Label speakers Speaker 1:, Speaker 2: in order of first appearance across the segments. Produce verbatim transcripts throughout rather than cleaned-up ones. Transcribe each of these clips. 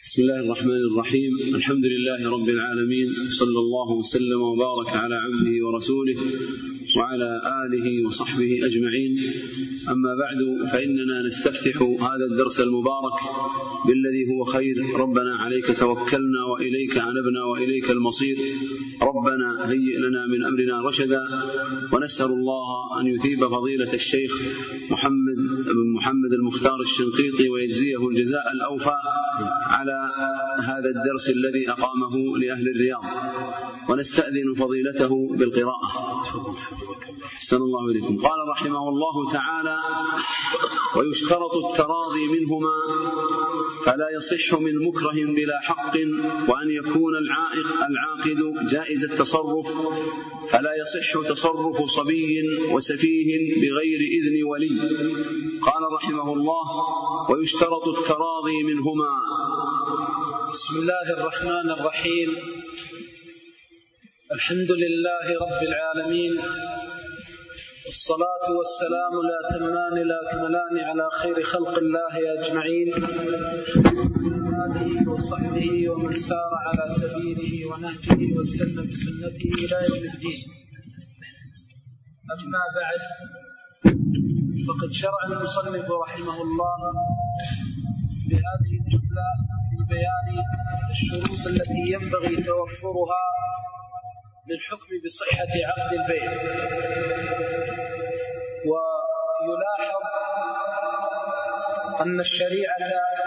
Speaker 1: بسم الله الرحمن الرحيم. الحمد لله رب العالمين، صلى الله وسلم وبارك على عبده ورسوله وعلى آله وصحبه أجمعين. أما بعد، فإننا نستفتح هذا الدرس المبارك بالذي هو خير. ربنا عليك توكلنا وإليك أنبنا وإليك المصير. ربنا هيئ لنا من أمرنا رشدا. ونسأل الله أن يثيب فضيلة الشيخ محمد بن محمد المختار الشنقيطي ويجزيه الجزاء الأوفى على هذا الدرس الذي أقامه لأهل الرياض، ونستأذن فضيلته بالقراءة. أحسن الله إليكم. قال رحمه الله تعالى: ويشترط التراضي منهما، فلا يصح من مكره بلا حق، وأن يكون العائق العاقد جائز التصرف، فلا يصح تصرف صبي وسفيه بغير إذن ولي. قال رحمه الله: ويشترط التراضي منهما.
Speaker 2: بسم الله الرحمن الرحيم. الحمد لله رب العالمين، والصلاة والسلام الأتمان الأكملان على خير خلق الله أجمعين، آله وصحبه ومن سار على سبيله ونهجه واستنى بسنته إلى يوم الدين. أما بعد، فقد شرع المصنف رحمه الله بهذه الجملة في بيان الشروط التي ينبغي توفرها للحكم بصحة عقد البيع. ويلاحظ أن الشريعة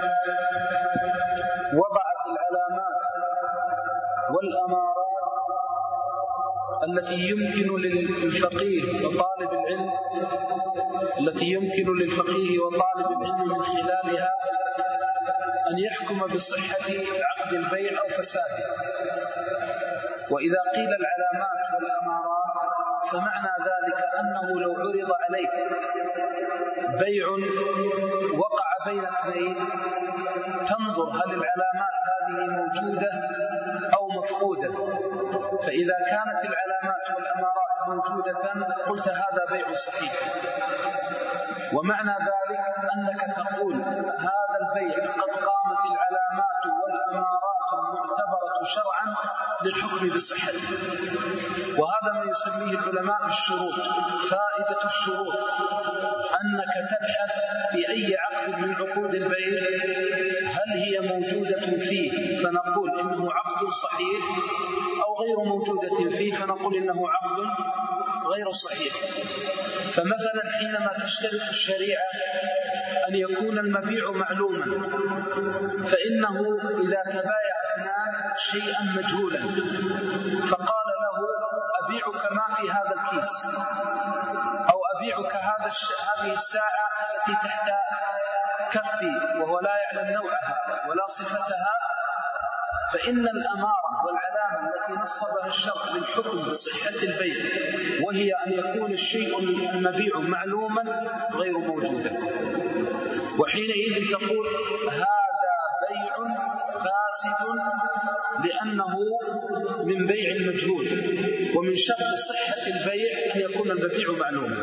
Speaker 2: وضعت العلامات والأمارات التي يمكن للفقيه وطالب العلم التي يمكن للفقيه وطالب العلم من خلالها أن يحكم بصحة عقد البيع أو فساده. وإذا قيل العلامات والأمارات فمعنى ذلك أنه لو عرض عليك بيع وقع بين اثنين، تنظر هل العلامات هذه موجودة أو مفقودة. فإذا كانت العلامات والأمارات موجودة قلت هذا بيع صحيح. ومعنى ذلك أنك تقول هذا البيع قد قامت العلامات والأمارات المعتبرة شرعا للحكم بصحته. وهذا ما يسميه العلماء بالشروط. فائدة الشروط أنك تبحث في أي عقد من عقود البيع هل هي موجودة فيه فنقول إنه عقد صحيح، أو غير موجودة فيه فنقول إنه عقد غير صحيح. فمثلا حينما تشترط الشريعة أن يكون المبيع معلوما، فإنه إذا تبايع اثنان شيئا مجهولا فقال له أبيعك ما في هذا الكيس، أو أبيعك هذا الش... هذه الساعة التي تحت كفي وهو لا يعلم نوعها ولا صفتها، فإن الأمارة والعلامة التي نصبها الشرع للحكم بصحة البيع وهي أن يكون الشيء المبيع معلوما غير موجودا. وحينئذ تقول هذا بيع فاسد لأنه من بيع المجهول، ومن شرط صحة البيع أن يكون المبيع معلوما.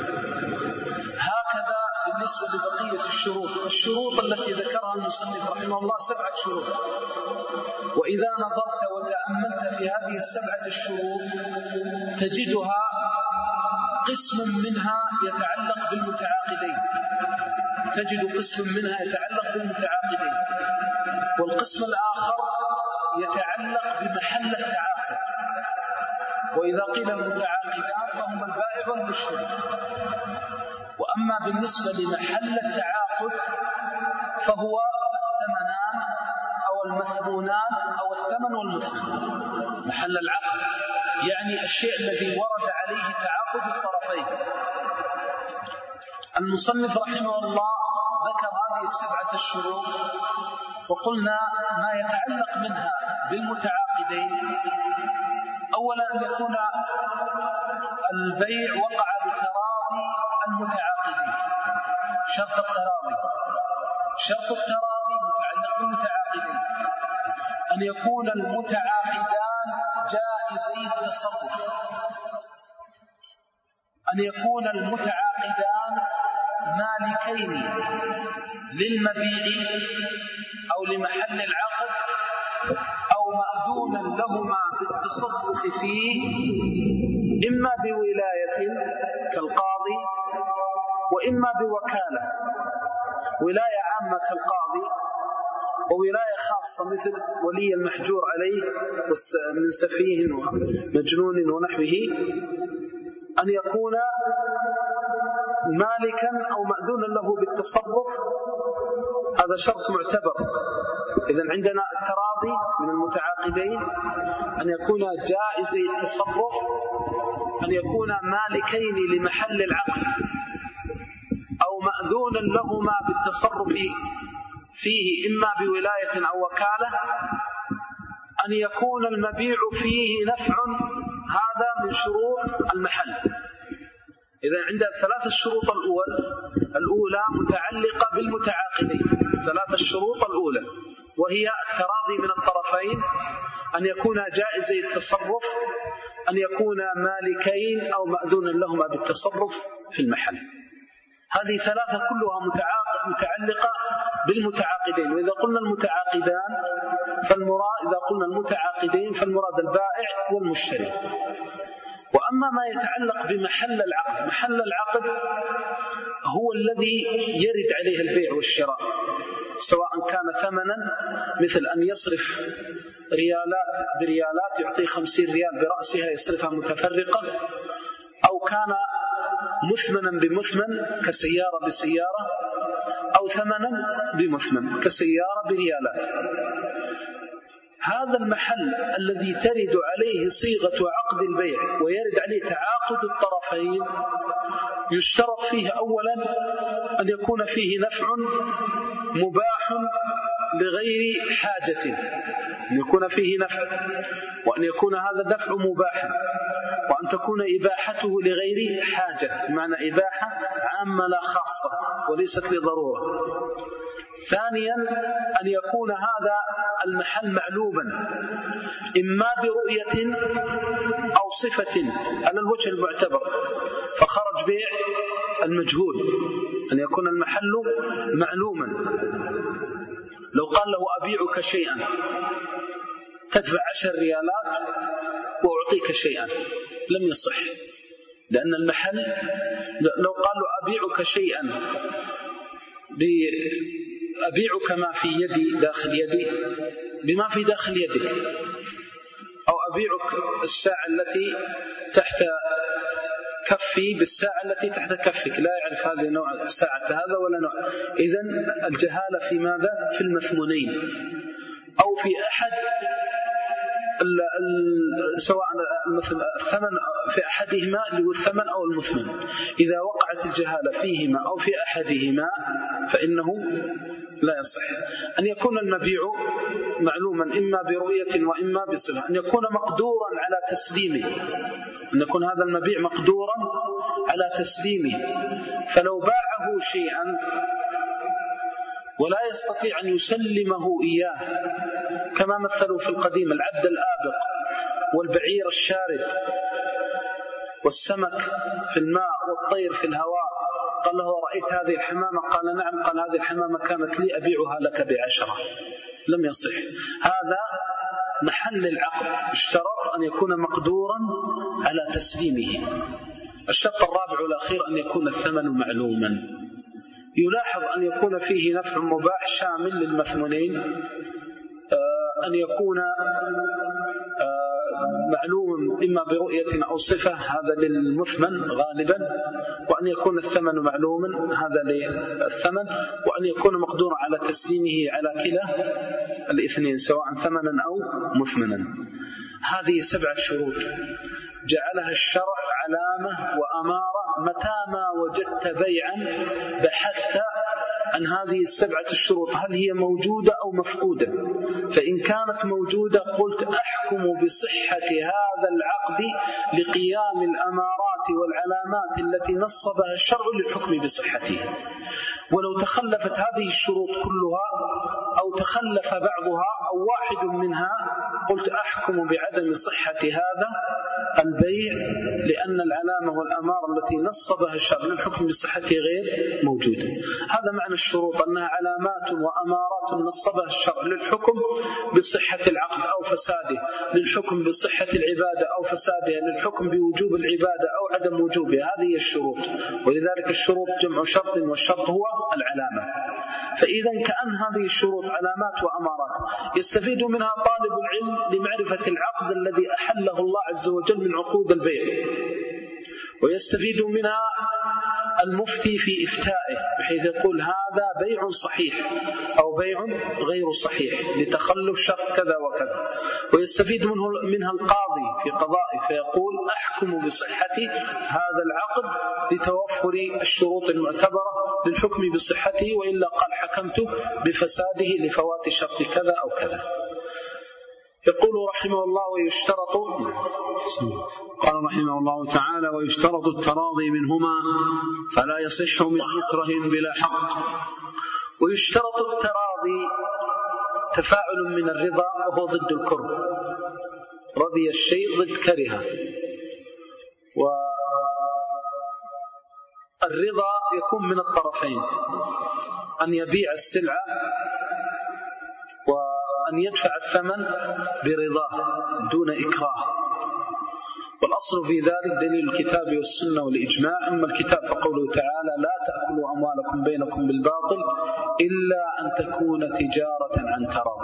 Speaker 2: هكذا بالنسبة لبقية الشروط. الشروط التي ذكرها المصنف رحمه الله سبعة شروط، وإذا نظرت وتأملت في هذه السبعة الشروط تجدها قسم منها يتعلق بالمتعاقدين تجد قسم منها يتعلق بالمتعاقدين والقسم الآخر يتعلق بمحل التعاقد. وإذا قيل المتعاقدان فهم البائع والمشتري. وأما بالنسبة لمحل التعاقد فهو الثمنان أو المثمونان أو الثمن والمثمن. محل العقد يعني الشيء الذي ورد عليه تعاقد الطرفين. المصنف رحمه الله ذكر هذه السبعة الشروط، وقلنا ما يتعلق منها بالمتعاقدين. أولا أن يكون البيع وقع بتراضي المتعاقدين. شرط التراضي شرط التراضي متعلق بالمتعاقدين أن يكون المتعاقدان جائزي التصرف، أن يكون المتعاقدان مالكين للمبيع أو لمحل العقد أو مأذونا لهما بالتصرف فيه إما بولاية كالقاضي وإما بوكالة، ولاية عامة كالقاضي وولاية خاصة مثل ولي المحجور عليه من سفيه ومجنون ونحوه، أن يكون مالكا أو مأذونا له بالتصرف. هذا شرط معتبر. إذن عندنا التراضي من المتعاقدين أن يكون جائزي التصرف، أن يكون مالكين لمحل العقد أو مأذونا لهما بالتصرف فيه إما بولاية أو وكالة، أن يكون المبيع فيه نفع. هذا من شروط المحل. إذا عندنا ثلاث الشروط الأولى الأولى متعلقة بالمتعاقدين، ثلاث الشروط الأولى وهي التراضي من الطرفين، أن يكون جائزي التصرف، أن يكون مالكين أو مأذونا لهما بالتصرف في المحل. هذه ثلاثة كلها متعلقة بالمتعاقدين. وإذا قلنا المتعاقدان فالمراد إذا قلنا المتعاقدين فالمراد البائع والمشتري. وأما ما يتعلق بمحل العقد، محل العقد هو الذي يرد عليه البيع والشراء، سواء كان ثمنا مثل أن يصرف ريالات بريالات يعطي خمسين ريال برأسها يصرفها متفرقة، أو كان مثمنا بمثمن كسيارة بسيارة، أو ثمنا بمثمن كسيارة بريالات. هذا المحل الذي ترد عليه صيغة عقد البيع ويرد عليه تعاقد الطرفين يشترط فيه أولا أن يكون فيه نفع مباح لغير حاجة، أن يكون فيه نفع، وأن يكون هذا الدفع مباحا، وأن تكون إباحته لغير حاجة، بمعنى إباحة عامة لا خاصة وليست لضرورة. ثانيا أن يكون هذا المحل معلوما إما برؤية أو صفة على الوجه المعتبر، فخرج بيع المجهول، أن يكون المحل معلوما. لو قال له أبيعك شيئا تدفع عشر ريالات وأعطيك شيئا لم يصح، لأن المحل لو قال له أبيعك شيئا أبيعك ما في يدي داخل يدي بما في داخل يدك، أو أبيعك الساعة التي تحت كفي بالساعة التي تحت كفك، لا يعرف هذا نوع الساعة هذا ولا نوع. إذن الجهالة في ماذا؟ في المثمنين، أو في أحد ال ال سواء مثل الثمن في أحدهما اللي هو الثمن أو المثمن. إذا وقعت الجهالة فيهما أو في أحدهما فإنه لا يصح. أن يكون المبيع معلوما إما برؤية وإما بصفة، أن يكون مقدورا على تسليمه، أن يكون هذا المبيع مقدورا على تسليمه، فلو باعه شيئا ولا يستطيع أن يسلمه إياه، كما مثلوا في القديم العبد الآبق والبعير الشارد والسمك في الماء والطير في الهواء، قال له رأيت هذه الحمامة؟ قال نعم. قال هذه الحمامة كانت لي أبيعها لك بعشرة. لم يصح. هذا محل العقد اشترط أن يكون مقدورا على تسليمه. الشرط الرابع والأخير أن يكون الثمن معلوما. يلاحظ أن يكون فيه نفع مباح شامل للمثمنين، أن يكون معلوم إما برؤية أو صفة، هذا للمثمن غالبا، وأن يكون الثمن معلوما، هذا للثمن، وأن يكون مقدورا على تسليمه على كلا الاثنين سواء ثمنا أو مثمنا. هذه سبعة شروط جعلها الشرع علامة وأمارة. متى ما وجدت بيعا بحثت عن هذه السبعة الشروط، هل هي موجودة أو مفقودة؟ فإن كانت موجودة قلت أحكم بصحة هذا العقد لقيام الأمارات والعلامات التي نصبها الشرع للحكم بصحته. ولو تخلفت هذه الشروط كلها أو تخلف بعضها أو واحد منها قلت أحكم بعدم صحة هذا البيع لأن العلامة والأمارة التي نص بها الشرع للحكم بصحته غير موجودة. هذا معنى الشروط، أنها علامات وأمارات نص بها الشرع للحكم بصحة العقد أو فساده، للحكم بصحة العبادة أو فسادها، للحكم بوجوب العبادة أو عدم وجوبها. هذه هي الشروط، ولذلك الشروط جمع شرط، والشرط هو العلامة. فإذا كأن هذه الشروط علامات وأمارات يستفيد منها طالب العلم لمعرفة العقد الذي أحله الله عز وجل من عقود البيع، ويستفيد منها المفتي في إفتائه بحيث يقول هذا بيع صحيح أو بيع غير صحيح لتخلف شرط كذا وكذا، ويستفيد منه منها القاضي في قضائه فيقول أحكم بصحة هذا العقد لتوفر الشروط المعتبرة للحكم بصحته، وإلا قال حكمت بفساده لفوات شرط كذا أو كذا. يقول رحمه الله ويشترط،
Speaker 1: قال رحمه الله تعالى: ويشترط التراضي منهما فلا يصح من مكره بلا حق.
Speaker 2: ويشترط التراضي تفاعل من الرضا وهو ضد الكره، رضي الشيء ضد كرهه، والرضا يكون من الطرفين، أن يبيع السلعة وأن يدفع الثمن برضاه دون إكراه، والأصل في ذلك دليل الكتاب والسنة والإجماع. أما الكتاب فقوله تعالى: لا تأكلوا أموالكم بينكم بالباطل إلا أن تكون تجارة عن تراض.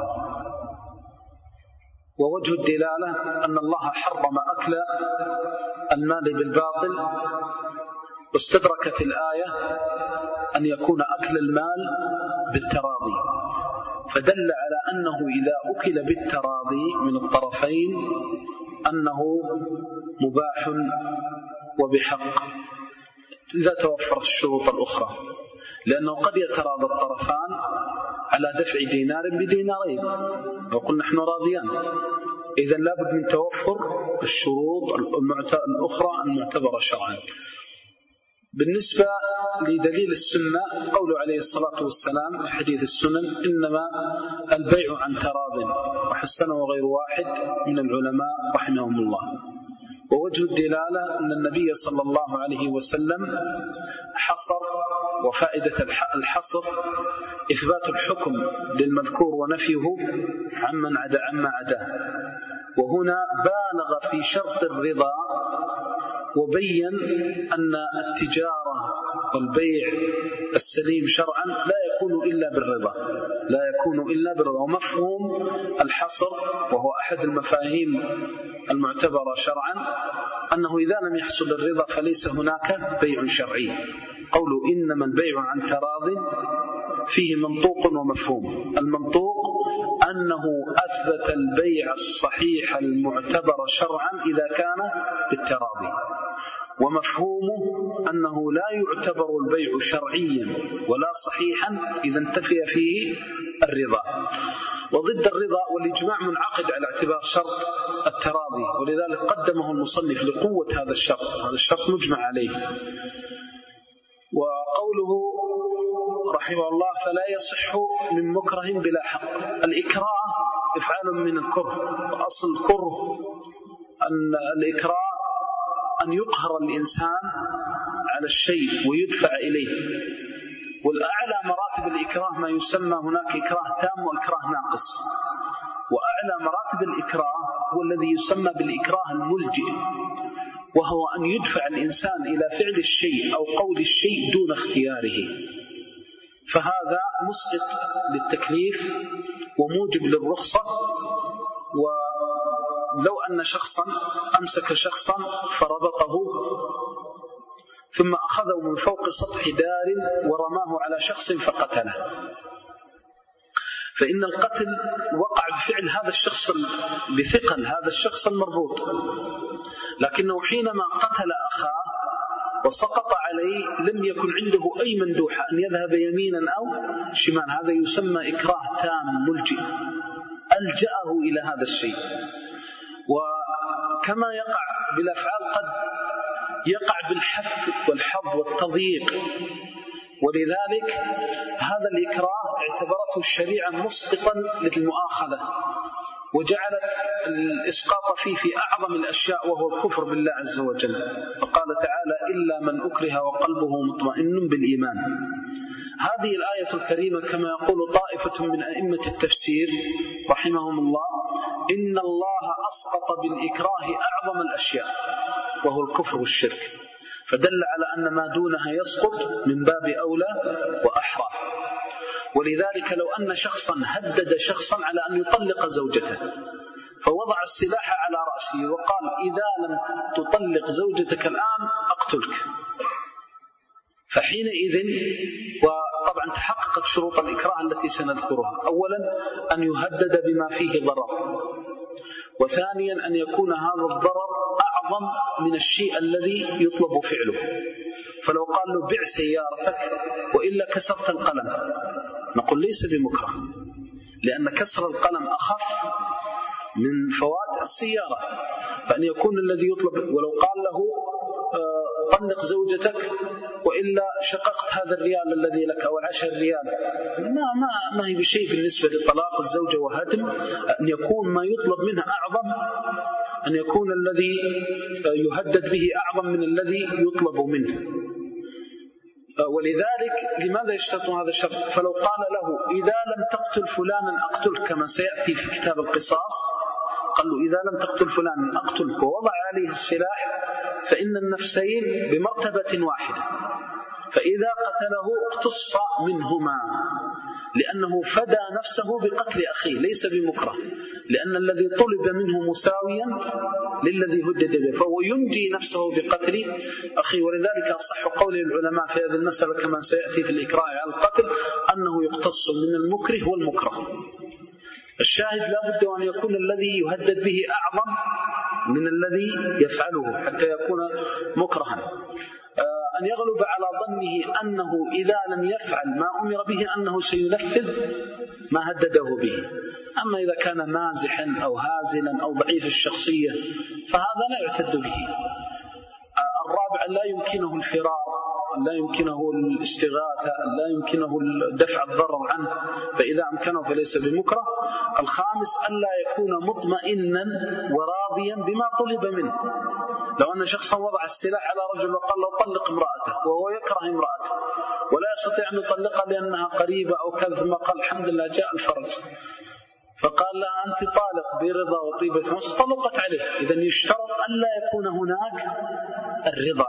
Speaker 2: ووجه الدلالة أن الله حرم أكل المال بالباطل، واستدركت الآية أن يكون أكل المال بالتراضي، فدل على أنه إذا أكل بالتراضي من الطرفين أنه مباح وبحق إذا توفرت الشروط الأخرى، لأنه قد يتراضى الطرفان على دفع دينار بدينارين وقل نحن راضيان، إذن لابد من توفر الشروط الأخرى المعتبرة شرعا. بالنسبة لدليل السنة قوله عليه الصلاة والسلام في حديث السنن: إنما البيع عن تراض، وحسنه غير واحد من العلماء رحمهم الله. ووجه الدلالة أن النبي صلى الله عليه وسلم حصر، وفائدة الحصر إثبات الحكم للمذكور ونفيه عمن عدا عما عداه، وهنا بالغ في شرط الرضا وبين أن التجارة والبيع السليم شرعا لا يكون إلا بالرضا، لا يكون إلا بالرضا. ومفهوم الحصر وهو أحد المفاهيم المعتبرة شرعا أنه إذا لم يحصل الرضا فليس هناك بيع شرعي. قوله إنما البيع عن تراض فيه منطوق ومفهوم. المنطوق أنه أثبت البيع الصحيح المعتبر شرعا إذا كان بالتراضي، ومفهومه أنه لا يعتبر البيع شرعيا ولا صحيحا إذا انتفي فيه الرضا. وضد الرضا والإجماع منعقد على اعتبار شرط التراضي، ولذلك قدمه المصنف لقوة هذا الشرط، هذا الشرط مجمع عليه. وقوله رحمه الله: فلا يصح من مكره بلا حق. الإكراه إفعال من الكره، وأصل الكره أن الإكراه أن يقهر الإنسان على الشيء ويدفع إليه، والأعلى مراتب الإكراه ما يسمى هناك إكراه تام وإكراه ناقص، وأعلى مراتب الإكراه هو الذي يسمى بالإكراه الملجئ، وهو أن يدفع الإنسان إلى فعل الشيء أو قول الشيء دون اختياره، فهذا مسقط للتكليف وموجب للرخصة. ولو أن شخصا أمسك شخصا فربطه ثم أخذه من فوق سطح دار ورماه على شخص فقتله، فإن القتل وقع بفعل هذا الشخص بثقل هذا الشخص المربوط، لكنه حينما قتل أخاه وسقط عليه لم يكن عنده أي مندوحة أن يذهب يمينا أو شمال، هذا يسمى إكراه تام ملجئ، ألجأه إلى هذا الشيء. وكما يقع بالأفعال قد يقع بالحث والحظ والتضييق، ولذلك هذا الإكراه اعتبرته الشريعة مسقطا للمؤاخذة، وجعلت الإسقاط فيه في أعظم الأشياء وهو الكفر بالله عز وجل. فقال تعالى: إلا من أكره وقلبه مطمئن بالإيمان. هذه الآية الكريمة كما يقول طائفة من أئمة التفسير رحمهم الله: إن الله أسقط بالإكراه أعظم الأشياء وهو الكفر والشرك، فدل على أن ما دونها يسقط من باب أولى وأحرى. ولذلك لو أن شخصا هدد شخصا على أن يطلق زوجته فوضع السلاح على رأسه وقال: إذا لم تطلق زوجتك الآن أقتلك، فحينئذ وطبعا تحققت شروط الإكراه التي سنذكرها: أولا أن يهدد بما فيه ضرر، وثانيا أن يكون هذا الضرر أعظم من الشيء الذي يطلب فعله. فلو قال له: بع سيارتك وإلا كسرت القلم، نقول ليس بمكره، لأن كسر القلم أخف من فوات السيارة. فأن يكون الذي يطلب، ولو قال له: طلق زوجتك وإلا شققت هذا الريال الذي لك أو العشر ريال، ما, ما, ما هي بشيء بالنسبة لطلاق الزوجة وهدم. أن يكون ما يطلب منها أعظم، أن يكون الذي يهدد به أعظم من الذي يطلب منه. ولذلك لماذا يشترط هذا الشرط؟ فلو قال له: إذا لم تقتل فلانا أقتلك، كما سيأتي في كتاب القصاص، قال له: إذا لم تقتل فلانا أقتلك، ووضع عليه السلاح، فإن النفسين بمرتبة واحدة، فإذا قتله اقتص منهما، لأنه فدى نفسه بقتل أخيه، ليس بمكره، لأن الذي طلب منه مساويا للذي هدد به، فهو ينجي نفسه بقتل أخيه. ولذلك أصح قول العلماء في هذه المسألة كما سيأتي في الإكراه على القتل أنه يقتص من المكره والمكره. الشاهد لا بد أن يكون الذي يهدد به أعظم من الذي يفعله حتى يكون مكرها. أن يغلب على ظنه أنه إذا لم يفعل ما أمر به أنه سينفذ ما هدده به. أما إذا كان مازحا أو هازلا أو ضعيف الشخصية فهذا لا يعتد به. الرابع لا يمكنه الفرار، لا يمكنه الاستغاثة، لا يمكنه دفع الضرر عنه، فإذا أمكنه فليس بمكره. الخامس ألا يكون مطمئنا وراضيا بما طلب منه. لو أن شخصا وضع السلاح على رجل وقال له: طلق امرأته، وهو يكره امرأته ولا يستطيع أن يطلقها لأنها قريبة أو كذا، ثم قال: الحمد لله جاء الفرج، فقال لها: أنت طالق برضا وطيبة نفس، طلقت عليه. إذن يشترط ألا يكون هناك الرضا.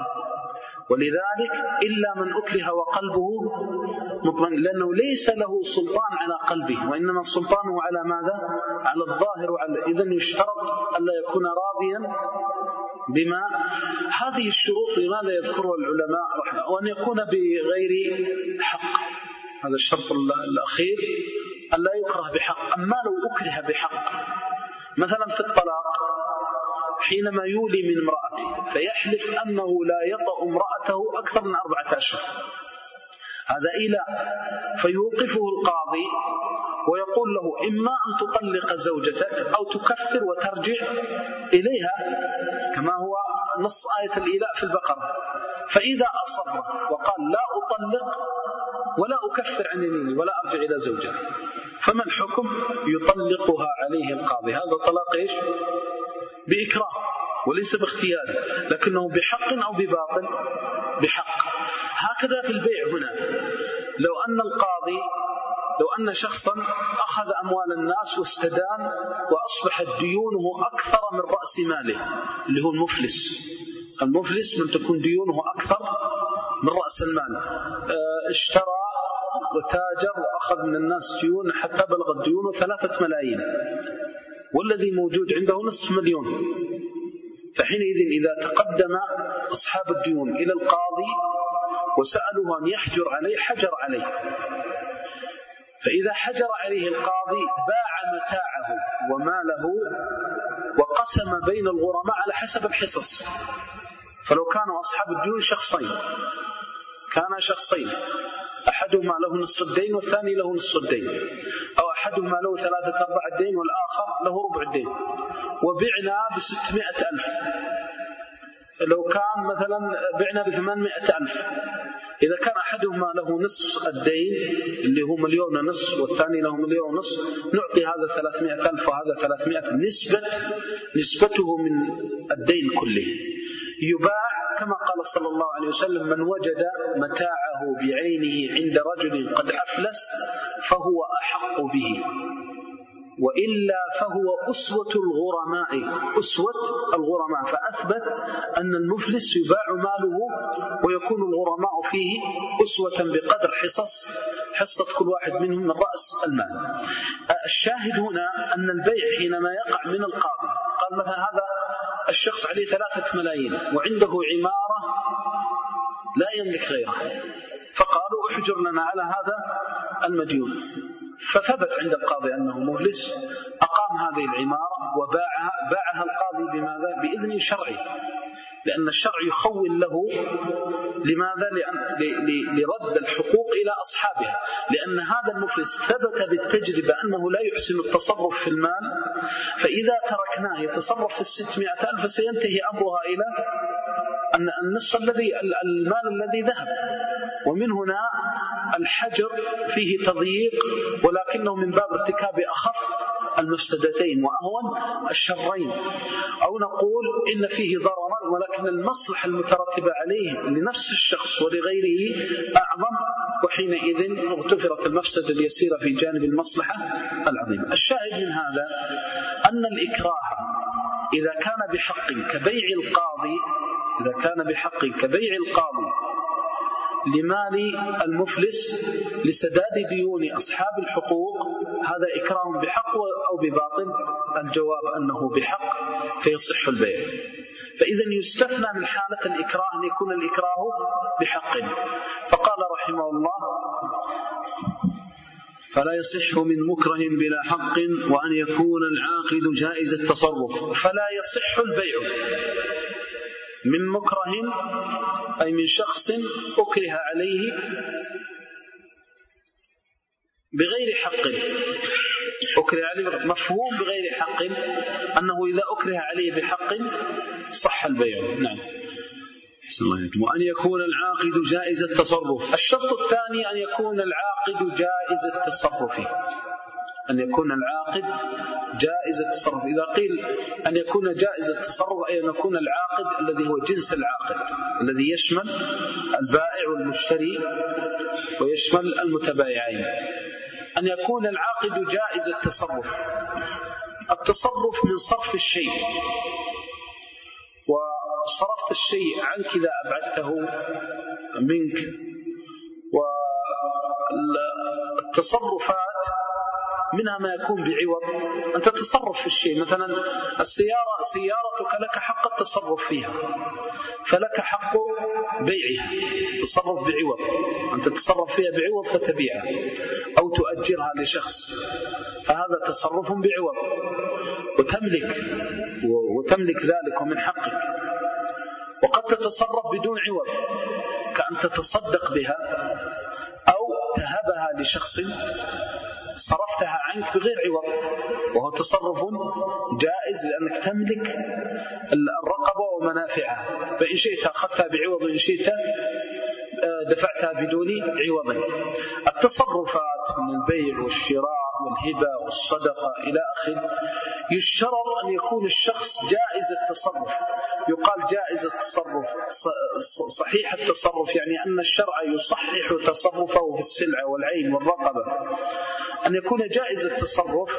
Speaker 2: ولذلك إلا من أكره وقلبه مطمئن، لأنه ليس له سلطان على قلبه، وإنما سلطانه على ماذا؟ على الظاهر وعلى. إذن يشترط ألا يكون راضيا بما. هذه الشروط لماذا يذكرها العلماء رحمه؟ وأن يكون بغير حق، هذا الشرط الأخير، أن لا يكره بحق. أما لو أكره بحق، مثلا في الطلاق حينما يولي من امرأته فيحلف أنه لا يطأ امرأته أكثر من أربعة أشهر، هذا إله، فيوقفه القاضي ويقول له: إما أن تطلق زوجتك أو تكفر وترجع إليها، كما هو نص آية الإيلاء في البقرة. فإذا أصر وقال: لا أطلق ولا أكفر عن يميني ولا أرجع إلى زوجتي، فما الحكم؟ يطلقها عليه القاضي. هذا طلاق إيش؟ بإكراه وليس باختيار، لكنه بحق أو بباطل؟ بحق. هكذا في البيع هنا، لو أن القاضي لو أن شخصا أخذ أموال الناس واستدان وأصبحت ديونه أكثر من رأس ماله، اللي هو المفلس. المفلس من تكون ديونه أكثر من رأس المال، اشترى وتاجر وأخذ من الناس ديون حتى بلغت ديونه ثلاثة ملايين، والذي موجود عنده نصف مليون. فحينئذ إذا تقدم أصحاب الديون إلى القاضي وسألوه أن يحجر عليه، حجر عليه. فإذا حجر عليه القاضي باع متاعه وماله وقسم بين الغرماء على حسب الحصص. فلو كانوا أصحاب الديون شخصين، كان شخصين، أحدهما له نصف الدين والثاني له نصف الدين، أو أحدهما له ثلاثة أرباع الدين والآخر له ربع الدين، وبعنا بستمائة ألف، لو كان مثلا بعنا بثمانمائة ألف، إذا كان أحدهما له نصف الدين اللي هو مليون ونصف والثاني له مليون ونصف، نعطي هذا ثلاثمائة ألف وهذا ثلاثمائة، نسبة نسبته من الدين كله. يباع كما قال صلى الله عليه وسلم: من وجد متاعه بعينه عند رجل قد أفلس فهو أحق به، وإلا فهو أسوة الغرماء. أسوة الغرماء، فأثبت أن المفلس يباع ماله ويكون الغرماء فيه أسوة بقدر حصص حصة كل واحد منهم من رأس المال. الشاهد هنا أن البيع حينما يقع من القاضي، قال مثلا هذا الشخص عليه ثلاثة ملايين وعنده عمارة لا يملك غيرها، فقالوا احجر لنا على هذا المديون، فثبت عند القاضي أنه مفلس، أقام هذه العمارة وباعها. باعها القاضي بماذا؟ بإذن شرعي، لأن الشرع يخول له. لماذا؟ لأن لرد الحقوق إلى أصحابها، لأن هذا المفلس ثبت بالتجربة أنه لا يحسن التصرف في المال، فإذا تركناه يتصرف في الستمائة ألف سينتهي أمرها إلى أن النصف الذي المال الذي ذهب. ومن هنا الحجر فيه تضييق، ولكنه من باب ارتكاب أخف المفسدتين وأهون الشرين. أو نقول إن فيه ضررا ولكن المصلحة المترتبة عليه لنفس الشخص ولغيره أعظم، وحينئذ اغتفرت المفسدة اليسيرة في جانب المصلحة العظيمة. الشاهد من هذا أن الإكراه إذا كان بحق كبيع القاضي إذا كان بحق كبيع القاضي لمال المفلس لسداد ديون أصحاب الحقوق، هذا إكراه بحق أو بباطل؟ الجواب أنه بحق، فيصح البيع. فإذا يستثنى من حالة الإكراه أن يكون الإكراه بحق. فقال رحمه الله:
Speaker 1: فلا يصح من مكره بلا حق وأن يكون العاقد جائز التصرف.
Speaker 2: فلا يصح البيع من مكره، أي من شخص أكره عليه بغير حق. أكره عليه مفهوم بغير حق، أنه إذا أكره عليه بحق صح البيع. نعم.
Speaker 1: وأن يكون العاقد جائز التصرف.
Speaker 2: الشرط الثاني أن يكون العاقد جائز التصرف. أن يكون العاقد جائز التصرف. إذا قيل أن يكون جائز التصرف أي أن يكون العاقد الذي هو جنس العاقد الذي يشمل البائع والمشتري ويشمل المتبايعين. أن يكون العاقد جائز التصرف. التصرف من صرف الشيء، وصرفت الشيء عنك إذا أبعدته منك. والتصرفات منها ما يكون بعوض، أن تتصرف في الشيء. مثلا السيارة سيارتك لك حق التصرف فيها، فلك حق بيعها، تصرف بعوض، أن تتصرف فيها بعوض فتبيعها أو تؤجرها لشخص، فهذا تصرف بعوض وتملك وتملك ذلك ومن حقك. وقد تتصرف بدون عوض، كأن تتصدق بها أو تهبها لشخص صرفتها عنك بغير عوض، وهو تصرف جائز لأنك تملك الرقبة ومنافعها، فإن شئت أخذتها بعوض وإن شئت دفعتها بدون عوض. التصرفات من البيع والشراء والهبة والصدقة إلى آخره يشترط أن يكون الشخص جائز التصرف. يقال جائز التصرف صحيح التصرف، يعني أن الشرع يصحح تصرفه في السلعة والعين والرقبة، أن يكون جائز التصرف.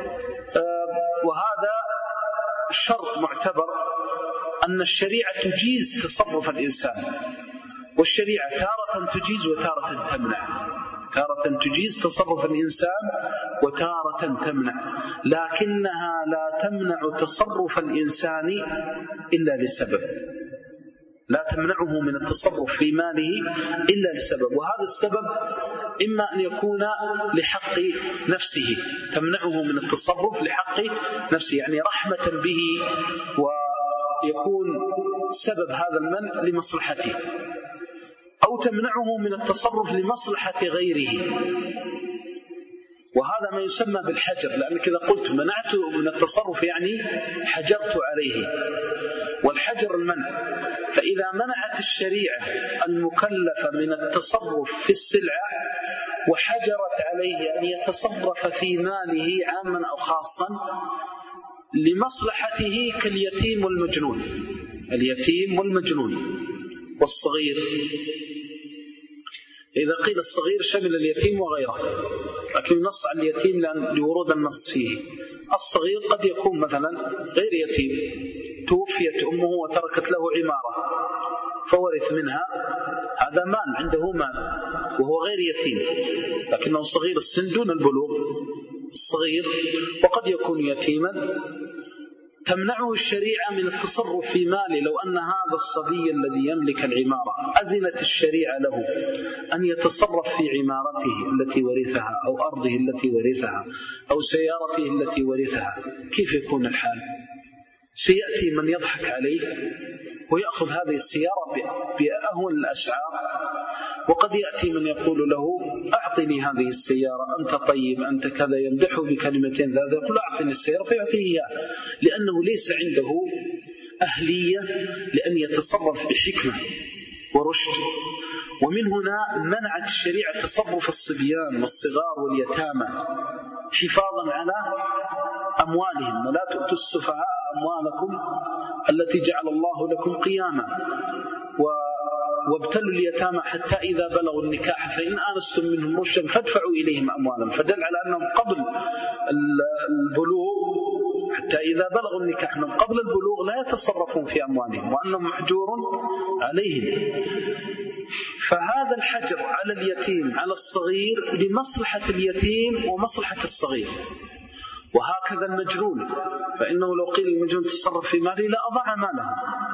Speaker 2: وهذا شرط معتبر، أن الشريعة تجيز تصرف الإنسان، والشريعة تارة تجيز وتارة تمنع، تارة تجيز تصرف الإنسان وتارة تمنع، لكنها لا تمنع تصرف الإنسان إلا لسبب، لا تمنعه من التصرف في ماله إلا لسبب. وهذا السبب إما أن يكون لحق نفسه، تمنعه من التصرف لحق نفسه، يعني رحمة به، ويكون سبب هذا المنع لمصلحته، أو تمنعه من التصرف لمصلحة غيره، وهذا ما يسمى بالحجر. لأنك إذا قلت منعته من التصرف يعني حجرت عليه، والحجر المنع. فإذا منعت الشريعة المكلف من التصرف في السلعة وحجرت عليه أن يتصرف في ماله عاما أو خاصا لمصلحته كاليتيم والمجنون، اليتيم والمجنون والصغير. إذا قيل الصغير شمل اليتيم وغيره، لكن نص على اليتيم لورود النص فيه. الصغير قد يكون مثلا غير يتيم، توفيت أمه وتركت له عمارة فورث منها، هذا مال، عنده مال وهو غير يتيم لكنه صغير السن دون البلوغ الصغير. وقد يكون يتيما تمنعه الشريعة من التصرف في ماله. لو أن هذا الصبي الذي يملك العمارة أذنت الشريعة له أن يتصرف في عمارته التي ورثها أو أرضه التي ورثها أو سيارته التي ورثها، كيف يكون الحال؟ سيأتي من يضحك عليه ويأخذ هذه السيارة بأهون الأسعار، وقد يأتي من يقول له أعطني هذه السيارة، أنت طيب، أنت كذا، يمدحه بكلمتين ذات، يقول أعطني السيارة فيعطيه إياه، لأنه ليس عنده أهلية لأن يتصرف بحكمة ورشد. ومن هنا منعت الشريعة تصرف الصبيان والصغار واليتامى حفاظا على أموالهم. ولا تؤتوا السفهاء أموالكم التي جعل الله لكم قياما وابتلوا اليتامى حتى إذا بلغوا النكاح فإن آنستم منهم رشدا فادفعوا إليهم أموالهم، فدل على أنهم قبل البلوغ حتى إذا بلغوا النكاح من قبل البلوغ لا يتصرفون في أموالهم وأنهم محجور عليهم. فهذا الحجر على اليتيم على الصغير لمصلحة اليتيم ومصلحة الصغير. وهكذا المجنون، فإنه لو قيل المجنون تصرف في ماله لا أضاع ماله.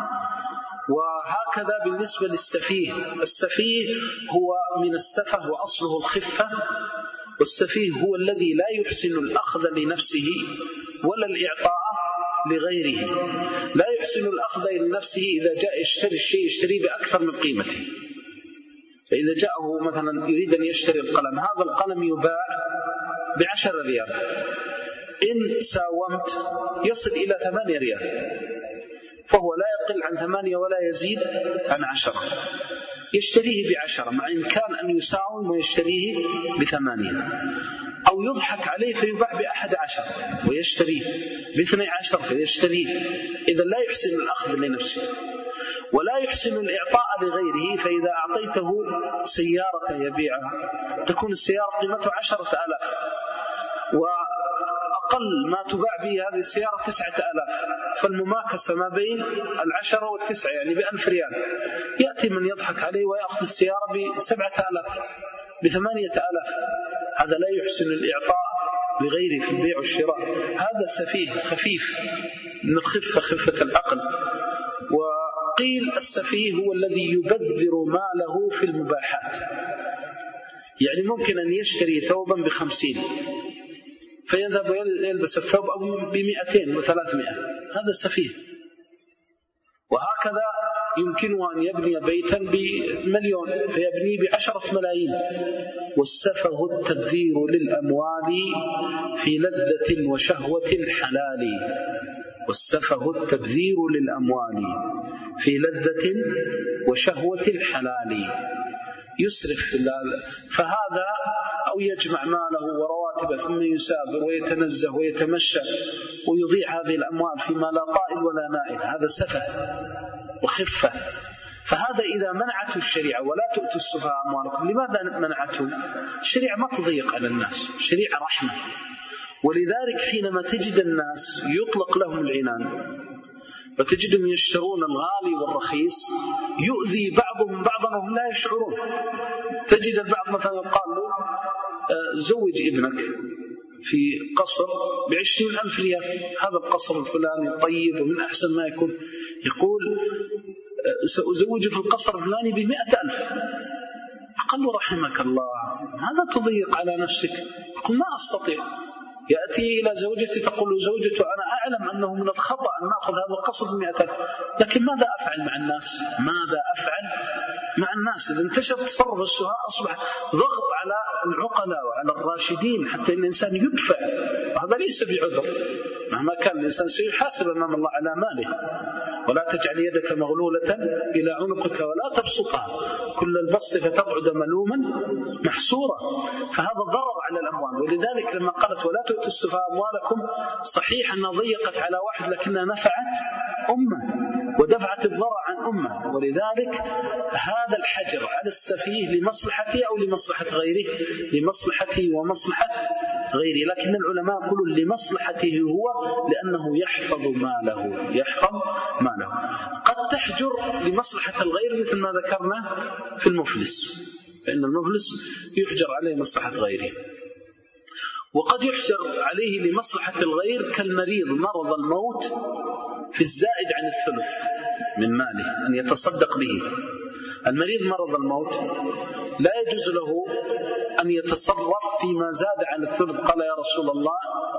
Speaker 2: وهكذا بالنسبة للسفيه، السفيه هو من السفه وأصله الخفة، والسفيه هو الذي لا يحسن الأخذ لنفسه ولا الإعطاء لغيره. لا يحسن الأخذ لنفسه، إذا جاء يشتري الشيء يشتري بأكثر من قيمته. فإذا جاءه مثلا يريد أن يشتري القلم، هذا القلم يباع بعشر ريال، إن ساومت يصل إلى ثمانية ريال، فهو لا يقل عن ثمانية ولا يزيد عن عشرة، يشتريه بعشرة مع إمكان أن يساوم ويشتريه بثمانية، أو يضحك عليه فيباع بأحد عشر ويشتريه باثني عشر فيشتريه. إذا لا يحسن الأخذ لنفسه ولا يحسن الإعطاء لغيره. فإذا أعطيته سيارة يبيعها تكون السيارة قيمتها عشرة آلاف، وأقل ما تباع به هذه السيارة تسعة آلاف، فالمماكسة ما بين العشرة والتسعة يعني بألف ريال. يأتي من يضحك عليه ويأخذ السيارة بسبعة آلاف بثمانية آلاف. هذا لا يحسن الإعطاء لغيره في البيع والشراء، هذا سفيه خفيف من الخفة، خفة العقل. وقيل السفيه هو الذي يبذر ماله في المباحات، يعني ممكن أن يشتري ثوبا بخمسين فيذهب ويلبس الثوب أو بمئتين وثلاثمائة، هذا سفيه. وهكذا يمكنه أن يبني بيتا بمليون فيبني بعشرة ملايين. والسفه التبذير للأموال في لذة وشهوة الحلال، والسفه التبذير للأموال في لذة وشهوة الحلال، يسرف في هذا. فهذا أو يجمع ماله ورواتبه ثم يسافر ويتنزه ويتمشى ويضيع هذه الأموال فيما لا طائل ولا نائل، هذا سفه وخفة. فهذا إذا منعته الشريعة ولا تؤتوا السفهاء أموالكم، لماذا منعته؟ الشريعة ما تضيق على الناس، الشريعة رحمة. ولذلك حينما تجد الناس يطلق لهم العنان وتجدهم يشترون الغالي والرخيص يؤذي بعضهم بعضا وهم لا يشعرون. تجد البعض مثلا قال له زوج ابنك في قصر بعشرين ألف ريال، هذا القصر الفلاني طيب ومن أحسن ما يكون، يقول سأزوج في القصر الفلاني بمئة ألف. قال له رحمك الله، هذا تضيق على نفسك. يقول ما أستطيع. يأتي إلى زوجتي تقول له زوجته أنا أعلم أنه من الخطأ أن نأخذ هذا القصر بمئة ألف، لكن ماذا أفعل مع الناس؟ ماذا أفعل مع الناس؟ إذا انتشر تصرف السفهاء أصبح ضغط على العقلاء وعلى الراشدين حتى إن الإنسان يدفع، وهذا ليس بعذر. مهما كان الإنسان سيحاسب أمام الله على ماله. ولا تجعل يدك مغلولة إلى عنقك ولا تبسطها كل البسط فتقعد ملوما محسورا. فهذا ضرر على الأموال. ولذلك لما قالت ولا تؤتوا السفهاء أموالكم، صحيح أنها ضيقت على واحد لكنها نفعت أمة ودفعت الضرر عن أمة. ولذلك هذا الحجر على السفيه لمصلحته أو لمصلحة غيره؟ لمصلحته ومصلحة غيره. لكن العلماء يقولون لمصلحته هو، لأنه يحفظ ماله يحفظ ماله. قد تحجر لمصلحة الغير مثل ما ذكرنا في المفلس، فإن المفلس يحجر عليه مصلحة غيره. وقد يحجر عليه لمصلحة الغير كالمريض مرض الموت في الزائد عن الثلث من ماله أن يتصدق به. المريض مرض الموت لا يجوز له أن يتصرف فيما زاد عن الثلث. قال يا رسول الله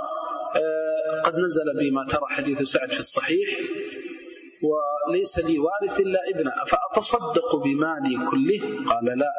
Speaker 2: آه قد نزل بي ما ترى، حديث سعد في الصحيح، وليس لي وارث إلا ابنه، أفأتصدق بمالي كله؟ قال لا.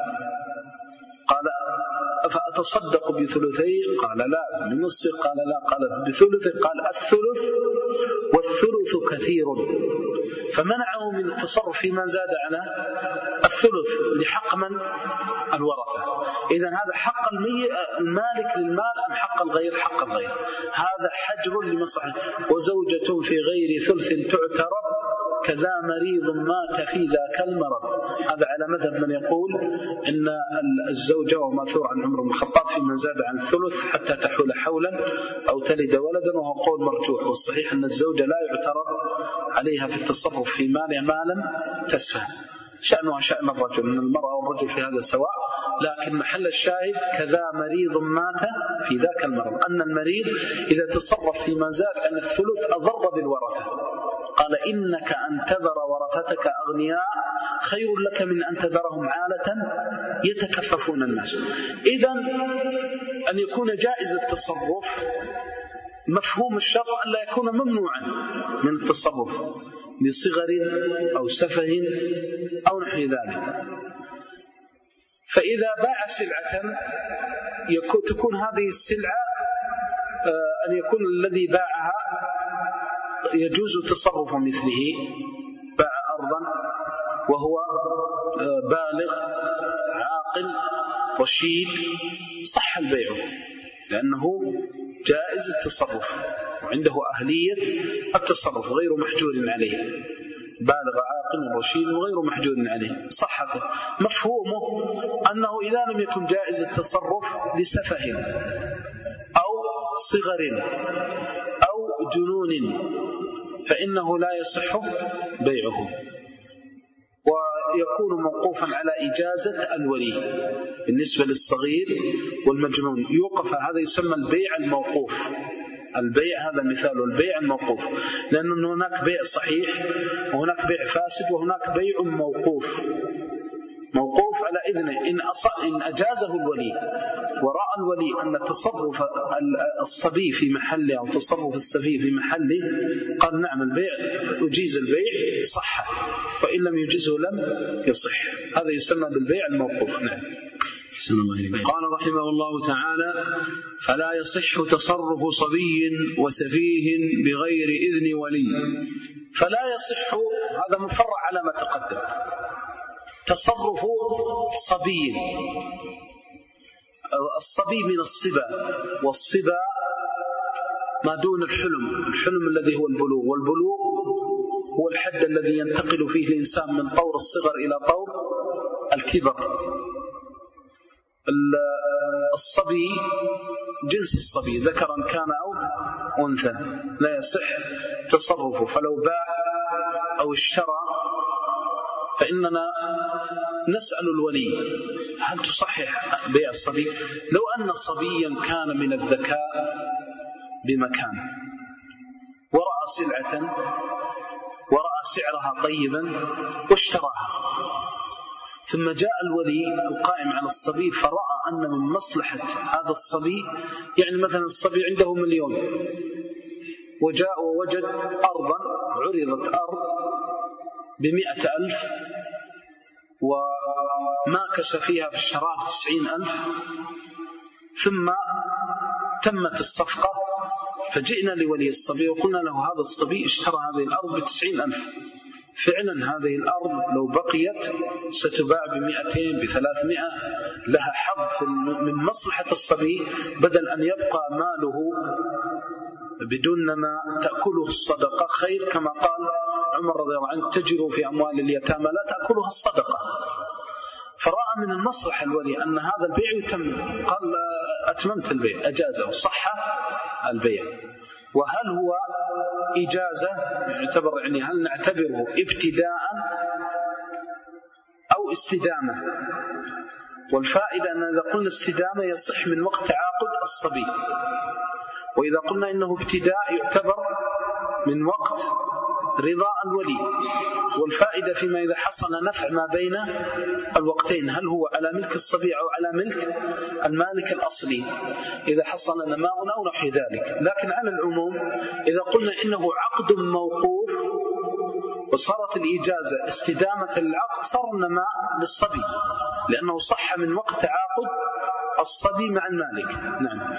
Speaker 2: قال أفأتصدق بثلثي؟ قال لا. بنصف؟ قال لا. قال بثلث؟ قال الثلث والثلث كثير. فمنعه من التصرف فيما زاد على الثلث لحق من؟ الورثة. إذن هذا حق المالك للمال أم حق الغير؟ حق الغير. هذا حجر لمصلحة. وزوجة في غير ثلث تعترض كذا مريض مات في ذاك المرض. هذا على مذهب من يقول إن الزوجة، وماثور عن عمر بن الخطاب، في من زاد عن الثلث حتى تحول حولا أو تلد ولدا، وهو قول مرجوح. والصحيح أن الزوجة لا يعترض عليها في التصرف في مالها ما لم تسفه. شأنها شأن الرجل، من المرأة والرجل في هذا سواء. لكن محل الشاهد كذا مريض مات في ذاك المرض، أن المريض إذا تصرف فيما زاد عن الثلث أضر بالورثة. قال إنك أن تذر ورثتك أغنياء خير لك من أن تذرهم عالة يتكففون الناس. إذن أن يكون جائز التصرف، مفهوم الشرع أن لا يكون ممنوعا من التصرف لصغر أو سفه أو نحو ذلك. فإذا باع سلعة تكون هذه السلعة أن يكون الذي باعها يجوز تصرف مثله. باع أرضا وهو بالغ عاقل رشيد، صح البيع لأنه جائز التصرف وعنده أهلية التصرف غير محجور عليه. بالغ عاقل رشيد وغير محجور عليه، صحته. مفهومه أنه إذا لم يكن جائز التصرف لسفه أو صغر أو جنون فإنه لا يصح بيعه، ويكون موقوفا على إجازة الولي. بالنسبة للصغير والمجنون يوقف، هذا يسمى البيع الموقوف. البيع هذا مثال البيع الموقوف، لأن هناك بيع صحيح وهناك بيع فاسد وهناك بيع موقوف. موقوف على إذنه إن, إن أجازه الولي ورأى الولي أن تصرف الصبي في محله أو تصرف السفيه في محله، قال نعم البيع أجيز البيع صح، وإن لم يجيزه لم يصح. هذا يسمى بالبيع الموقوف. نعم.
Speaker 1: قال رحمه الله تعالى: فلا يصح تصرف صبي وسفيه بغير إذن ولي.
Speaker 2: فلا يصح، هذا مفرع على ما تقدم. تصرف صبي، الصبي من الصبا، والصبا ما دون الحلم، الحلم الذي هو البلوغ، والبلوغ هو الحد الذي ينتقل فيه الإنسان من طور الصغر إلى طور الكبر. الصبي جنس الصبي ذكرا كان أو أنثى لا يصح تصرفه. فلو باع أو اشترى فإننا نسأل الولي هل تصحح بيع الصبي؟ لو أن صبيا كان من الذكاء بمكان ورأى سلعة ورأى سعرها طيبا واشتراها، ثم جاء الولي القائم على الصبي فرأى أن من مصلحة هذا الصبي، يعني مثلا الصبي عنده مليون وجاء ووجد أرضا، عرضت أرض بمئة ألف وما كس فيها في الشراء تسعين ألف، ثم تمت الصفقة فجئنا لولي الصبي وقلنا له هذا الصبي اشترى هذه الأرض بتسعين ألف. فعلا هذه الأرض لو بقيت ستباع بمئتين بثلاثمائة، لها حظ من مصلحة الصبي، بدل أن يبقى ماله بدون ما تأكله الصدقة خير، كما قال عمر رضي الله عنه تجروا في أموال اليتامى لا تأكلها الصدقة. فرأى من المصلحة الولي أن هذا البيع يتم، قال أتممت البيع، أجازه صح البيع. وهل هو إجازة يعتبر، يعني هل نعتبره ابتداء أو استدامة؟ والفائدة أن إذا قلنا استدامة يصح من وقت تعاقد الصبي، وإذا قلنا إنه ابتداء يعتبر من وقت رضا الولي. والفائدة فيما إذا حصل نفع ما بين الوقتين، هل هو على ملك الصبي أو على ملك المالك الأصلي، إذا حصل نماء أو نحو ذلك. لكن على العموم إذا قلنا إنه عقد موقوف وصارت الإجازة استدامة العقد، صار النماء للصبي لأنه صح من وقت تعاقد الصبي مع المالك. نعم.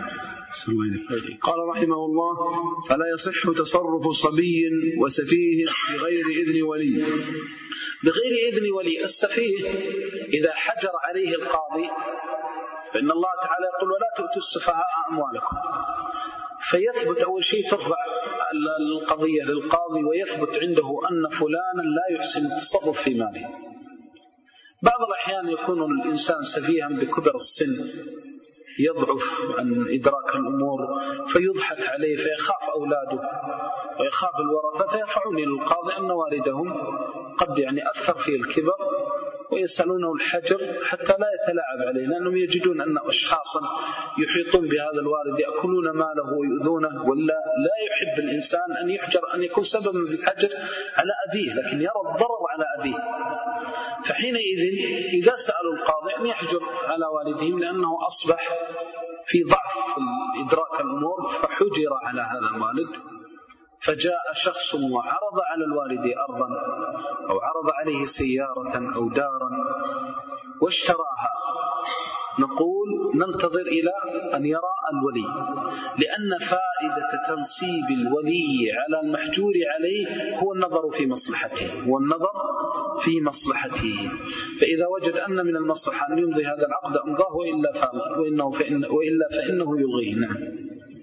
Speaker 1: قال رحمه الله: فلا يصح تصرف صبي وسفيه بغير إذن ولي.
Speaker 2: بغير إذن ولي السفيه إذا حجر عليه القاضي، فإن الله تعالى يقول: ولا تؤتوا السفهاء أموالكم. فيثبت أول شيء ترفع القضية للقاضي ويثبت عنده أن فلانا لا يحسن التصرف في ماله. بعض الأحيان يكون الإنسان سفيها بكبر السن، يضعف عن إدراك الأمور، فيضحك عليه فيخاف أولاده ويخاف الورثة، فيرفعون للقاضي أن والدهم قد يعني أثر في الكبر، ويسألونه الحجر حتى لا يتلاعب عليه، لأنهم يجدون أن أشخاصا يحيطون بهذا الوالد يأكلون ماله ويؤذونه، ولا لا يحب الإنسان أن يحجر، أن يكون سببا في الحجر على أبيه، لكن يرى الضرر على أبيه. فحينئذ إذا سألوا القاضي أن يحجر على والدهم لأنه أصبح في ضعف في إدراك الأمور، فحجر على هذا الوالد. فجاء شخص وعرض على الوالد أرضا أو عرض عليه سيارة أو دارا واشتراها، نقول ننتظر إلى أن يرى الولي، لأن فائدة تنصيب الولي على المحجور عليه هو النظر في مصلحته، هو النظر في مصلحته. فإذا وجد أن من المصلحة أن يمضي هذا العقد أمضاه، وإلا فإنه, فإن وإلا فإنه يلغيه. نعم.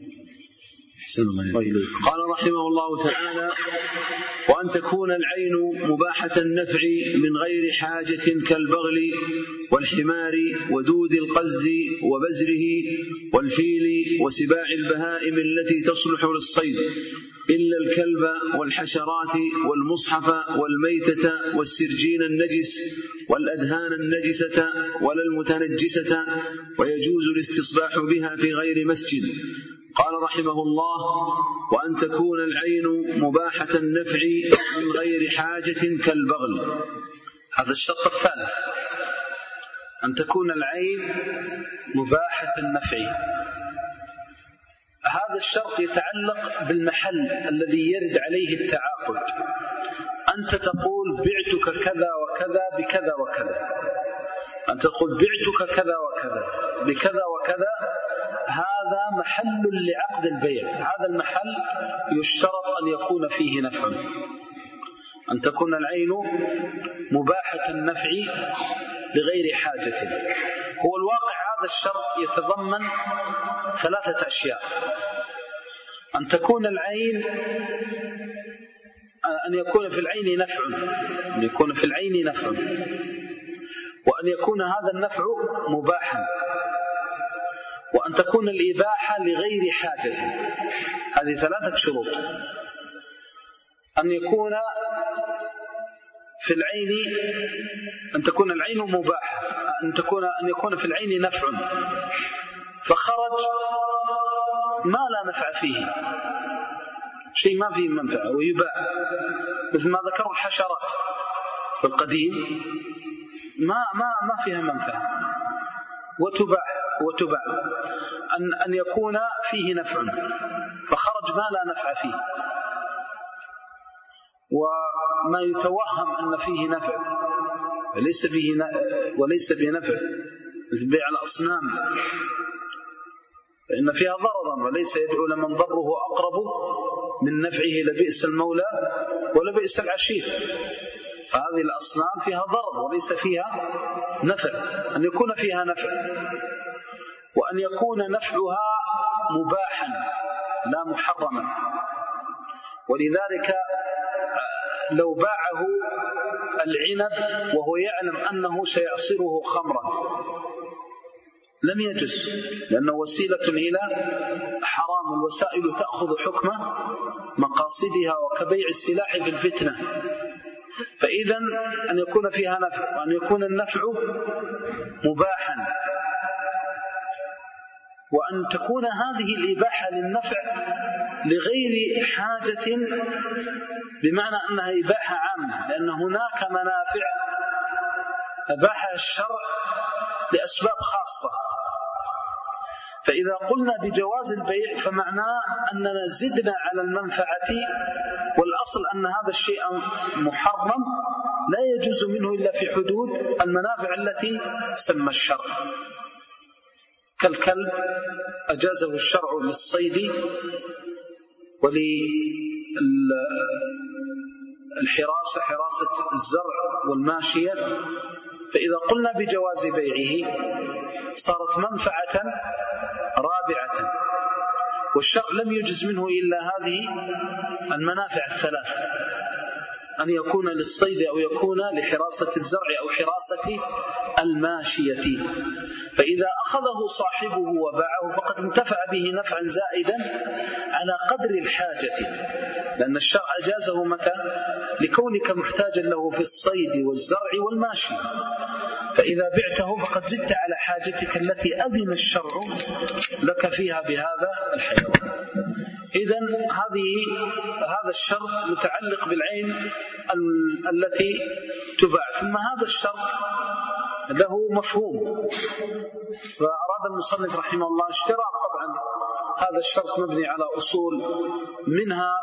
Speaker 1: قال رحمه الله تعالى: وأن تكون العين مباحة النفع من غير حاجة كالبغل والحمار ودود القز وبزره والفيل وسباع البهائم التي تصلح للصيد، إلا الكلب والحشرات والمصحف والميتة والسرجين النجس والأدهان النجسة ولا المتنجسة، ويجوز الاستصباح بها في غير مسجد. قال رحمه الله: وأن تكون العين مباحة النفع من غير حاجة كالبغل.
Speaker 2: هذا الشرط الثالث، أن تكون العين مباحة النفع. هذا الشرط يتعلق بالمحل الذي يرد عليه التعاقد. أنت تقول بعتك كذا وكذا بكذا وكذا، أنت تقول بعتك كذا وكذا بكذا وكذا، هذا محل لعقد البيع. هذا المحل يشترط أن يكون فيه نفع، أن تكون العين مباحة النفع لغير حاجة. هو الواقع هذا الشرط يتضمن ثلاثة أشياء: أن تكون العين أن يكون في العين نفع، أن يكون في العين نفع، وأن يكون هذا النفع مباحا، وأن تكون الإباحة لغير حاجة. هذه ثلاثة شروط: أن يكون في العين أن تكون العين مباحة، أن تكون أن يكون في العين نفع، فخرج ما لا نفع فيه، شيء ما فيه منفعة ويباع، مثل ما ذكروا الحشرات في القديم ما ما ما فيها منفعة وتباع وتباع. أن أن يكون فيه نفع فخرج ما لا نفع فيه، وما يتوهم أن فيه نفع وليس فيه وليس فيه نفع، مثل بيع الأصنام فإن فيها ضررا، وليس يدعو لمن ضره أقرب من نفعه لبئس المولى ولبئس العشير. فهذه الأصنام فيها ضرر وليس فيها نفع. أن يكون فيها نفع وأن يكون نفعها مباحا لا محرما. ولذلك لو باعه العنب وهو يعلم أنه سيعصره خمرا لم يجز، لأنه وسيلة إلى حرام. الوسائل تأخذ حكم مقاصدها، وكبيع السلاح في الفتنة. فإذا أن يكون فيها نفع وأن يكون النفع مباحا، وأن تكون هذه الإباحة للنفع لغير حاجة، بمعنى أنها إباحة عامة، لأن هناك منافع أباحها الشرع لأسباب خاصة. فإذا قلنا بجواز البيع فمعناه أننا زدنا على المنفعة، والأصل أن هذا الشيء محرم لا يجوز منه إلا في حدود المنافع التي سمى الشرع. كالكلب أجازه الشرع للصيد وللحراسة، حراسة الزرع والماشية. فإذا قلنا بجواز بيعه صارت منفعة رابعة، والشرع لم يجز منه إلا هذه المنافع الثلاث، أن يكون للصيد أو يكون لحراسة الزرع أو حراسة الماشية. فإذا أخذه صاحبه وباعه فقد انتفع به نفعا زائدا على قدر الحاجة، لأن الشرع أجازه متى؟ لكونك محتاجا له في الصيد والزرع والماشي. فإذا بعته فقد زدت على حاجتك التي أذن الشرع لك فيها بهذا الحيوان. إذن هذه هذا الشرط متعلق بالعين التي تباع. ثم هذا الشرط له مفهوم، فأراد المصنف رحمه الله اشتراط. طبعا هذا الشرط مبني على أصول، منها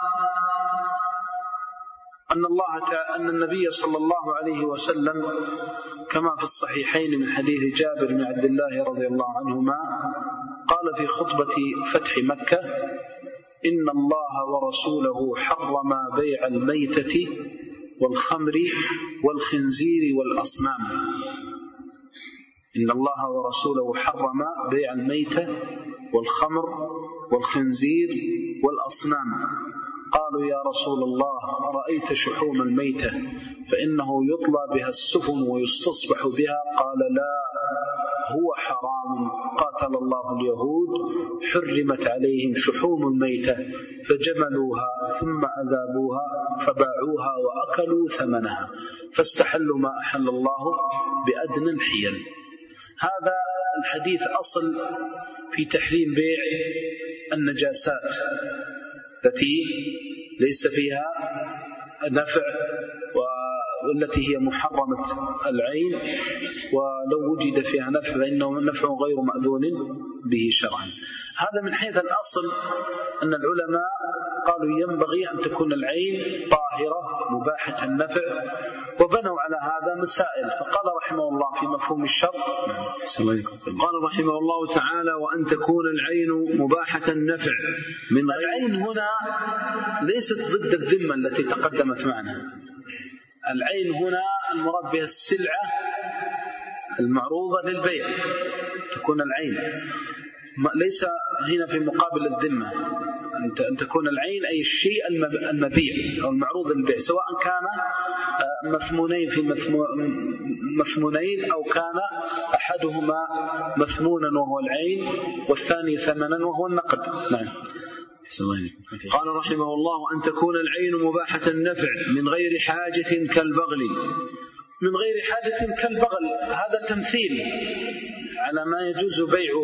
Speaker 2: أن الله تعالى أن النبي صلى الله عليه وسلم كما في الصحيحين من حديث جابر بن عبد الله رضي الله عنهما قال في خطبة فتح مكة: إن الله ورسوله حرما بيع الميتة والخمر والخنزير والأصنام. إن الله ورسوله حرما بيع الميتة والخمر والخنزير والأصنام. قالوا: يا رسول الله، رأيت شحوم الميتة فإنه يطلى بها السفن ويستصبح بها؟ قال: لا، هو حرام. قاتل الله اليهود، حرمت عليهم شحوم الميتة فجملوها ثم أذابوها فباعوها وأكلوا ثمنها فاستحلوا ما أحل الله بأدنى الحيل. هذا الحديث أصل في تحريم بيع النجاسات التي ليس فيها نفع والتي هي محرمة العين، ولو وجد فيها نفع فإنه نفع غير مأذون به شرعا. هذا من حيث الأصل أن العلماء قالوا ينبغي أن تكون العين طاهرة مباحة النفع، وبنوا على هذا مسائل. فقال رحمه الله في مفهوم الشرط،
Speaker 1: قال رحمه الله تعالى: وأن تكون العين مباحة النفع.
Speaker 2: من العين هنا ليست ضد الذمة التي تقدمت معنا. العين هنا المراد بها السلعة المعروضة للبيع، تكون العين، ليس هنا في مقابل الذمة. أن تكون العين أي الشيء المبيع أو المعروض للبيع، سواء كان مثمونين في مثمونين أو كان أحدهما مثمونا وهو العين والثاني ثمنا وهو النقد. نعم.
Speaker 1: قال رحمه الله: أن تكون العين مباحة النفع من غير حاجة كالبغل.
Speaker 2: من غير حاجة كالبغل، هذا تمثيل على ما يجوز بيعه،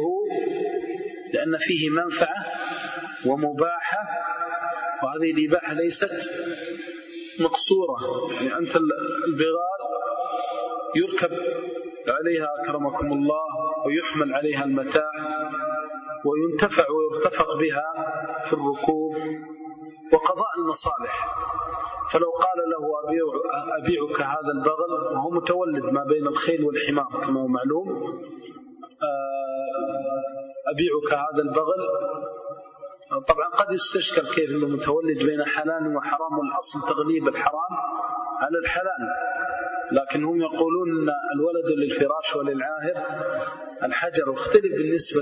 Speaker 2: لأن فيه منفعة ومباحة، وهذه الإباحة ليست مقصورة. يعني أنت البغال يركب عليها أكرمكم الله ويحمل عليها المتاع وينتفع ويرتفق بها في الركوب وقضاء المصالح. فلو قال له أبيعك هذا البغل وهو متولد ما بين الخيل والحمار كما هو معلوم، أبيعك هذا البغل، طبعا قد يستشكل كيف أنه متولد بين حلال وحرام، والأصل تغليب الحرام على الحلال، لكن هم يقولون أن الولد للفراش وللعاهر الحجر. واختلف بالنسبة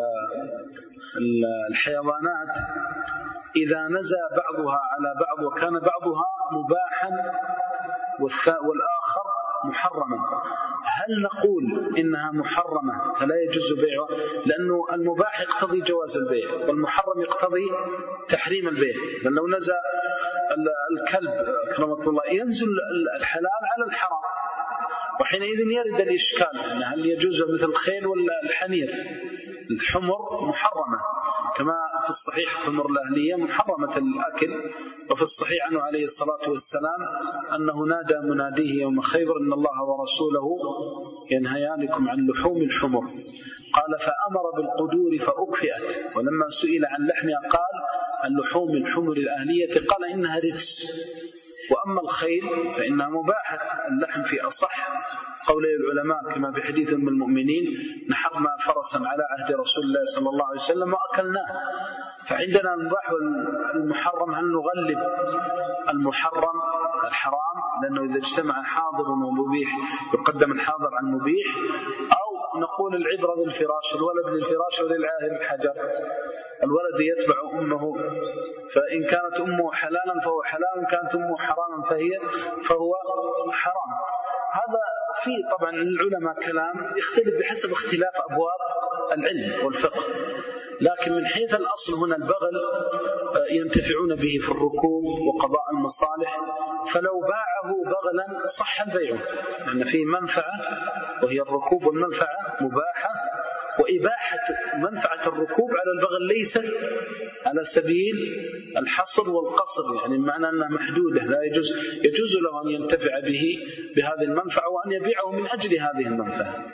Speaker 2: للحيوانات إذا نزى بعضها على بعض وكان بعضها مباحا والآخر محرما، هل نقول إنها محرمة فلا يجوز بيعها؟ لأنه المباح يقتضي جواز البيع والمحرم يقتضي تحريم البيع. لأن لو نزى الكلب كرمك الله ينزل الحلال على الحرام، وحينئذ يرد الإشكال يعني هل يجوز مثل الخيل ولا الحمير؟ الحمر محرمة كما في الصحيح حمر الأهلية محرمة الأكل، وفي الصحيح عنه عليه الصلاة والسلام أنه نادى مناديه يوم خيبر إن الله ورسوله ينهيانكم عن لحوم الحمر، قال فأمر بالقدور فأكفئت، ولما سئل عن لحمها قال اللحوم الحمر الأهلية قال إنها رجس، وأما الخيل فإنها مباحة اللحم في أصح قولي العلماء، كما في حديث من المؤمنين نحرنا فرسا على عهد رسول الله صلى الله عليه وسلم وأكلناه. فعندنا المباح والمحرم، هل نغلب المحرم الحرام لأنه إذا اجتمع حاضر ومبيح يقدم الحاضر عن المبيح، أو نقول العبرة بالفراش، الولد للفراش وللعاهر الحجر، الولد يتبع أمه، فإن كانت أمه حلالا فهو حلال، إن كانت أمه حراما فهي فهو حرام. هذا فيه طبعا العلماء كلام يختلف بحسب اختلاف أبواب العلم والفقه، لكن من حيث الأصل هنا البغل ينتفعون به في الركوب وقضاء المصالح، فلو باعه بغلا صح البيع، لأن فيه منفعة وهي الركوب، والمنفعة مباحة، وإباحة منفعة الركوب على البغل ليست على سبيل الحصر والقصر، يعني معنى أنها محدودة، لا يجوز يجوز له أن ينتفع به بهذه المنفعة وأن يبيعه من أجل هذه المنفعة.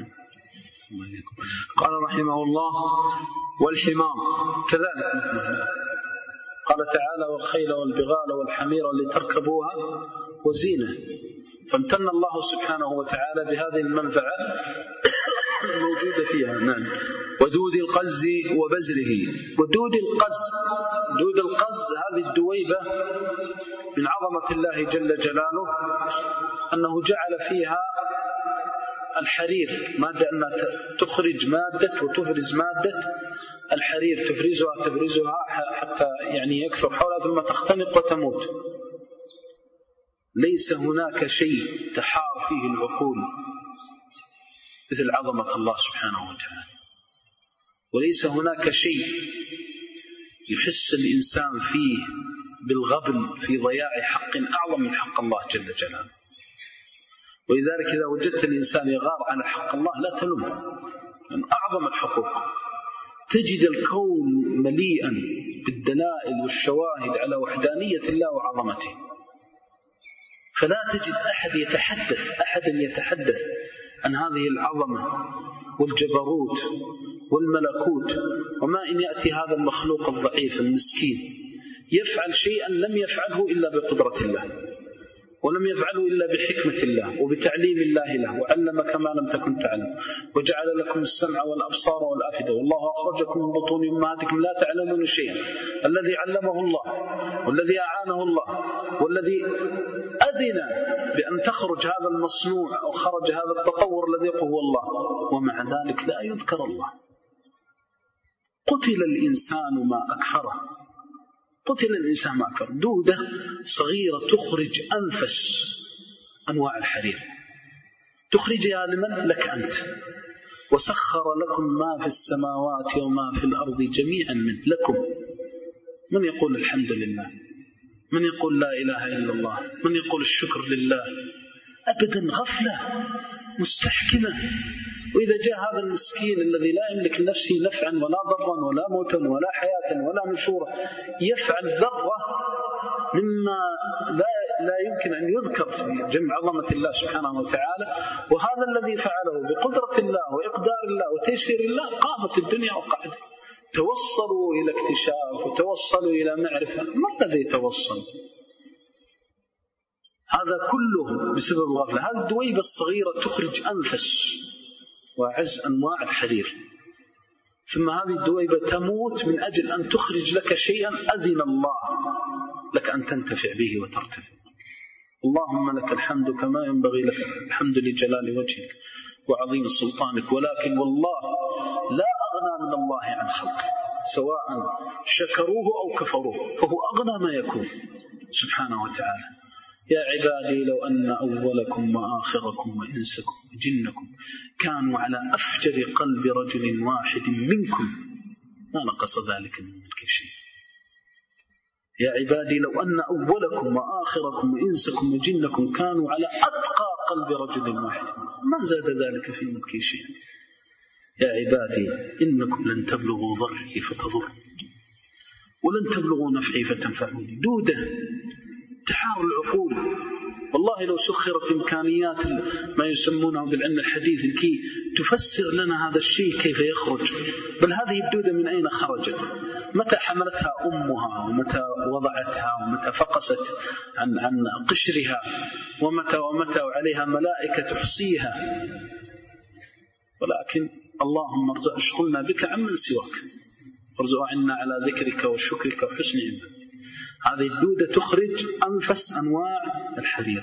Speaker 1: قال رحمه الله والحمار كذلك مثله،
Speaker 2: قال تعالى والخيل والبغال والحمير لتركبوها وزينة، فامتن الله سبحانه وتعالى بهذه المنفعة الموجودة فيها. نعم.
Speaker 1: ودود القز وبزره،
Speaker 2: ودود القز، دود القز هذه الدويبة من عظمة الله جل جلاله أنه جعل فيها الحرير، مادة أنها تخرج مادة وتفرز مادة الحرير، تفرزها تفرزها حتى يعني يكثر حولها ثم تختنق وتموت. ليس هناك شيء تحار فيه العقول مثل عظمة الله سبحانه وتعالى، وليس هناك شيء يحس الإنسان فيه بالغبن في ضياع حق أعظم من حق الله جل جلاله. ولذلك إذا وجدت الإنسان يغار على حق الله لا تلومه، من أعظم الحقوق. تجد الكون مليئا بالدلائل والشواهد على وحدانية الله وعظمته، فلا تجد أحد يتحدث أحدا يتحدث عن هذه العظمة والجبروت والملكوت، وما إن يأتي هذا المخلوق الضعيف المسكين يفعل شيئا لم يفعله إلا بقدرة الله، ولم يفعله إلا بحكمة الله وبتعليم الله له، وعلمك ما لم تكن تعلم، وجعل لكم السمع والأبصار والأفئدة، والله أخرجكم من بطون أمهاتكم لا تعلمون شيئا، الذي علمه الله والذي أعانه الله والذي أذن بأن تخرج هذا المصنوع أو خرج هذا التطور الذي هو الله، ومع ذلك لا يذكر الله. قتل الإنسان ما أكفره، قتل الإنسان ما أكفره. دودة صغيرة تخرج أنفس أنواع الحرير، تخرجها لمن؟ لك أنت. وسخر لكم ما في السماوات وما في الأرض جميعا منه لكم. من يقول الحمد لله؟ من يقول لا إله إلا الله؟ من يقول الشكر لله؟ أبدا، غفلة مستحكمة. وإذا جاء هذا المسكين الذي لا يملك لنفسه نفعا ولا ضرا ولا موتا ولا حياة ولا نشورا يفعل ذرة مما لا لا يمكن أن يذكر في جمع عظمة الله سبحانه وتعالى، وهذا الذي فعله بقدرة الله وإقدار الله وتيسير الله، قامت الدنيا وقعدت. توصلوا إلى اكتشاف وتوصلوا إلى معرفة. ما الذي توصل؟ هذا كله بسبب الغفلة. هذه الدويبة الصغيرة تخرج أنفس وأعز أنواع الحرير، ثم هذه الدويبة تموت من أجل أن تخرج لك شيئا أذن الله لك أن تنتفع به وترتفع. اللهم لك الحمد كما ينبغي لك الحمد لجلال وجهك وعظيم سلطانك، ولكن والله لا أغنى من الله عن خلقه سواء شكروه أو كفروه، فهو أغنى ما يكون سبحانه وتعالى. يا عبادي لو أن أولكم وآخركم وإنسكم وجنكم كانوا على أفجر قلب رجل واحد منكم ما نقص ذلك من ملك شيء. يا عبادي لو أن أولكم وآخركم وإنسكم وجنكم كانوا على أتقى قلب رجل واحد ما زاد ذلك في ملك شيء. يا عبادي إنكم لن تبلغوا ضري فتضر ولن تبلغوا نفعي فتنفعوني. دودة تحار العقول. والله لو سخرت إمكانيات ما يسمونه بالعلم الحديث كي تفسر لنا هذا الشيء كيف يخرج. بل هذه الدودة من أين خرجت؟ متى حملتها أمها ومتى وضعتها ومتى فقست عن عن قشرها ومتى ومتى وعليها ملائكة تحصيها. ولكن اللهم ارزق اشغلنا بك عمن سواك وارزق عنا على ذكرك وشكرك وحسن عبادتك. هذه الدودة تخرج أنفس أنواع الحرير،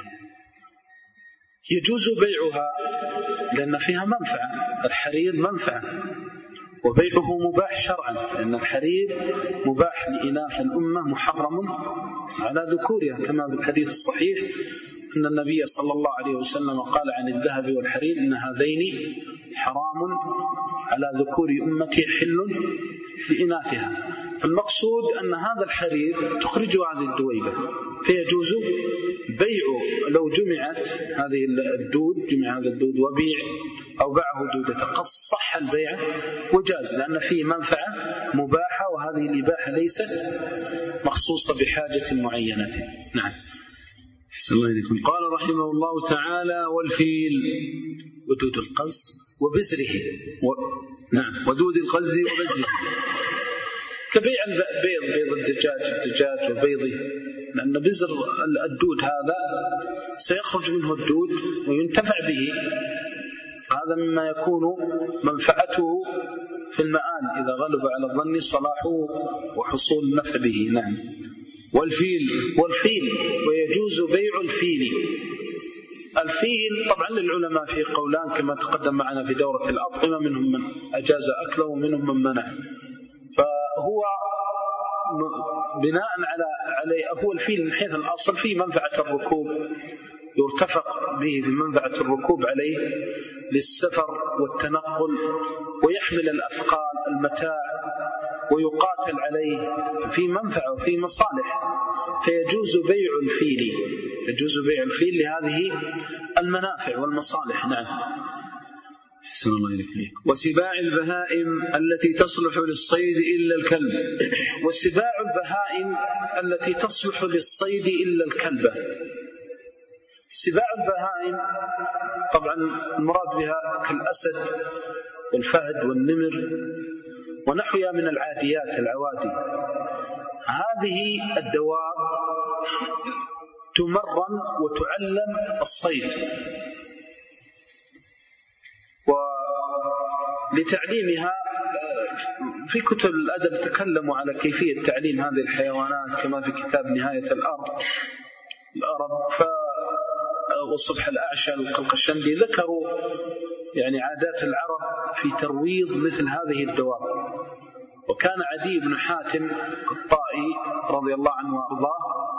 Speaker 2: يجوز بيعها لأن فيها منفعة. الحرير منفعة وبيعه مباح شرعا، لأن الحرير مباح لإناث الأمة محرم على ذكورها، كما في الحديث الصحيح أن النبي صلى الله عليه وسلم قال عن الذهب والحرير إن هذين حرام على ذكور أمتي حل لإناثها. المقصود أن هذا الحرير تخرج هذه الدويبة فيجوز بيع. لو جمعت هذه الدود جمع هذا الدود وبيع أو باعه دودة قص صح البيع وجاز، لأن فيه منفعة مباحة، وهذه الإباحة ليست مخصوصة بحاجة معينة. نعم.
Speaker 1: أحسن الله إليكم. قال رحمه الله تعالى: والفيل
Speaker 2: ودود القز وبزره
Speaker 1: و... نعم ودود القز وبزره
Speaker 2: كبيع البيض، بيض الدجاج الدجاج وبيضه، لأن بزر الدود هذا سيخرج منه الدود وينتفع به، هذا مما يكون منفعته في المآل إذا غلب على الظن صلاحه وحصول النفع به. نعم.
Speaker 1: والفيل
Speaker 2: والفيل ويجوز بيع الفيل. الفيل طبعا للعلماء في قولان كما تقدم معنا في دورة الأطعمة، منهم من أجاز أكله ومنهم من منع. فهو بناء على عليه هو الفيل من حيث الأصل فيه منفعة الركوب، يرتفق به في منفعة الركوب عليه للسفر والتنقل، ويحمل الأثقال المتاع ويقاتل عليه، في منفعة وفي مصالح، فيجوز بيع الفيل، يجوز بيع الفيل لهذه المنافع والمصالح. نعم.
Speaker 1: أحسن الله إليك. وسباع البهائم التي تصلح للصيد إلا الكلب.
Speaker 2: وسباع البهائم التي تصلح للصيد إلا الكلب. سباع البهائم طبعا المراد بها كالأسد والفهد والنمر ونحوها من العاديات العوادي. هذه الدواب تمرن وتعلم الصيد، ولتعليمها في كتب الأدب تكلموا على كيفية تعليم هذه الحيوانات، كما في كتاب نهاية الأرض الأرب ف والصبح الأعشى القلقشندي ذكروا يعني عادات العرب في ترويض مثل هذه الدواب. وكان عدي بن حاتم الطائي رضي الله عنه وأرضاه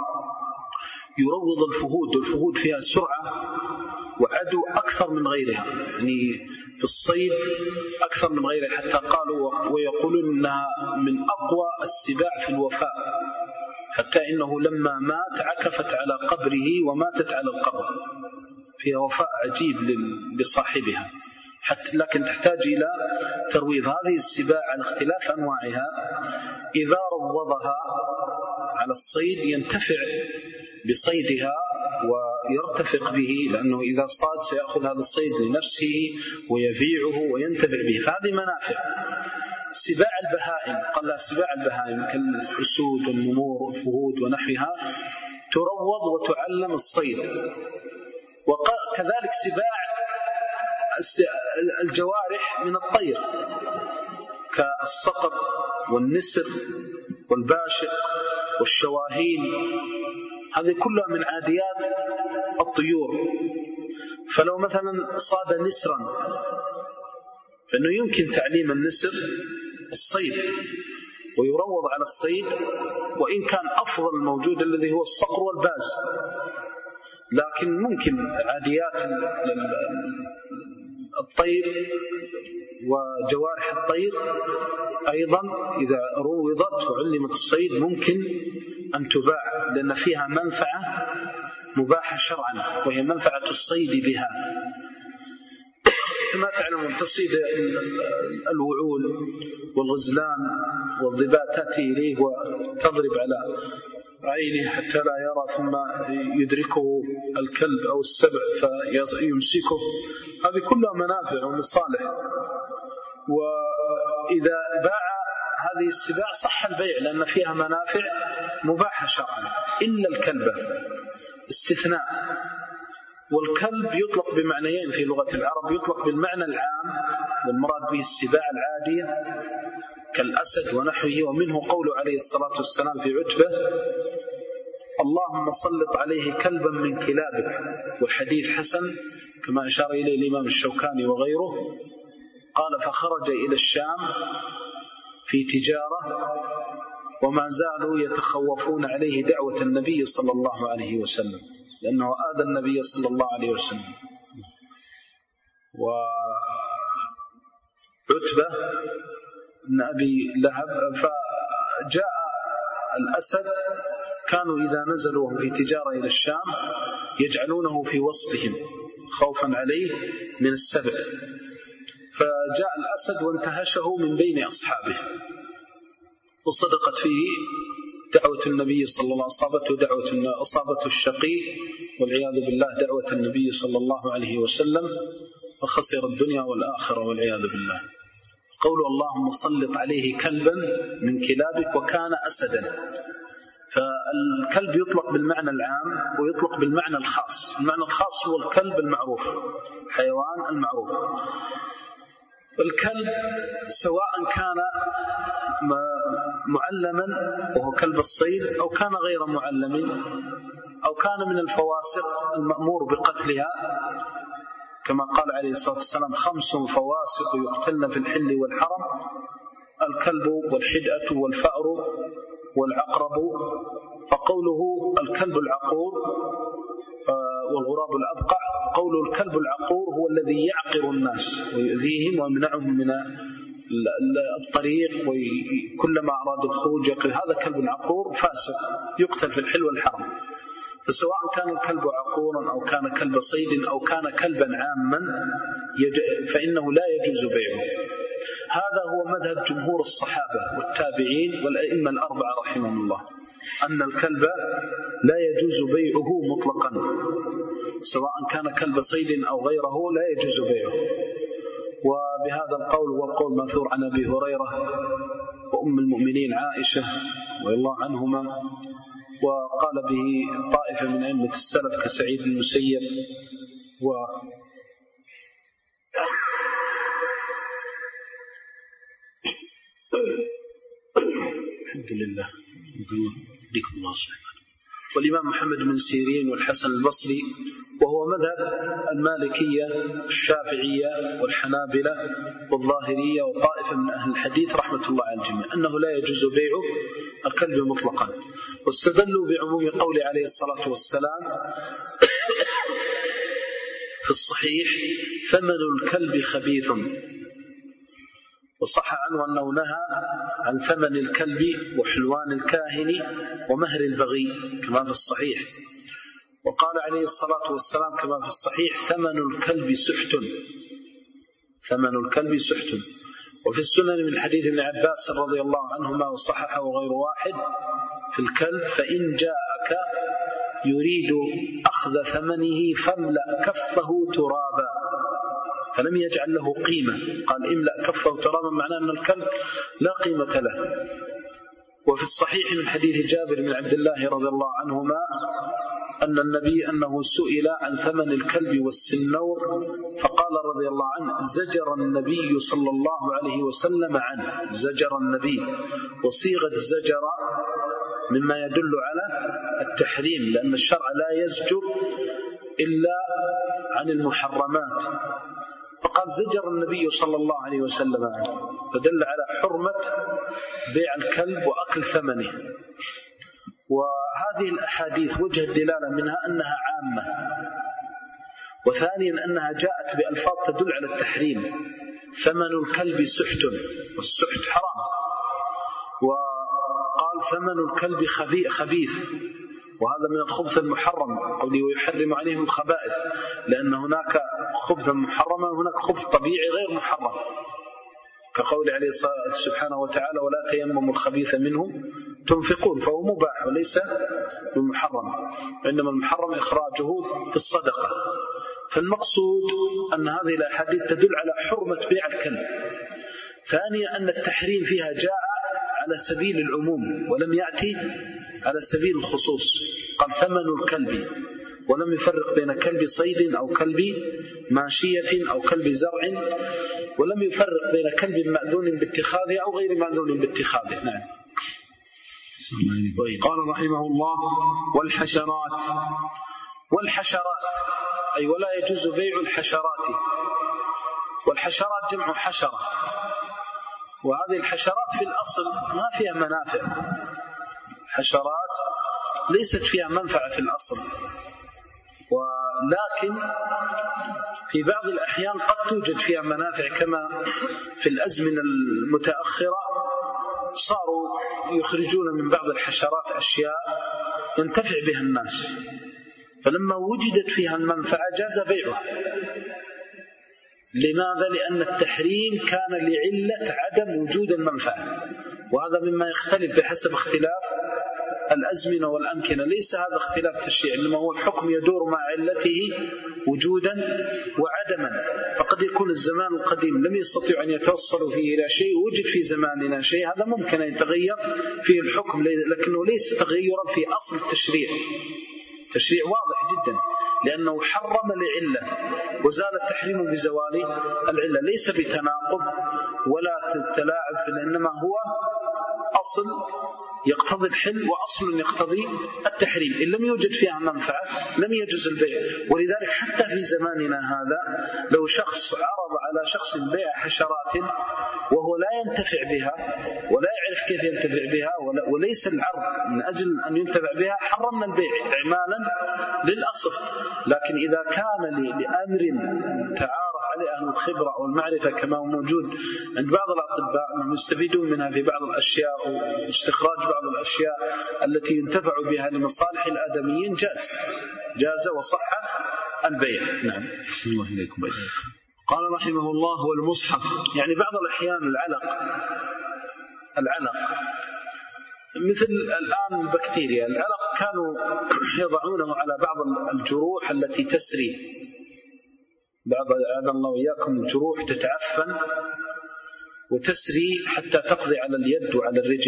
Speaker 2: يروض الفهود، والفهود فيها سرعة وعدو أكثر من غيرها، يعني في الصيد أكثر من غيرها، حتى قالوا ويقولون أنها من أقوى السباع في الوفاء، حتى إنه لما مات عكفت على قبره وماتت على القبر، فيها وفاء عجيب لصاحبها، حتى لكن تحتاج إلى ترويض. هذه السباع على اختلاف أنواعها إذا روضها على الصيد ينتفع بصيدها ويرتفق به، لأنه إذا صاد سيأخذ هذا الصيد لنفسه ويبيعه وينتفع به، فهذه منافع. سباع البهائم قال لها سباع البهائم كالأسود والنمور والفهود ونحوها تروض وتعلم الصيد. وكذلك سباع الجوارح من الطير كالصقر والنسر والباشق والشواهين، هذه كلها من عاديات الطيور. فلو مثلا صاد نسرا فإنه يمكن تعليم النسر الصيد ويروض على الصيد، وإن كان أفضل الموجود الذي هو الصقر والباز، لكن ممكن عاديات الطير وجوارح الطير أيضا إذا روضت وعلمت الصيد ممكن أن تباع، لأن فيها منفعة مباحة شرعا وهي منفعة الصيد بها. كما تعلمون تصيد الوعول والغزلان والضباء تأتي إليه وتضرب على عينه حتى لا يرى، ثم يدركه الكلب أو السبع فيمسكه. هذه كلها منافع ومصالح. وإذا باع هذه السباع صح البيع لأن فيها منافع مباحة شرعا، إلا الكلب استثناء. والكلب يطلق بمعنيين في لغة العرب، يطلق بالمعنى العام والمراد به السباع العادية كالأسد ونحوه، ومنه قوله عليه الصلاة والسلام في عتبة: اللهم سلط عليه كلبا من كلابك، والحديث حسن كما أشار إليه الإمام الشوكاني وغيره. قال: فخرج إلى الشام في تجارة وما زالوا يتخوفون عليه دعوة النبي صلى الله عليه وسلم، لأنه آذى النبي صلى الله عليه وسلم. وعتبة بن أبي لهب، فجاء الأسد، كانوا إذا نزلوا في تجارة إلى الشام يجعلونه في وسطهم خوفا عليه من السبع، فجاء الأسد وانتهشه من بين أصحابه، وصدقت فيه دعوة النبي صلى الله عليه وسلم، أصابته دعوة أصابته الشقي والعياذ بالله دعوة النبي صلى الله عليه وسلم، فخسر الدنيا والآخرة والعياذ بالله. قول اللهم سلط عليه كلبا من كلابك، وكان أسدا. فالكلب يطلق بالمعنى العام ويطلق بالمعنى الخاص. المعنى الخاص هو الكلب المعروف، حيوان المعروف. الكلب سواء كان معلما وهو كلب الصيد، أو كان غير معلم، أو كان من الفواسق المأمور بقتلها، كما قال عليه الصلاة والسلام: خمس فواسق يقتلن في الحل والحرم: الكلب والحدأة والفأر والعقرب. فقوله الكلب العقور والغراب الأبقع، قول الكلب العقور هو الذي يعقر الناس ويؤذيهم ويمنعهم من الطريق، وكلما أراد الخروج يقل. هذا كلب عقور فاسق يقتل في الحل والحرم. فسواء كان الكلب عقورا أو كان كلب صيد أو كان كلبا عاما فإنه لا يجوز بيعه. هذا هو مذهب جمهور الصحابة والتابعين والأئمة الأربعة رحمهم الله، أن الكلب لا يجوز بيعه مطلقا، سواء كان كلب صيد أو غيره لا يجوز بيعه. وبهذا القول هو القول ماثور عن أبي هريرة وأم المؤمنين عائشة رضي الله عنهما، وقال به طائفة من أئمة السلف كسعيد بن المسيب و الحمد لله بكم الله سبحانه، والإمام محمد بن سيرين والحسن البصري، وهو مذهب المالكية الشافعية والحنابلة والظاهرية وطائفة من أهل الحديث رحمة الله على الجميع، أنه لا يجوز بيع الكلب مطلقا. واستدلوا بعموم قول عليه الصلاة والسلام في الصحيح: ثمن الكلب خبيث. وصح عنه أنه نهى عن ثمن الكلب وحلوان الكاهن ومهر البغي كما في الصحيح. وقال عليه الصلاة والسلام كما في الصحيح: ثمن الكلب سحت، ثمن الكلب سحت. وفي السنن من حديث ابن عباس رضي الله عنهما وصححه غير واحد في الكلب: فإن جاءك يريد أخذ ثمنه فاملأ كفه ترابا، فلم يجعل له قيمة، قال املأ كفه ترابا، معناه أن الكلب لا قيمة له. وفي الصحيح من حديث جابر بن عبد الله رضي الله عنهما أن النبي أنه سئل عن ثمن الكلب والسنور فقال رضي الله عنه زجر النبي صلى الله عليه وسلم عنه. زجر النبي، وصيغة زجر مما يدل على التحريم، لأن الشرع لا يزجر إلا عن المحرمات، فقال زجر النبي صلى الله عليه وسلم عنه، فدل على حرمة بيع الكلب وأكل ثمنه. وهذه الأحاديث وجه الدلالة منها أنها عامة، وثانيا أنها جاءت بألفاظ تدل على التحريم. ثمن الكلب سحت، والسحت حرام، وقال ثمن الكلب خبيث، وهذا من الخبث المحرم، قوله ويحرم عليهم الخبائث، لأن هناك خبثا محرما وهناك خبث طبيعي غير محرم، كقول عليه سبحانه وتعالى ولا تيمموا الخبيث منه تنفقون، فهو مباح وليس بمحرم، وإنما المحرم إخراجه في الصدقة. فالمقصود أن هذه الأحاديث تدل على حرمة بيع الكلب. ثانيا أن التحريم فيها جاء على سبيل العموم ولم يأتي على سبيل الخصوص، قال ثمن الكلب، ولم يفرق بين كلب صيد أو كلب ماشية أو كلب زرع، ولم يفرق بين كلب مأذون باتخاذه أو غير مأذون باتخاذه. نعم.
Speaker 1: قال رحمه الله والحشرات.
Speaker 2: والحشرات أي ولا يجوز بيع الحشرات، والحشرات جمع حشرة، وهذه الحشرات في الأصل ما فيها منافع، حشرات ليست فيها منفعة في الأصل، ولكن في بعض الأحيان قد توجد فيها منافع، كما في الأزمنة المتأخرة صاروا يخرجون من بعض الحشرات أشياء ينتفع بها الناس، فلما وجدت فيها المنفعة جاز بيعها. لماذا؟ لأن التحريم كان لعلة عدم وجود المنفعة، وهذا مما يختلف بحسب اختلاف الأزمنة والأمكنة، ليس هذا اختلاف تشريع، إنما هو الحكم يدور مع علته وجودا وعدما. فقد يكون الزمان القديم لم يستطيع أن يتوصلوا فيه إلى شيء، ووجد في زماننا شيء، هذا ممكن أن يتغير فيه الحكم، لكنه ليس تغيرا في أصل التشريع. تشريع واضح جدا، لأنه حرم لعلة وزال التحريم بزوال العلة، ليس بتناقض ولا تلاعب، إنما هو أصل يقتضي الحل وأصل يقتضي التحريم. إن لم يوجد فيها منفعة لم يجوز البيع. ولذلك حتى في زماننا هذا لو شخص عرض على شخص بيع حشرات وهو لا ينتفع بها ولا يعرف كيف ينتفع بها وليس العرض من أجل أن ينتفع بها، حرمنا البيع إعمالا للأصل. لكن إذا كان لأمر تعارف عليه أهل الخبرة والمعرفة كما هو موجود عند بعض الأطباء أنهم يستفيدون منها في بعض الأشياء واستخراج بعض الأشياء التي ينتفع بها لمصالح الآدميين، جاز جاز وصح البيع. نعم.
Speaker 1: بسم الله إليكم. قال رحمه الله والمصحف.
Speaker 2: يعني بعض الأحيان العلق العلق مثل الآن البكتيريا، العلق كانوا يضعونه على بعض الجروح التي تسري، بعض عاد الله وإياكم الجروح تتعفن وتسري حتى تقضي على اليد وعلى الرجل،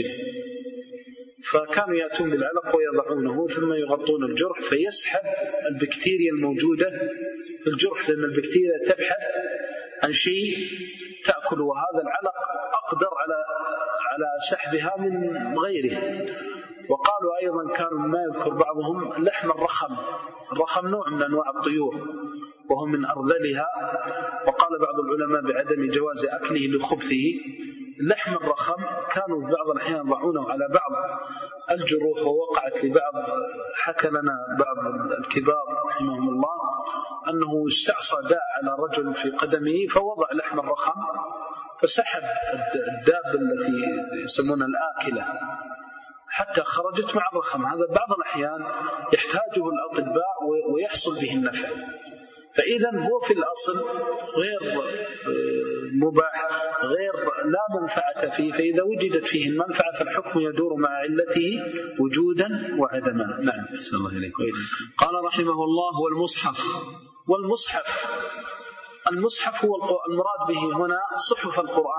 Speaker 2: فكانوا يأتون بالعلق ويضعونه ثم يغطون الجرح فيسحب البكتيريا الموجودة في الجرح، لأن البكتيريا تبحث عن شيء تأكل، وهذا العلق أقدر على على سحبها من غيره. وقالوا أيضا كانوا ما يذكر بعضهم لحم الرخم، الرخم نوع من أنواع الطيور وهو من أرذلها، وقال بعض العلماء بعدم جواز أكله لخبثه. لحم الرخم كانوا في بعض الأحيان يضعونه على بعض الجروح، ووقعت لبعض، حكى لنا بعض الكبار رحمهم الله أنه استعصى داء على رجل في قدمه فوضع لحم الرخم فسحب الدابة التي يسمونها الآكلة حتى خرجت مع الرخم. هذا بعض الأحيان يحتاجه الأطباء ويحصل به النفع، فإذا هو في الأصل غير مباح، غير لا منفعة فيه، فإذا وجدت فيه المنفعة فالحكم يدور مع علته وجودا وعدما. نعم.
Speaker 1: أحسن الله إليكم. قال رحمه الله والمصحف.
Speaker 2: والمصحف المصحف هو المراد به هنا صحف القرآن،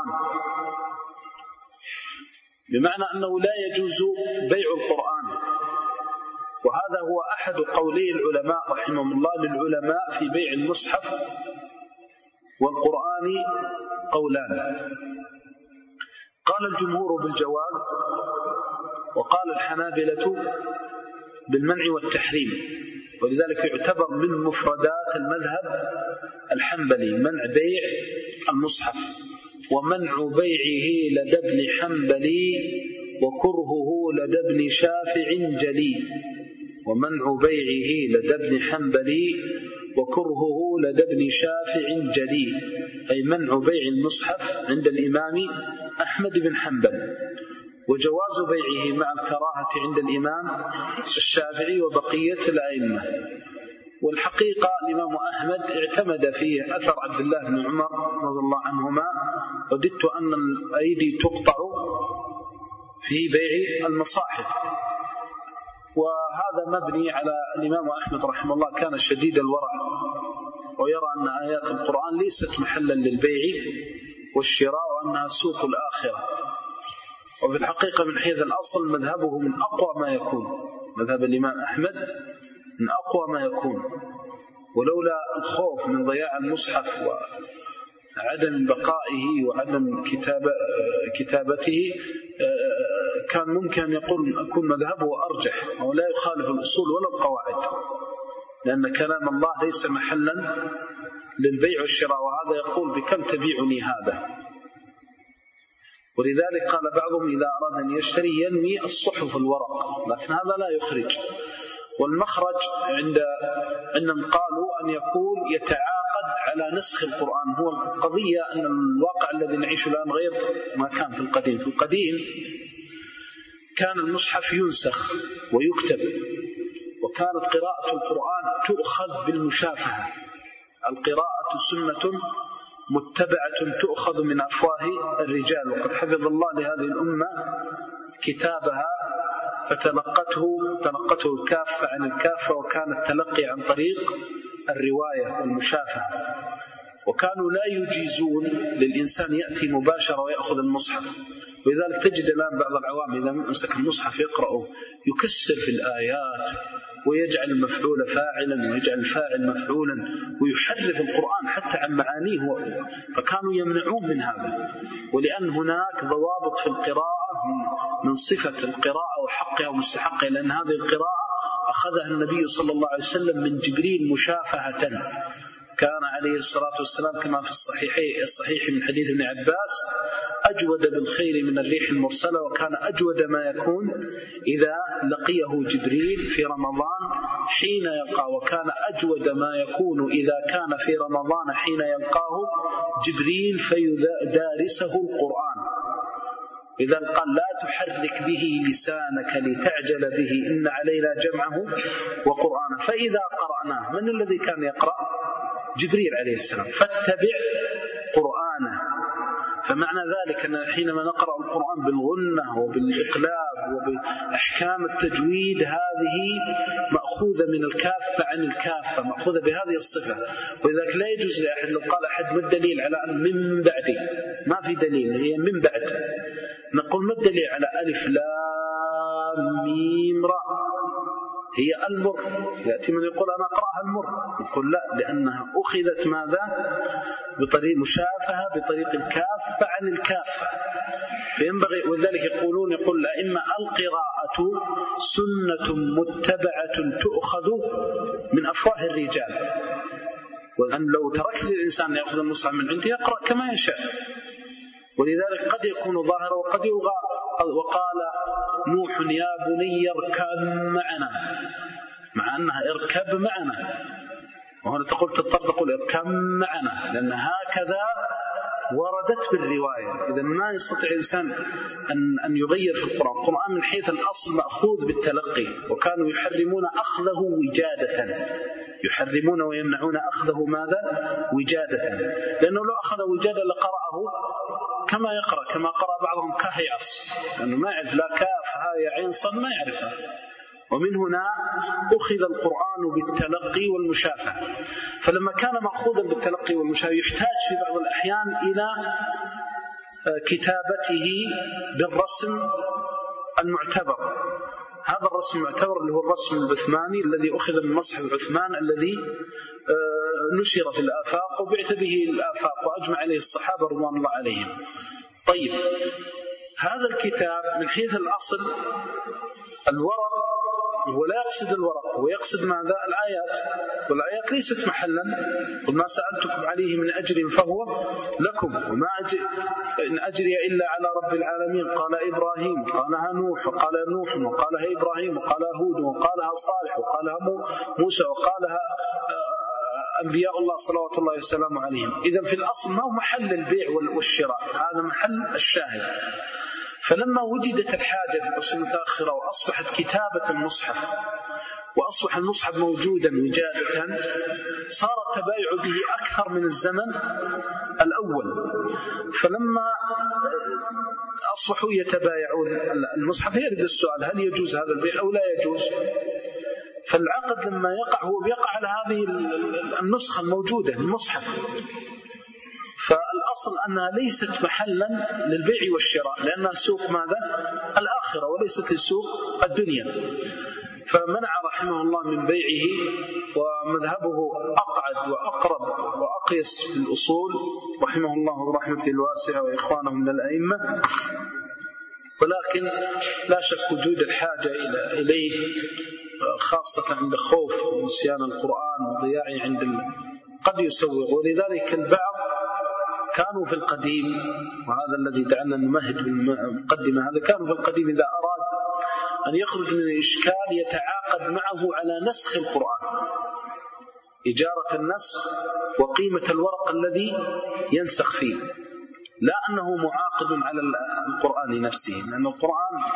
Speaker 2: بمعنى أنه لا يجوز بيع القرآن، وهذا وهذا هو أحد قولي العلماء رحمهم الله للعلماء في بيع المصحف والقرآن قولان. قال الجمهور بالجواز، وقال الحنابلة بالمنع والتحريم، ولذلك يعتبر من مفردات المذهب الحنبلي منع بيع المصحف، ومنع بيعه لدى ابن حنبلي وكرهه لدى ابن شافع جلي. ومنع بيعه لدى ابن حنبلي وكرهه لدى ابن شافع جلي، أي منع بيع المصحف عند الإمام أحمد بن حنبل، وجواز بيعه مع الكراهة عند الإمام الشافعي وبقية الأئمة. والحقيقة الإمام أحمد اعتمد فيه أثر عبد الله بن عمر رضي الله عنهما: وددت أن الأيدي تقطع في بيع المصاحف. وهذا مبني على الإمام أحمد رحمه الله كان شديد الورع، ويرى أن آيات القرآن ليست محلا للبيع والشراء، وأنها سوق الآخرة. وفي الحقيقة من حيث الأصل مذهبه من أقوى ما يكون، مذهب الإمام أحمد من أقوى ما يكون، ولولا الخوف من ضياع المصحف وعدم بقائه وعدم كتابة كتابته كان ممكن أن يقول أكون مذهبه أرجح، أو لا يخالف الأصول ولا القواعد، لأن كلام الله ليس محلا للبيع والشراء، وهذا يقول: بكم تبيعني هذا؟ ولذلك قال بعضهم إذا أراد أن يشتري ينوي الصحف الورق، لكن هذا لا يخرج. والمخرج عند عندهم قالوا أن يكون يتعاقد على نسخ القرآن. هو القضية أن الواقع الذي نعيشه الآن غير ما كان في القديم. في القديم كان المصحف ينسخ ويكتب، وكانت قراءة القرآن تؤخذ بالمشافهة. القراءة سنة متبعة تؤخذ من أفواه الرجال، وقد حفظ الله لهذه الأمة كتابها فتلقته تلقته الكافة عن الكافة، وكان التلقي عن طريق الرواية والمشافهة. وكانوا لا يجيزون للإنسان يأتي مباشرة ويأخذ المصحف، ولذلك تجد الآن بعض العوام إذا أمسك المصحف يقرأه يكسر في الآيات، ويجعل المفعول فاعلا ويجعل الفاعل مفعولا، ويحرف القرآن حتى عن معانيه، فكانوا يمنعون من هذا. ولأن هناك ضوابط في القراءة من صفة القراءة وحقها ومستحقها، لأن هذه القراءة أخذها النبي صلى الله عليه وسلم من جبريل مشافهة. كان عليه الصلاة والسلام كما في الصحيح الصحيح من حديث ابن عباس: أجود بالخير من الريح المرسلة، وكان أجود ما يكون إذا لقيه جبريل في رمضان حين يلقاه، وكان أجود ما يكون إذا كان في رمضان حين يلقاه جبريل فيدارسه القرآن. إذا قال: لا تحرك به لسانك لتعجل به إن علينا جمعه وقرآنه، فإذا قرأناه. من الذي كان يقرأ؟ جبريل عليه السلام. فاتبع قرآنه. فمعنى ذلك أن حينما نقرأ القرآن بالغنة وبالإقلاب وبأحكام التجويد هذه مأخوذة من الكافة عن الكافة، مأخوذة بهذه الصفة. ولذلك لا يجوز لأحد لو قال أحد ما الدليل على أن من بعدي، ما في دليل، هي من بعد. نقول ما الدليل على ألف لام ميم راء؟ هي المر. يأتي من يقول أنا أقرأها المر، نقول لا، لأنها أخذت ماذا؟ بطريق مشافهة، بطريق الكافة عن الكافة. فينبغي، ولذلك يقولون يقول الأئمة: القراءة سنة متبعة تؤخذ من أفواه الرجال. وأن لو تركت للإنسان يأخذ المصحف من عنده يقرأ كما يشاء، ولذلك قد يكون ظاهرا وقد يلغى. وقال نوح: يا بني اركب معنا، مع أنها اركب معنا، وهنا تقول تضطر تقول اركب معنا، لأن هكذا وردت بالرواية. إذا ما يستطيع الإنسان أن أن يغير في القرآن. القرآن من حيث الأصل مأخوذ بالتلقي، وكانوا يحرمون أخذه وجادة، يحرمون ويمنعون أخذه ماذا؟ وجادة، لأنه لو أخذ وجادة لقرأه كما يقرأ، كما قرأ بعضهم كهيعص، لأنه ما يعرف لا كاف ها يا عين صاد، ما يعرفها. ومن هنا أخذ القرآن بالتلقي والمشافهة. فلما كان مأخوذا بالتلقي والمشافهة يحتاج في بعض الأحيان إلى كتابته بالرسم المعتبر. هذا الرسم يعتبر اللي هو الرسم العثماني الذي أخذ من مصحف عثمان الذي نشر في الآفاق وبعث به الآفاق وأجمع عليه الصحابة رضوان الله عليهم. طيب، هذا الكتاب من حيث الأصل الورق هو لا يقصد الورق، هو يقصد ماذا؟ الآيات، والآيات ليست محلا. وما سألتكم عليه من أجر فهو لكم وما أجر إن أجري إلا على رب العالمين. قال إبراهيم، قالها نوح، وقال نوح، وقالها إبراهيم، وقالها هود، وقالها صالح، وقالها موسى، وقالها أنبياء الله صلوات الله وسلامه عليهم. إذن في الأصل ما هو محل البيع والشراء، هذا محل الشاهد. فلما وجدت الحاجة في العصور المتأخرة وأصبحت كتابة المصحف وأصبح المصحف موجودا وجادة، صار التبايع به أكثر من الزمن الأول. فلما أصبحوا يتبايعون المصحف يرد السؤال: هل يجوز هذا البيع أو لا يجوز؟ فالعقد لما يقع هو بيقع على هذه النسخة الموجودة المصحف. فالأصل أنها ليست محلا للبيع والشراء، لأنها سوق ماذا؟ الآخرة، وليست لسوق الدنيا. فمنع رحمه الله من بيعه، ومذهبه أقعد وأقرب وأقيس في الأصول رحمه الله برحمته الواسعة وإخوانه من الأئمة. ولكن لا شك وجود الحاجة إليه خاصة عند خوف نسيان القرآن وضياعه عند قد يسوغ. ولذلك البعض كانوا في القديم، وهذا الذي دعنا نمهد بالمقدمة، هذا كانوا في القديم إذا أراد أن يخرج من الإشكال يتعاقد معه على نسخ القرآن، إجارة النسخ وقيمة الورق الذي ينسخ فيه، لا أنه معاقد على القرآن نفسه، لأن القرآن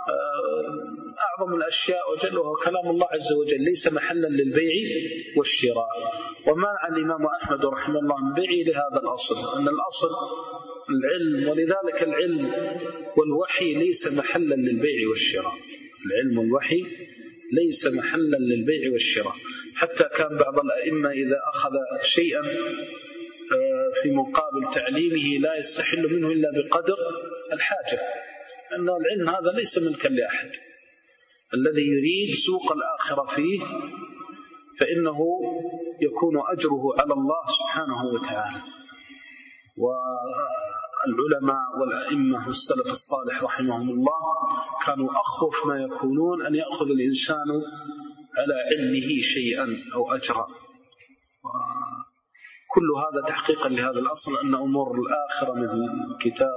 Speaker 2: أعظم الأشياء وجلها كلام الله عز وجل، ليس محلا للبيع والشراء. ومنع الإمام أحمد رحمه الله من بيعه لهذا الأصل، أن الأصل العلم، ولذلك العلم والوحي ليس محلا للبيع والشراء. العلم والوحي ليس محلا للبيع والشراء. حتى كان بعض الأئمة إذا أخذ شيئا في مقابل تعليمه لا يستحل منه إلا بقدر الحاجة، أن العلم هذا ليس ملكا لأحد. الذي يريد سوق الآخرة فيه فإنه يكون أجره على الله سبحانه وتعالى. والعلماء والأئمة والسلف الصالح رحمهم الله كانوا أخوف ما يكونون أن يأخذ الإنسان على علمه شيئا أو أجرا. كل هذا تحقيقا لهذا الأصل، أن أمور الآخرة مثل الكتاب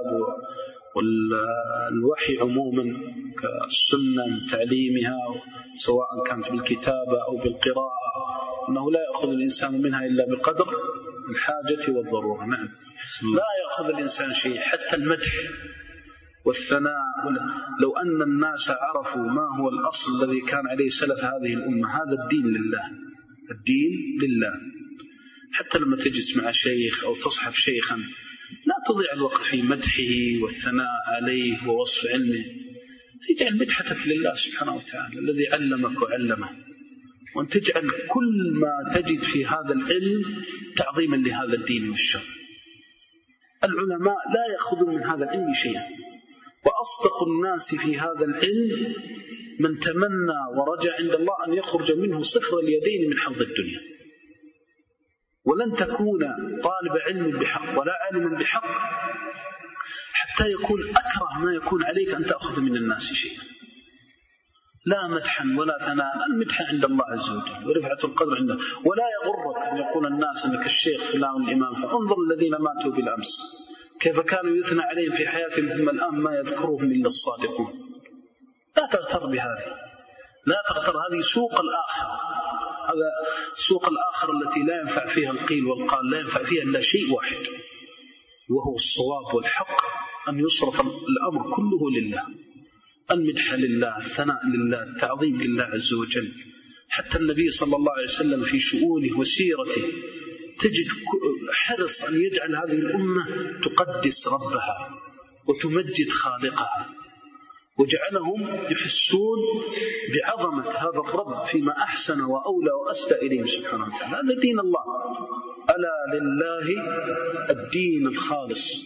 Speaker 2: والوحي عموما كالسنة من تعليمها سواء كانت بالكتابة أو بالقراءة، أنه لا يأخذ الإنسان منها إلا بقدر الحاجة والضرورة. نعم، لا يأخذ الإنسان شيء، حتى المدح والثناء. لو أن الناس عرفوا ما هو الأصل الذي كان عليه سلف هذه الأمة، هذا الدين لله، الدين لله. حتى لما تجلس مع شيخ أو تصحب شيخا لا تضيع الوقت في مدحه والثناء عليه ووصف علمه، اجعل مدحتك لله سبحانه وتعالى الذي علمك وعلمه، وأن تجعل كل ما تجد في هذا العلم تعظيما لهذا الدين والشرع. العلماء لا يأخذون من هذا العلم شيئا، وأصدق الناس في هذا العلم من تمنى ورجع عند الله أن يخرج منه صفر اليدين من حوض الدنيا. ولن تكون طالب علم بحق ولا عالم بحق حتى يكون أكره ما يكون عليك أن تأخذ من الناس شيئا، لا مدحا ولا ثناء. المدح عند الله عز وجل ورفعة القدر عنده. ولا يغرك أن يقول الناس أنك الشيخ فلان الإمام، فانظر الذين ماتوا بالأمس كيف كانوا يثنى عليهم في حياتهم، ثم الآن ما يذكرهم إلا الصادقون. لا تغتر بهذه، لا تغتر، هذه سوق الآخرة. هذا سوق الآخرة التي لا ينفع فيها القيل والقال، لا ينفع فيها إلا شيء واحد، وهو الصواب والحق، أن يصرف الأمر كله لله، المدح لله، الثناء لله، التعظيم لله عز وجل. حتى النبي صلى الله عليه وسلم في شؤونه وسيرته تجد حرص أن يجعل هذه الأمة تقدس ربها وتمجد خالقها، وجعلهم يحسون بعظمة هذا الرب فيما أحسن وأولى وأسدى إليه سبحانه وتعالى. هذا دين الله. ألا لله الدين الخالص،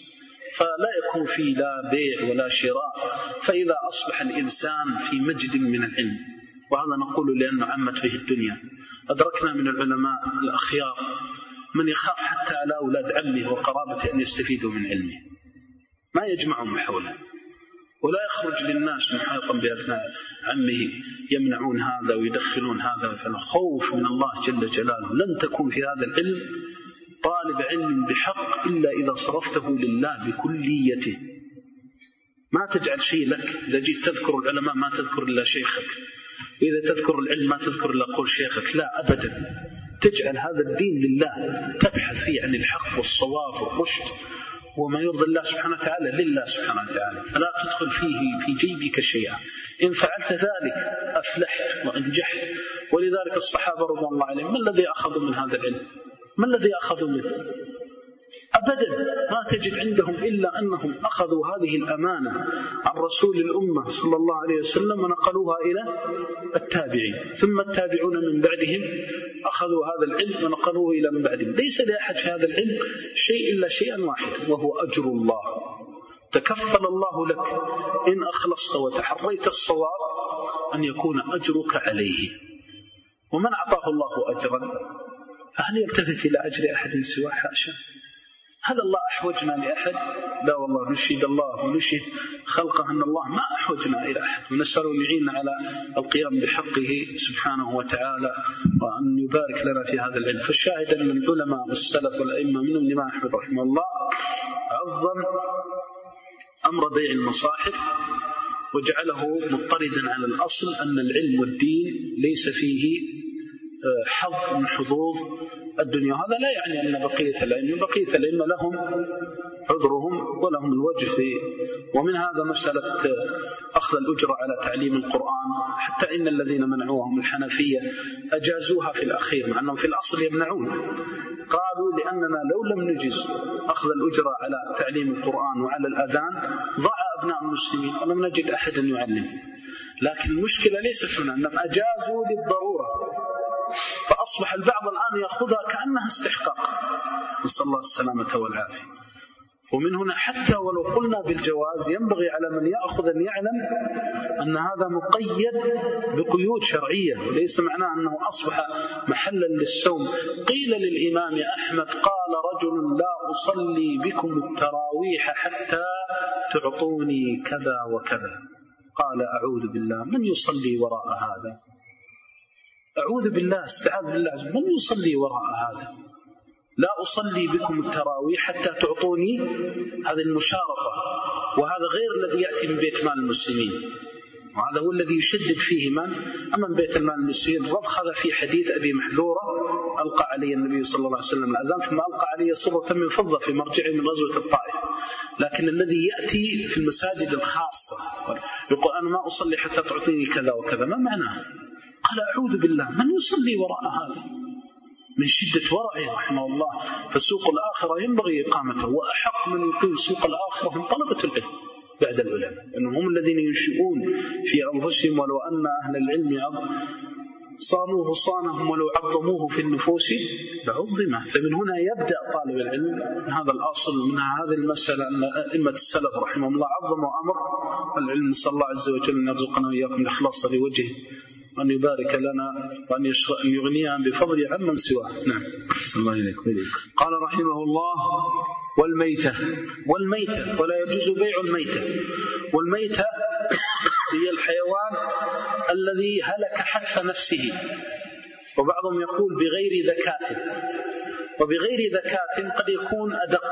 Speaker 2: فلا يكون فيه لا بيع ولا شراء. فإذا أصبح الإنسان في مجد من العلم، وهذا نقول لأنه عمت به الدنيا، أدركنا من العلماء الأخيار من يخاف حتى على أولاد عمه وقرابته أن يستفيدوا من علمه، ما يجمعهم حوله، ولا يخرج للناس محاطا بأبناء عمه يمنعون هذا ويدخلون هذا. فالخوف من الله جل جلاله. لن تكون في هذا العلم طالب علم بحق إلا إذا صرفته لله بكليته. ما تجعل شيء لك، إذا جيت تذكر العلماء ما تذكر إلا شيخك، وإذا تذكر العلم ما تذكر إلا قول شيخك، لا أبدا. تجعل هذا الدين لله، تبحث فيه عن الحق والصواب والرشد وما يرضي الله سبحانه وتعالى لله سبحانه وتعالى، فلا تدخل فيه في جيبك شيئا. إن فعلت ذلك أفلحت وأنجحت. ولذلك الصحابة رضي الله عليهم ما الذي أخذوا من هذا العلم؟ ما الذي أخذوا منه؟ أبدا ما تجد عندهم إلا أنهم أخذوا هذه الأمانة عن رسول الأمة صلى الله عليه وسلم ونقلوها إلى التابعين، ثم التابعون من بعدهم أخذوا هذا العلم ونقلوه إلى من بعدهم. ليس لأحد في هذا العلم شيء إلا شيئا واحد، وهو أجر الله. تكفل الله لك إن أخلصت وتحريت الصواب أن يكون أجرك عليه. ومن أعطاه الله أجرا فهل يلتفت إلى أجر أحد سواه؟ حاشا. هل الله أحوجنا لأحد؟ لا والله، نشهد الله ونشهد خلقه أن الله ما أحوجنا إلى أحد، ونسأل أن يعيننا على القيام بحقه سبحانه وتعالى، وأن يبارك لنا في هذا العلم. فالشاهد أن العلماء والسلف والأئمة منهم الإمام أحمد رحمه الله عظم أمر بيع المصاحف وجعله مضطردا على الأصل أن العلم والدين ليس فيه حظ من حظوظ الدنيا. هذا لا يعني أن بقية العلم بقية العلم لهم عذرهم ولهم الوجه فيه. ومن هذا مسألة أخذ الأجرة على تعليم القرآن، حتى إن الذين منعوهم الحنفية أجازوها في الأخير، مع أنهم في الأصل يمنعون. قالوا لأننا لو لم نجز أخذ الأجرة على تعليم القرآن وعلى الأذان ضاع أبناء المسلمين ولم نجد أحدا يعلم. لكن المشكلة ليست هنا، أنهم أجازوا للضرورة، فأصبح البعض الآن يأخذها كأنها استحقاق، نسأل الله السلامة والعافية. ومن هنا حتى ولو قلنا بالجواز ينبغي على من يأخذ أن يعلم أن هذا مقيد بقيود شرعية، وليس معناه أنه أصبح محلا للسوم. قيل للإمام أحمد قال رجل لا أصلي بكم التراويح حتى تعطوني كذا وكذا، قال أعوذ بالله، من يصلي وراء هذا؟ أعوذ بالله، استعاذ بالله، من يصلي وراء هذا؟ لا أصلي بكم التراويح حتى تعطوني، هذه المشارطة، وهذا غير الذي يأتي من بيت مال المسلمين، وهذا هو الذي يشدد فيه من أما من بيت المال المسلمين. رضخ في حديث أبي محذورة ألقى علي النبي صلى الله عليه وسلم الأذان ثم ألقى علي صرة من فضة في مرجعي من غزوة الطائف. لكن الذي يأتي في المساجد الخاصة يقول أنا ما أصلي حتى تعطيني كذا وكذا، ما معناه؟ قال أعوذ بالله، من يصلي وراء هذا؟ من شدة ورعه رحمه الله. فسوق الآخرة ينبغي إقامته، وأحق من يقيم سوق الآخرة هم طلبة العلم بعد العلماء، لأنهم هم الذين ينشئون في أنفسهم، ولو أن أهل العلم صانوه صانهم ولو عظموه في النفوس لعظمه. فمن هنا يبدأ طالب العلم من هذا الأصل، من هذه المسألة أن أئمة السلف رحمه الله عظموا أمر العلم. نسأل الله عز وجل أن يرزقنا وإياكم الإخلاص لوجهه، وأن يبارك لنا، وأن يغنينا بفضل عمن سواه. نعم. صلى الله عليه وسلم. قال رحمه الله والميتة. والميتة ولا يجوز بيع الميتة. والميتة هي الحيوان الذي هلك حتف نفسه، وبعضهم يقول بغير ذكاة، وبغير ذكاة قد يكون أدق،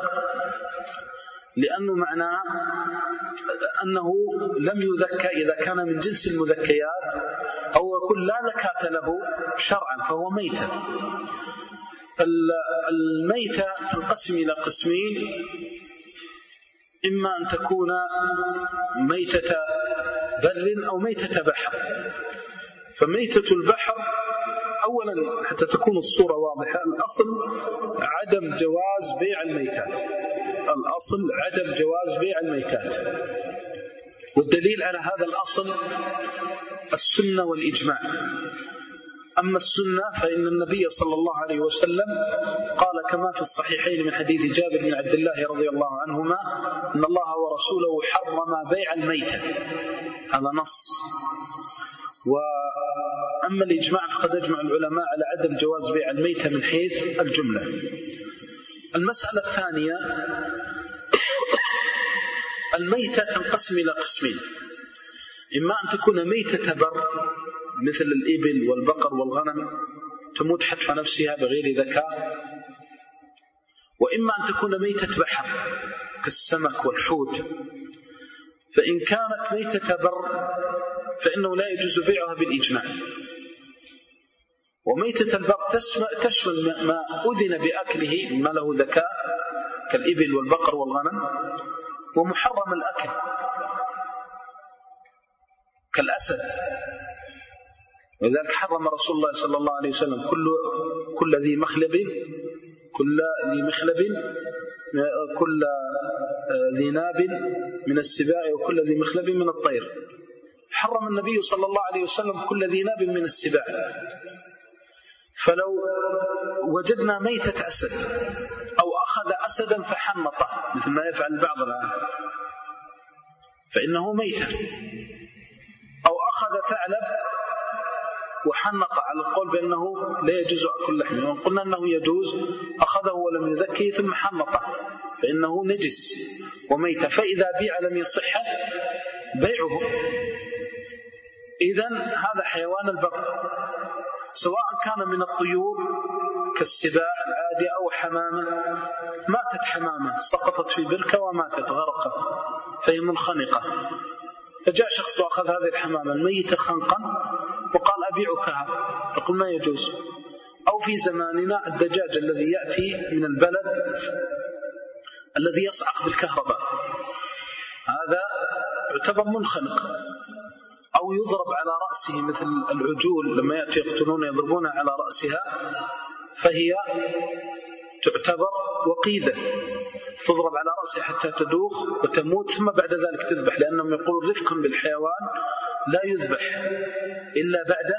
Speaker 2: لأنه معناه أنه لم يذكى إذا كان من جنس المذكيات، أو يكون لا ذكاة له شرعا فهو ميتة. الميتة تنقسم إلى قسمين، إما أن تكون ميتة بر أو ميتة بحر. فميتة البحر أولا حتى تكون الصورة واضحة، الأصل عدم جواز بيع الميتات، الأصل عدم جواز بيع الميتات، والدليل على هذا الأصل السنة والإجماع. أما السنة فإن النبي صلى الله عليه وسلم قال كما في الصحيحين من حديث جابر بن عبد الله رضي الله عنهما أن الله ورسوله حرم بيع الميتة، هذا نص. وأما الإجماع فقد أجمع العلماء على عدم جواز بيع الميتة من حيث الجملة. المسألة الثانية، الميتة تنقسم إلى قسمين: إما أن تكون ميتة بر مثل الإبل والبقر والغنم تموت حتف نفسها بغير ذكاء، وإما أن تكون ميتة بحر كالسمك والحوت. فإن كانت ميتة بر فإنه لا يجوز بيعها بالإجماع. وميتة البر تشمل ما أذن بأكله ما له ذكاء كالإبل والبقر والغنم، ومحرم الأكل كالأسد، ولذلك حرم رسول الله صلى الله عليه وسلم كل كل ذي مخلب كل ذي مخلب كل ذي ناب من السباع وكل ذي مخلب من الطير. حرم النبي صلى الله عليه وسلم كل ذي ناب من السباع. فلو وجدنا ميتة أسد أو أخذ أسدا فحنطه مثل ما يفعل البعض الآن فإنه ميتة، أو أخذ ثعلب وحنط على القول بأنه لا يجوز أكل لحمه، وقلنا أنه يجوز، أخذه ولم يذكي ثم حنطه فإنه نجس وميتة، فإذا بيع لم يصح بيعه. إذن هذا حيوان البر، سواء كان من الطيور كالسباع العادية أو حمامة. ماتت حمامة سقطت في بركة وماتت غرقت فهي منخنقة، فجاء شخص وأخذ هذه الحمامة الميتة خنقا وقال أبيعكها، فقل ما يجوز. أو في زماننا الدجاج الذي يأتي من البلد الذي يصعق بالكهرباء، هذا يعتبر منخنق، أو يضرب على رأسه مثل العجول لما يأتي يقتلون يضربون على رأسها، فهي تعتبر وقيدة، تضرب على رأسها حتى تدوخ وتموت ثم بعد ذلك تذبح، لأنهم يقولون رفقا بالحيوان لا يذبح إلا بعد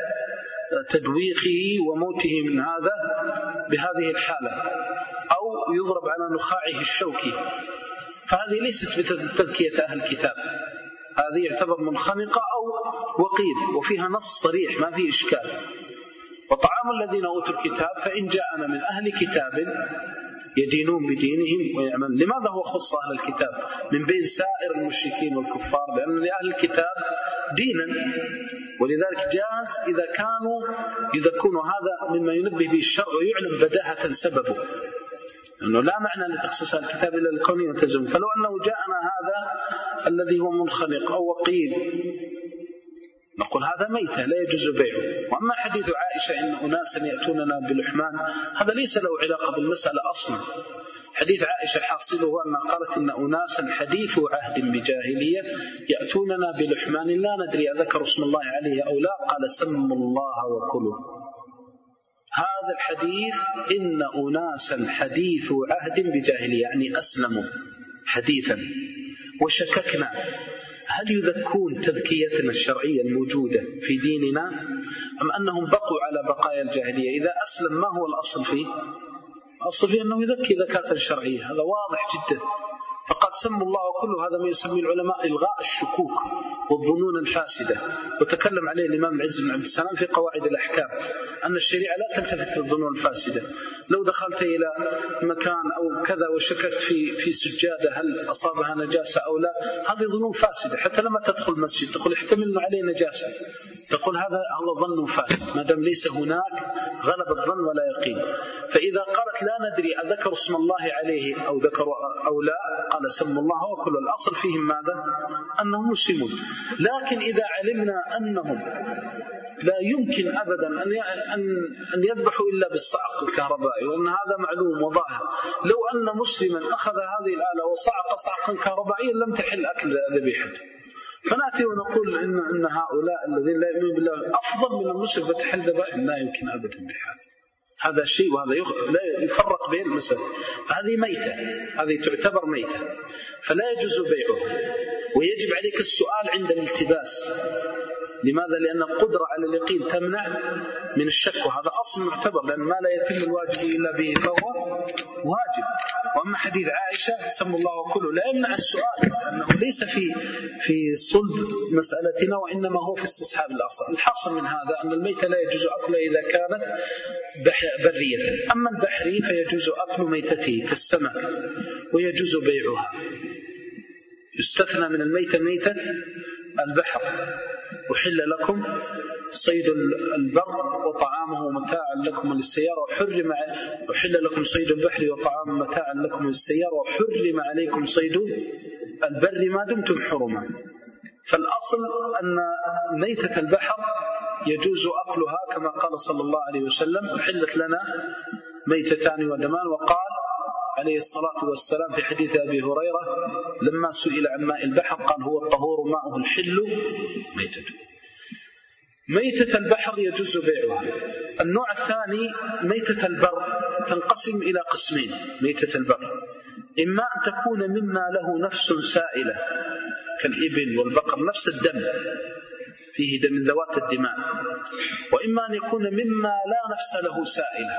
Speaker 2: تدويخه وموته من هذا بهذه الحالة، أو يضرب على نخاعه الشوكي، فهذه ليست مثل تذكية أهل الكتاب، هذه يعتبر منخنقة أو وقيد وفيها نص صريح ما فيه إشكال. وطعام الذين أوتوا الكتاب فإن جاءنا من أهل كتاب يدينون بدينهم ويعمل. لماذا هو خص أهل الكتاب من بين سائر المشركين والكفار؟ لأن لأهل الكتاب دينا، ولذلك جاز إذا كانوا يذكرون، هذا مما ينبه به الشرع ويعلم بداهة سببه، أنه لا معنى لتخصيص الكتاب إلا الكون ينتزم. فلو أنه جاءنا هذا الذي هو منخنق أو وقيل نقول هذا ميتة لا يجوز بيعه. وأما حديث عائشة إن أناسا يأتوننا بلحمان، هذا ليس له علاقة بالمسألة أصلا. حديث عائشة حاصله أنها قالت إن أناسا حديث عهد بجاهلية يأتوننا بلحمان لا ندري أذكر اسم الله عليه أو لا، قال سموا الله وكلوا. هذا الحديث إن أناسا حديث عهد بجاهلية يعني أسلموا حديثا، وشككنا هل يذكون تذكيتنا الشرعية الموجودة في ديننا أم أنهم بقوا على بقايا الجاهلية؟ إذا أسلم ما هو الأصل فيه؟ الأصل فيه أنه يذكي ذكاة شرعية، هذا واضح جدا. فقد سموا الله وكله، هذا ما يسميه العلماء إلغاء الشكوك والظنون الفاسدة، وتكلم عليه الإمام العز بن عبد السلام في قواعد الأحكام أن الشريعة لا تلتفت للظنون الفاسدة. لو دخلت إلى مكان أو كذا وشككت في في سجادة هل أصابها نجاسة أو لا، هذه ظنون فاسدة. حتى لما تدخل المسجد تقول احتمل أنه عليه نجاسة، تقول هذا هو ظن فاسد ما دام ليس هناك غلب الظن ولا يقين. فإذا قالت لا ندري أذكر اسم الله عليه أو ذكر أو لا، قال سموا الله وكل. الأصل فيهم ماذا؟ أنهم مسلمون. لكن إذا علمنا أنهم لا يمكن أبدا أن أن يذبحوا إلا بالصعق الكهربائي، وأن هذا معلوم وظاهر، لو أن مسلما أخذ هذه الآلة وصعق صعقا كهربائيا لم تحل أكل ذبيحته، فنأتي ونقول إن إن هؤلاء الذين لا يؤمنون بالله أفضل من المسلم فتحل ذبائح، لا يمكن أبدا بحال. هذا شيء وهذا يخ... لا يفرق بين المسألة. فهذه ميتة، هذه تعتبر ميتة فلا يجوز بيعها. ويجب عليك السؤال عند الالتباس، لماذا؟ لأن القدرة على اليقين تمنع من الشك، وهذا أصل معتبر، لأن ما لا يتم الواجب إلا به فهو واجب. وأما حديث عائشة سموا الله وكلوا لا يمنع السؤال، أنه ليس في في صلب مسألتنا، وإنما هو في استصحاب الأصل. الحاصل من هذا أن الميتة لا يجوز أكله إذا كانت برية. أما البحري فيجوز أكل ميتته كالسمك ويجوز بيعها. يستثنى من الميتة ميتة البحر. أحل لكم صيد البر وطعامه متاعا لكم للسيارة، وحرم أحل لكم صيد البحر وطعامه متاعا لكم للسيارة، وحرم عليكم صيد البر ما دمتم حرما. فالأصل أن ميتة البحر يجوز أكلها كما قال صلى الله عليه وسلم: أحلت لنا ميتتان ودمان. وقال عليه الصلاة والسلام في حديث أبي هريرة لما سئل عن ماء البحر قال: هو الطهور ماؤه الحل ميتته. ميتة البحر يجوز بيعها. النوع الثاني ميتة البر تنقسم إلى قسمين. ميتة البر إما أن تكون مما له نفس سائلة كالإبل والبقر، نفس الدم فيه دم من ذوات الدماء، وإما أن يكون مما لا نفس له سائلة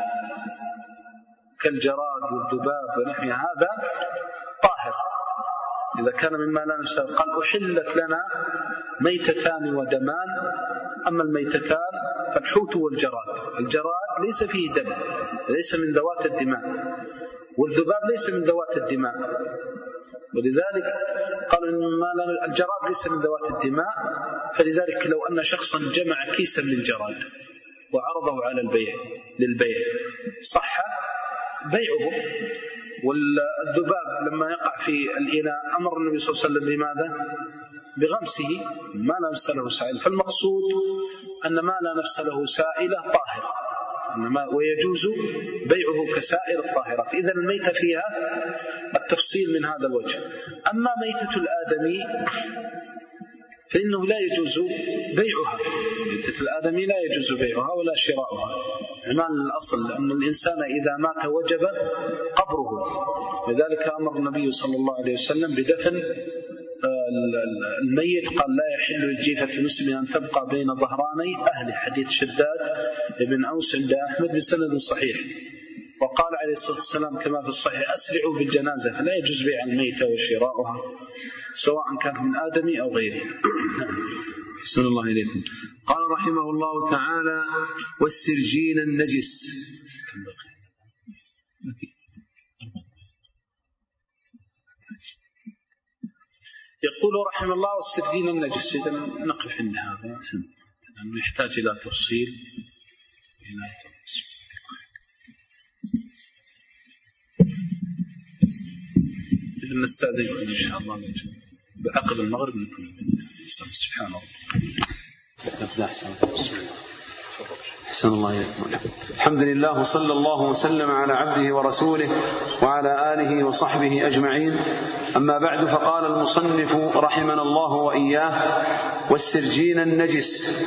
Speaker 2: كالجراد والذباب ونحو هذا طاهر إذا كان مما لا نفس له. قال: أحلت لنا ميتتان ودمان. أما الميتتان فالحوت والجراد. الجراد ليس فيه دم، ليس من ذوات الدماء، والذباب ليس من ذوات الدماء، ولذلك قالوا إن الجراد ليس من ذوات الدماء. فلذلك لو أن شخصا جمع كيسا من جراد وعرضه على البيع للبيع صح بيعه. والذباب لما يقع في الإناء أمر النبي صلى الله عليه وسلم بماذا؟ بغمسه، ما لا نفس له سائل. فالمقصود أن ما لا نفس له سائلة طاهر، ويجوز بيعه كسائر الطاهرات. إذن الميتة فيها التفصيل من هذا الوجه. أما ميتة الآدمي فإنه لا يجوز بيعها. ميتة الآدمي لا يجوز بيعها ولا شراؤها. عمال الأصل أن الإنسان إذا مات وجب قبره، لذلك أمر النبي صلى الله عليه وسلم بدفن الميت. قال: لا يحل للجيفة المسلم أن تبقى بين ظهراني أهله. حديث شداد بن أوس عند أحمد بسند صحيح. وقال عليه الصلاة والسلام كما في الصحيح: أسرعوا بالجنازة. فلا يجوز بيع الميتة وشراؤها سواء كان من آدمي أو غيره.
Speaker 1: أحسن الله إليكم. قال رحمه الله تعالى: والسرجين النجس.
Speaker 2: يقول رحمه الله: والسرجين النجس. إذا نقف عند هذا لأنه يحتاج إلى تفصيل. إذا نستأذنكم إن شاء الله بعقب المغرب نكون. سبحان الله.
Speaker 1: أحسن الله إليكم. الحمد لله وصلى الله وسلم على عبده ورسوله وعلى آله وصحبه أجمعين. أما بعد، فقال المصنف رحمنا الله وإياه: والسرجين النجس.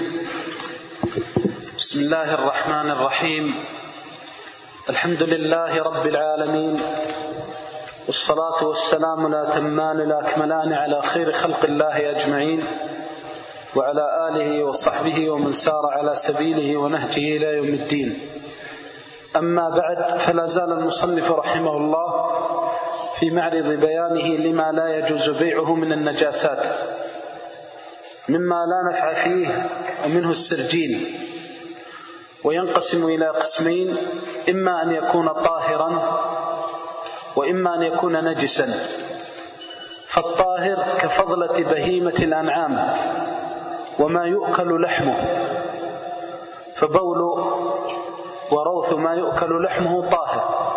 Speaker 2: بسم الله الرحمن الرحيم. الحمد لله رب العالمين، والصلاة والسلام لا تمان لا أكملان على خير خلق الله أجمعين، وعلى آله وصحبه ومن سار على سبيله ونهجه إلى يوم الدين. أما بعد، فلا زال المصنف رحمه الله في معرض بيانه لما لا يجوز بيعه من النجاسات، مما لا نفع فيه، ومنه السرجين. وينقسم إلى قسمين: إما أن يكون طاهرا، وإما أن يكون نجسا. فالطاهر كفضلة بهيمة الأنعام وما يؤكل لحمه، فبول وروث ما يؤكل لحمه طاهر،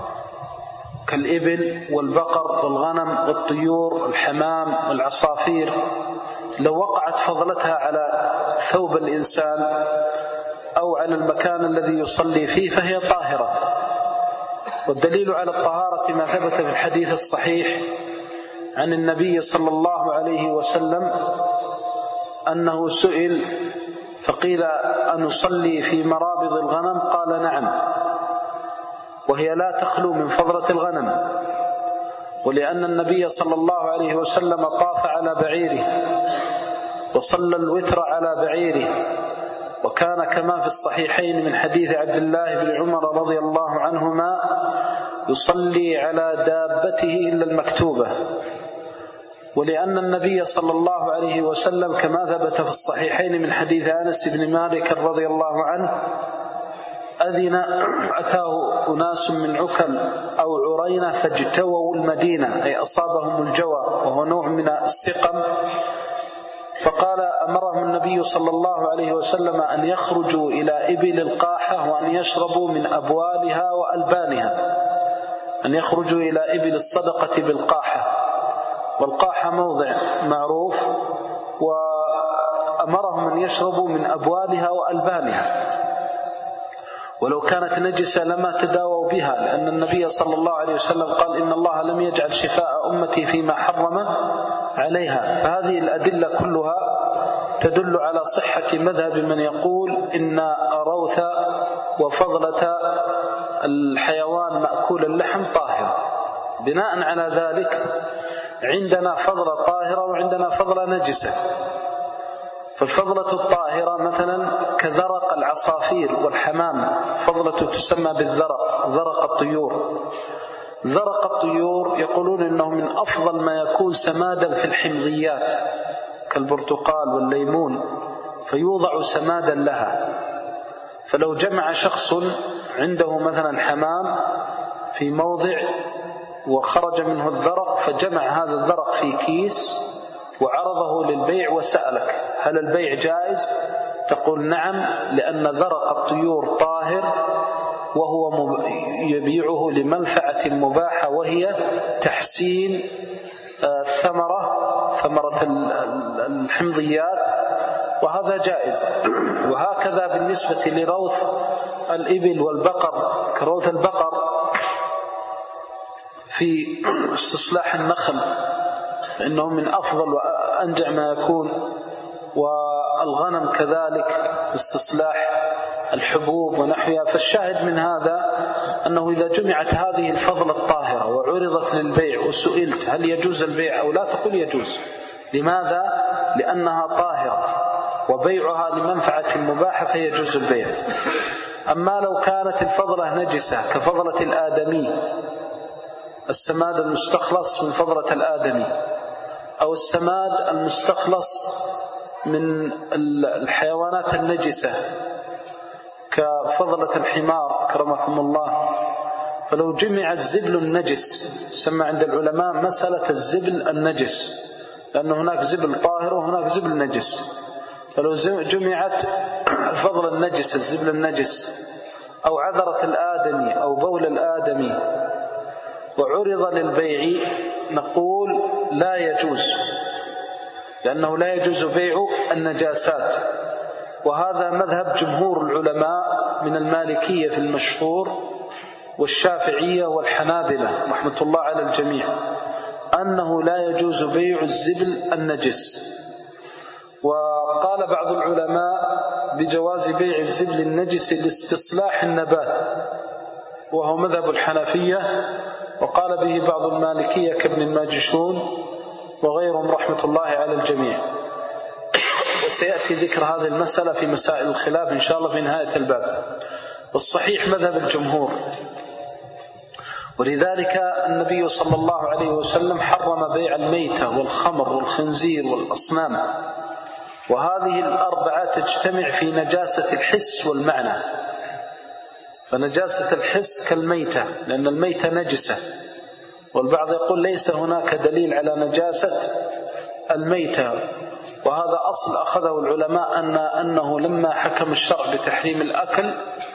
Speaker 2: كالإبل والبقر والغنم والطيور الحمام والعصافير. لو وقعت فضلتها على ثوب الإنسان أو على المكان الذي يصلي فيه فهي طاهرة. والدليل على الطهارة ما ثبت في الحديث الصحيح عن النبي صلى الله عليه وسلم أنه سئل فقيل: أنصلي في مرابض الغنم؟ قال: نعم، وهي لا تخلو من فضلة الغنم. ولأن النبي صلى الله عليه وسلم طاف على بعيره وصلى الوتر على بعيره، وكان كما في الصحيحين من حديث عبد الله بن عمر رضي الله عنهما يصلي على دابته إلا المكتوبة. ولأن النبي صلى الله عليه وسلم كما ثبت في الصحيحين من حديث أنس بن مالك رضي الله عنه أذن أتاه أناس من عكل أو عرينة فاجتووا المدينة، أي أصابهم الجوى وهو نوع من السقم، فقال أمرهم النبي صلى الله عليه وسلم أن يخرجوا إلى إبل القاحة وأن يشربوا من أبوالها وألبانها، أن يخرجوا إلى إبل الصدقة بالقاحة، والقاحة موضع معروف، وأمرهم أن يشربوا من أبوالها وألبانها، ولو كانت نجسة لما تداووا بها، لأن النبي صلى الله عليه وسلم قال إن الله لم يجعل شفاء أمتي فيما حرم عليها. فهذه الأدلة كلها تدل على صحة مذهب من يقول إن روث وفضلة الحيوان مأكول اللحم طاهر. بناء على ذلك عندنا فضلة طاهرة وعندنا فضلة نجسة. فالفضلة الطاهرة مثلا كذرق العصافير والحمام، فضلة تسمى بالذرق، ذرق الطيور. ذرق الطيور يقولون إنه من أفضل ما يكون سمادا في الحمضيات كالبرتقال والليمون، فيوضع سمادا لها. فلو جمع شخص عنده مثلا حمام في موضع وخرج منه الذرق، فجمع هذا الذرق في كيس وعرضه للبيع وسألك هل البيع جائز؟ تقول نعم، لأن ذرق الطيور طاهر وهو يبيعه لمنفعة مباحة، وهي تحسين الثمرة، ثمرة الحمضيات، وهذا جائز. وهكذا بالنسبة لروث الإبل والبقر، كروث البقر في استصلاح النخل فإنه من أفضل وأنجع ما يكون، والغنم كذلك استصلاح الحبوب ونحوها. فالشاهد من هذا أنه إذا جمعت هذه الفضلة الطاهرة وعرضت للبيع وسئلت هل يجوز البيع أو لا، تقول يجوز. لماذا؟ لأنها طاهرة وبيعها لمنفعة مباحة فيجوز البيع. أما لو كانت الفضلة نجسة كفضلة الآدمي، السماد المستخلص من فضلة الآدمي، أو السماد المستخلص من الحيوانات النجسة كفضلة الحمار كرمكم الله، فلو جمع الزبل النجس، سمى عند العلماء مسألة الزبل النجس، لأن هناك زبل طاهر وهناك زبل نجس. فلو جمعت الفضل النجس الزبل النجس أو عذرة الآدمي أو بول الآدمي وعرض للبيع، نقول لا يجوز، لأنه لا يجوز بيع النجاسات. وهذا مذهب جمهور العلماء من المالكية في المشهور والشافعية والحنابلة رحمة الله على الجميع، أنه لا يجوز بيع الزبل النجس. وقال بعض العلماء بجواز بيع الزبل النجس لاستصلاح النبات، وهو مذهب الحنفية، وقال به بعض المالكية كابن الماجشون وغيرهم رحمة الله على الجميع. وسيأتي ذكر هذه المسألة في مسائل الخلاف إن شاء الله في نهاية الباب. والصحيح مذهب الجمهور، ولذلك النبي صلى الله عليه وسلم حرم بيع الميتة والخمر والخنزير والأصنام، وهذه الأربعة تجتمع في نجاسة الحس والمعنى. فنجاسة الحس كالميتة، لأن الميتة نجسة، والبعض يقول ليس هناك دليل على نجاسة الميتة، وهذا أصل أخذه العلماء أن أنه لما حكم الشرع بتحريم الأكل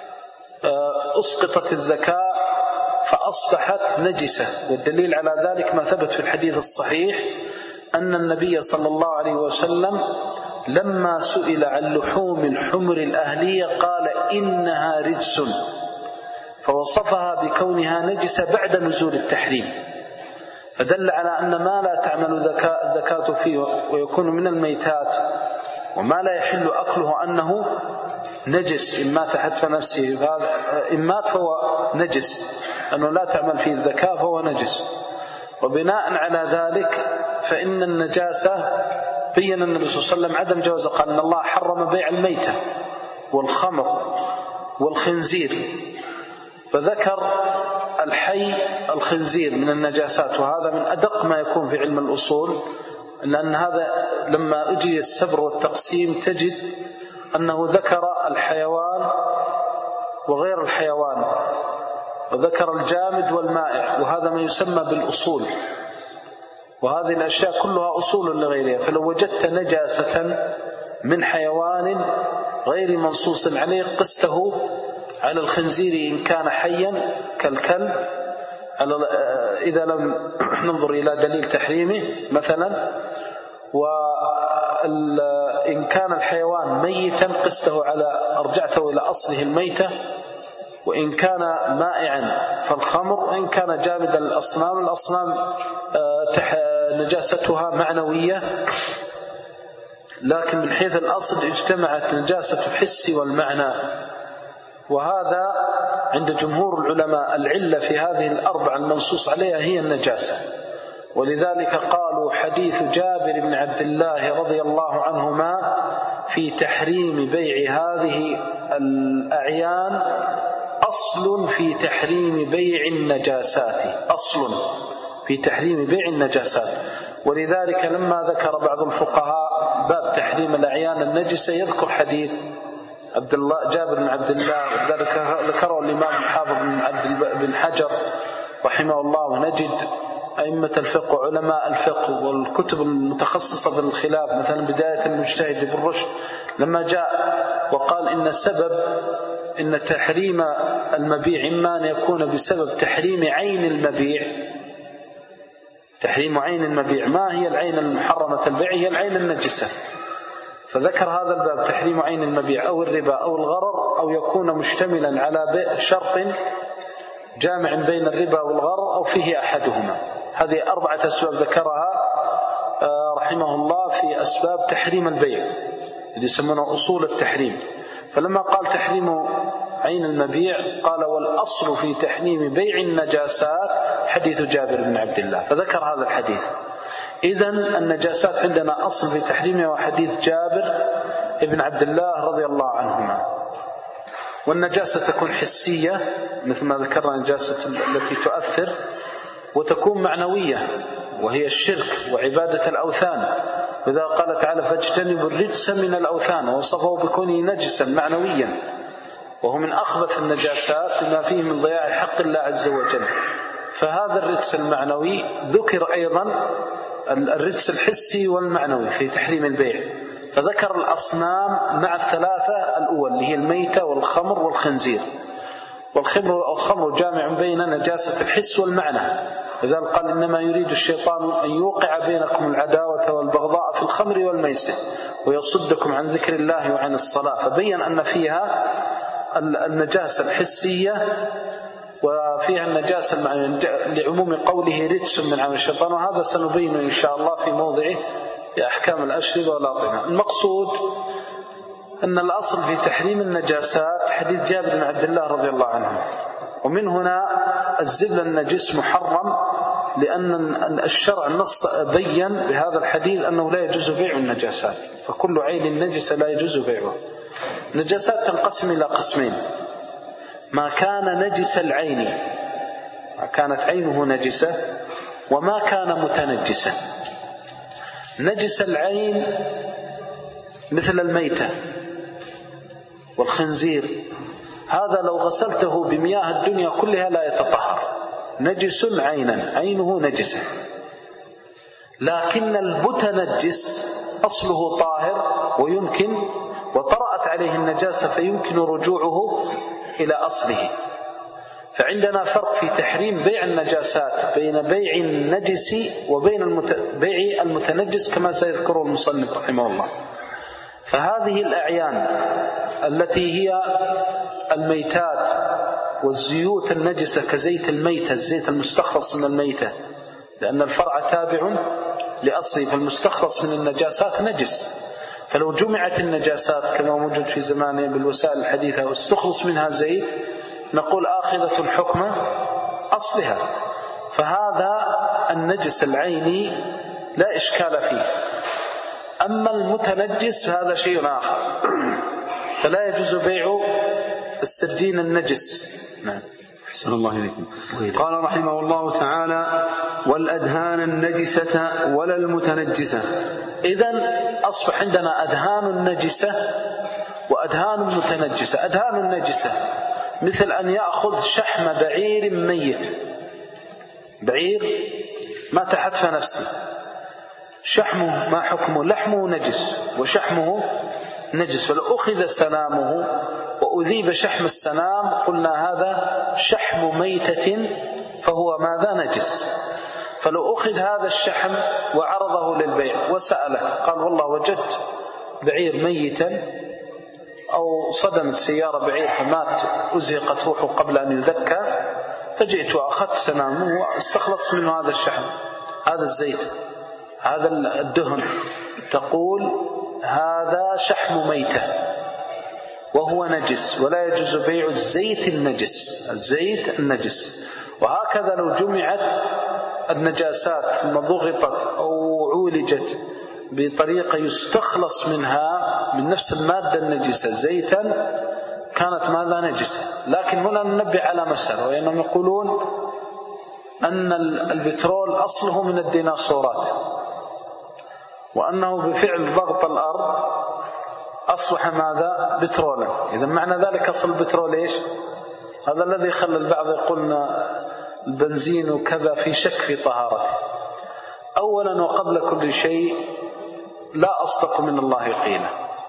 Speaker 2: أسقطت الذكاء فأصبحت نجسة. والدليل على ذلك ما ثبت في الحديث الصحيح أن النبي صلى الله عليه وسلم لما سئل عن لحوم الحمر الأهلية قال إنها رجس، فوصفها بكونها نجسة بعد نزول التحريم، فدل على أن ما لا تعمل الذكاة فيه ويكون من الميتات وما لا يحل أكله أنه نجس، إن مات حتف نفسه، إن مات فهو نجس، أنه لا تعمل فيه الذكاة فهو نجس. وبناء على ذلك فإن النجاسة بين النبي صلى الله عليه وسلم عدم جواز، قال إن الله حرم بيع الميتة والخمر والخنزير، فذكر الحي الخنزير من النجاسات، وهذا من أدق ما يكون في علم الأصول، لأن هذا لما أجي السبر والتقسيم تجد أنه ذكر الحيوان وغير الحيوان، وذكر الجامد والمائع، وهذا ما يسمى بالأصول، وهذه الأشياء كلها أصول لغيرها. فلو وجدت نجاسة من حيوان غير منصوص عليه قسته على الخنزير إن كان حيا كالكلب، إذا لم ننظر إلى دليل تحريمه مثلا، وإن كان الحيوان ميتا قسته على أرجعته إلى أصله الميتة، وإن كان مائعا فالخمر، وإن كان جامد الأصنام الأصنام نجاستها معنوية، لكن من حيث الأصل اجتمعت نجاسة الحس والمعنى. وهذا عند جمهور العلماء العلة في هذه الأربعة المنصوص عليها هي النجاسة، ولذلك قالوا حديث جابر بن عبد الله رضي الله عنهما في تحريم بيع هذه الأعيان أصل في تحريم بيع النجاسات، أصل في تحريم بيع النجاسات. ولذلك لما ذكر بعض الفقهاء باب تحريم الأعيان النجسة يذكر حديث عبد الله جابر بن عبد الله، وذلك ذكره الإمام الحافظ بن عبد بن حجر رحمه الله. ونجد أئمة الفقه وعلماء الفقه والكتب المتخصصة في الخلاف، مثلا بداية المجتهد بالرشد لما جاء وقال إن السبب إن تحريم المبيع إما أن يكون بسبب تحريم عين المبيع، تحريم عين المبيع. ما هي العين المحرمة البيع؟ هي العين النجسة، فذكر هذا الباب تحريم عين المبيع أو الربا أو الغرر، أو يكون مشتملا على شرط جامع بين الربا والغرر أو فيه أحدهما. هذه أربعة أسباب ذكرها رحمه الله في أسباب تحريم البيع اللي يسمونه أصول التحريم. فلما قال تحريم عين المبيع قال والأصل في تحريم بيع النجاسات حديث جابر بن عبد الله، فذكر هذا الحديث. إذن النجاسات عندنا أصل في تحريمها وحديث جابر بن عبد الله رضي الله عنهما. والنجاسة تكون حسية مثل ما ذكرنا النجاسة التي تؤثر، وتكون معنوية وهي الشرك وعبادة الأوثان، وإذا قال تعالى فاجتنبوا الرجس من الأوثان، ووصفه بكونه نجسا معنويا، وهو من أخبث النجاسات لما فيه من ضياع حق الله عز وجل. فهذا الرجس المعنوي ذكر أيضا الرجس الحسي والمعنوي في تحريم البيع، فذكر الأصنام مع الثلاثة الأول اللي هي الميتة والخمر والخنزير. والخمر والخمر جامع بين نجاسة الحس والمعنى، إذا قال إنما يريد الشيطان أن يوقع بينكم العداوة والبغضاء في الخمر والميسر ويصدكم عن ذكر الله وعن الصلاة، فبين أن فيها النجاسة الحسية وفيها النجاسة المعنوية لعموم قوله رجس من عمل الشيطان، وهذا سنبينه إن شاء الله في موضعه في أحكام الأشربة والأطعمة. المقصود أن الأصل في تحريم النجاسات حديث جابر بن عبد الله رضي الله عنه، ومن هنا الزبل النجس محرم، لأن الشرع نص بين بهذا الحديث أنه لا يجوز بيع النجاسات، فكل عين نجسة لا يجوز بيعها. النجاسات تنقسم إلى قسمين: ما كان نجس العين، ما كانت عينه نجسة، وما كان متنجسا. نجس العين مثل الميتة والخنزير، هذا لو غسلته بمياه الدنيا كلها لا يتطهر، نجس عينا، عينه نجسة. لكن المتنجس أصله طاهر ويمكن وطرأت عليه النجاسة فيمكن رجوعه إلى أصله. فعندنا فرق في تحريم بيع النجاسات بين بيع النجس وبين المت... بيع المتنجس كما سيذكره المصنف رحمه الله. فهذه الأعيان التي هي الميتات والزيوت النجسة كزيت الميتة، الزيت المستخلص من الميتة، لأن الفرع تابع لأصله، فالمستخلص من النجاسات نجس. فلو جمعت النجاسات كما موجود في زماننا بالوسائل الحديثة واستخلص منها زيت، نقول آخذة الحكم أصلها. فهذا النجس العيني لا إشكال فيه. أما المتنجس فهذا شيء آخر، فلا يجوز بيع السردين النجس. نعم.
Speaker 1: أحسن الله إليكم. قال رحمه الله تعالى: والأدهان النجسة ولا المتنجسة.
Speaker 2: إذن أصبح عندنا أدهان النجسة وأدهان متنجسة. أدهان النجسة مثل أن يأخذ شحم بعير ميت، بعير مات حتف نفسه، شحمه ما حكمه؟ لحمه نجس وشحمه نجس، فلو أخذ سنامه وأذيب شحم السنام قلنا هذا شحم ميتة فهو ماذا؟ نجس. فلو أخذ هذا الشحم وعرضه للبيع وسأله قال والله وجدت بعير ميتا أو صدمت سيارة بعير فمات أزهقت روحه قبل أن يذكى، فجئت وأخذت سنامه واستخلص منه هذا الشحم، هذا الزيت، هذا الدهن، تقول هذا شحم ميتة وهو نجس ولا يجوز بيع الزيت النجس، الزيت النجس. وهكذا لو جمعت النجاسات ثم ضغطت أو عولجت بطريقة يستخلص منها من نفس المادة النجسة زيتا كانت ماذا؟ نجسة. لكن هنا ننبه على مسألة، وإنهم يقولون أن البترول أصله من الديناصورات، وأنه بفعل ضغط الأرض أصبح ماذا؟ بترولا. إذا معنى ذلك أصل البترول إيش؟ هذا الذي خلى البعض يقولنا البنزين وكذا في شك في طهارته. أولا وقبل كل شيء لا أصدق من الله قيلا.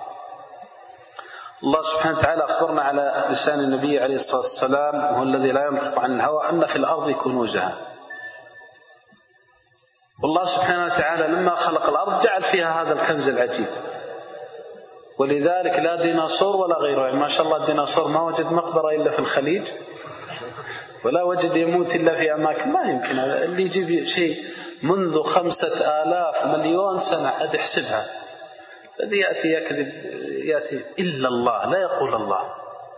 Speaker 2: الله سبحانه وتعالى أخبرنا على لسان النبي عليه الصلاة والسلام وهو الذي لا ينطق عن الهوى أن في الأرض كنوزها. والله سبحانه وتعالى لما خلق الأرض جعل فيها هذا الكنز العجيب، ولذلك لا ديناصور ولا غيره. يعني ما شاء الله الديناصور ما وجد مقبرة إلا في الخليج، ولا وجد يموت إلا في أماكن ما يمكن. اللي يجيب شيء منذ خمسة آلاف مليون سنة عاد احسبها، الذي يأتي يكذب يأتي إلا الله، لا يقول الله.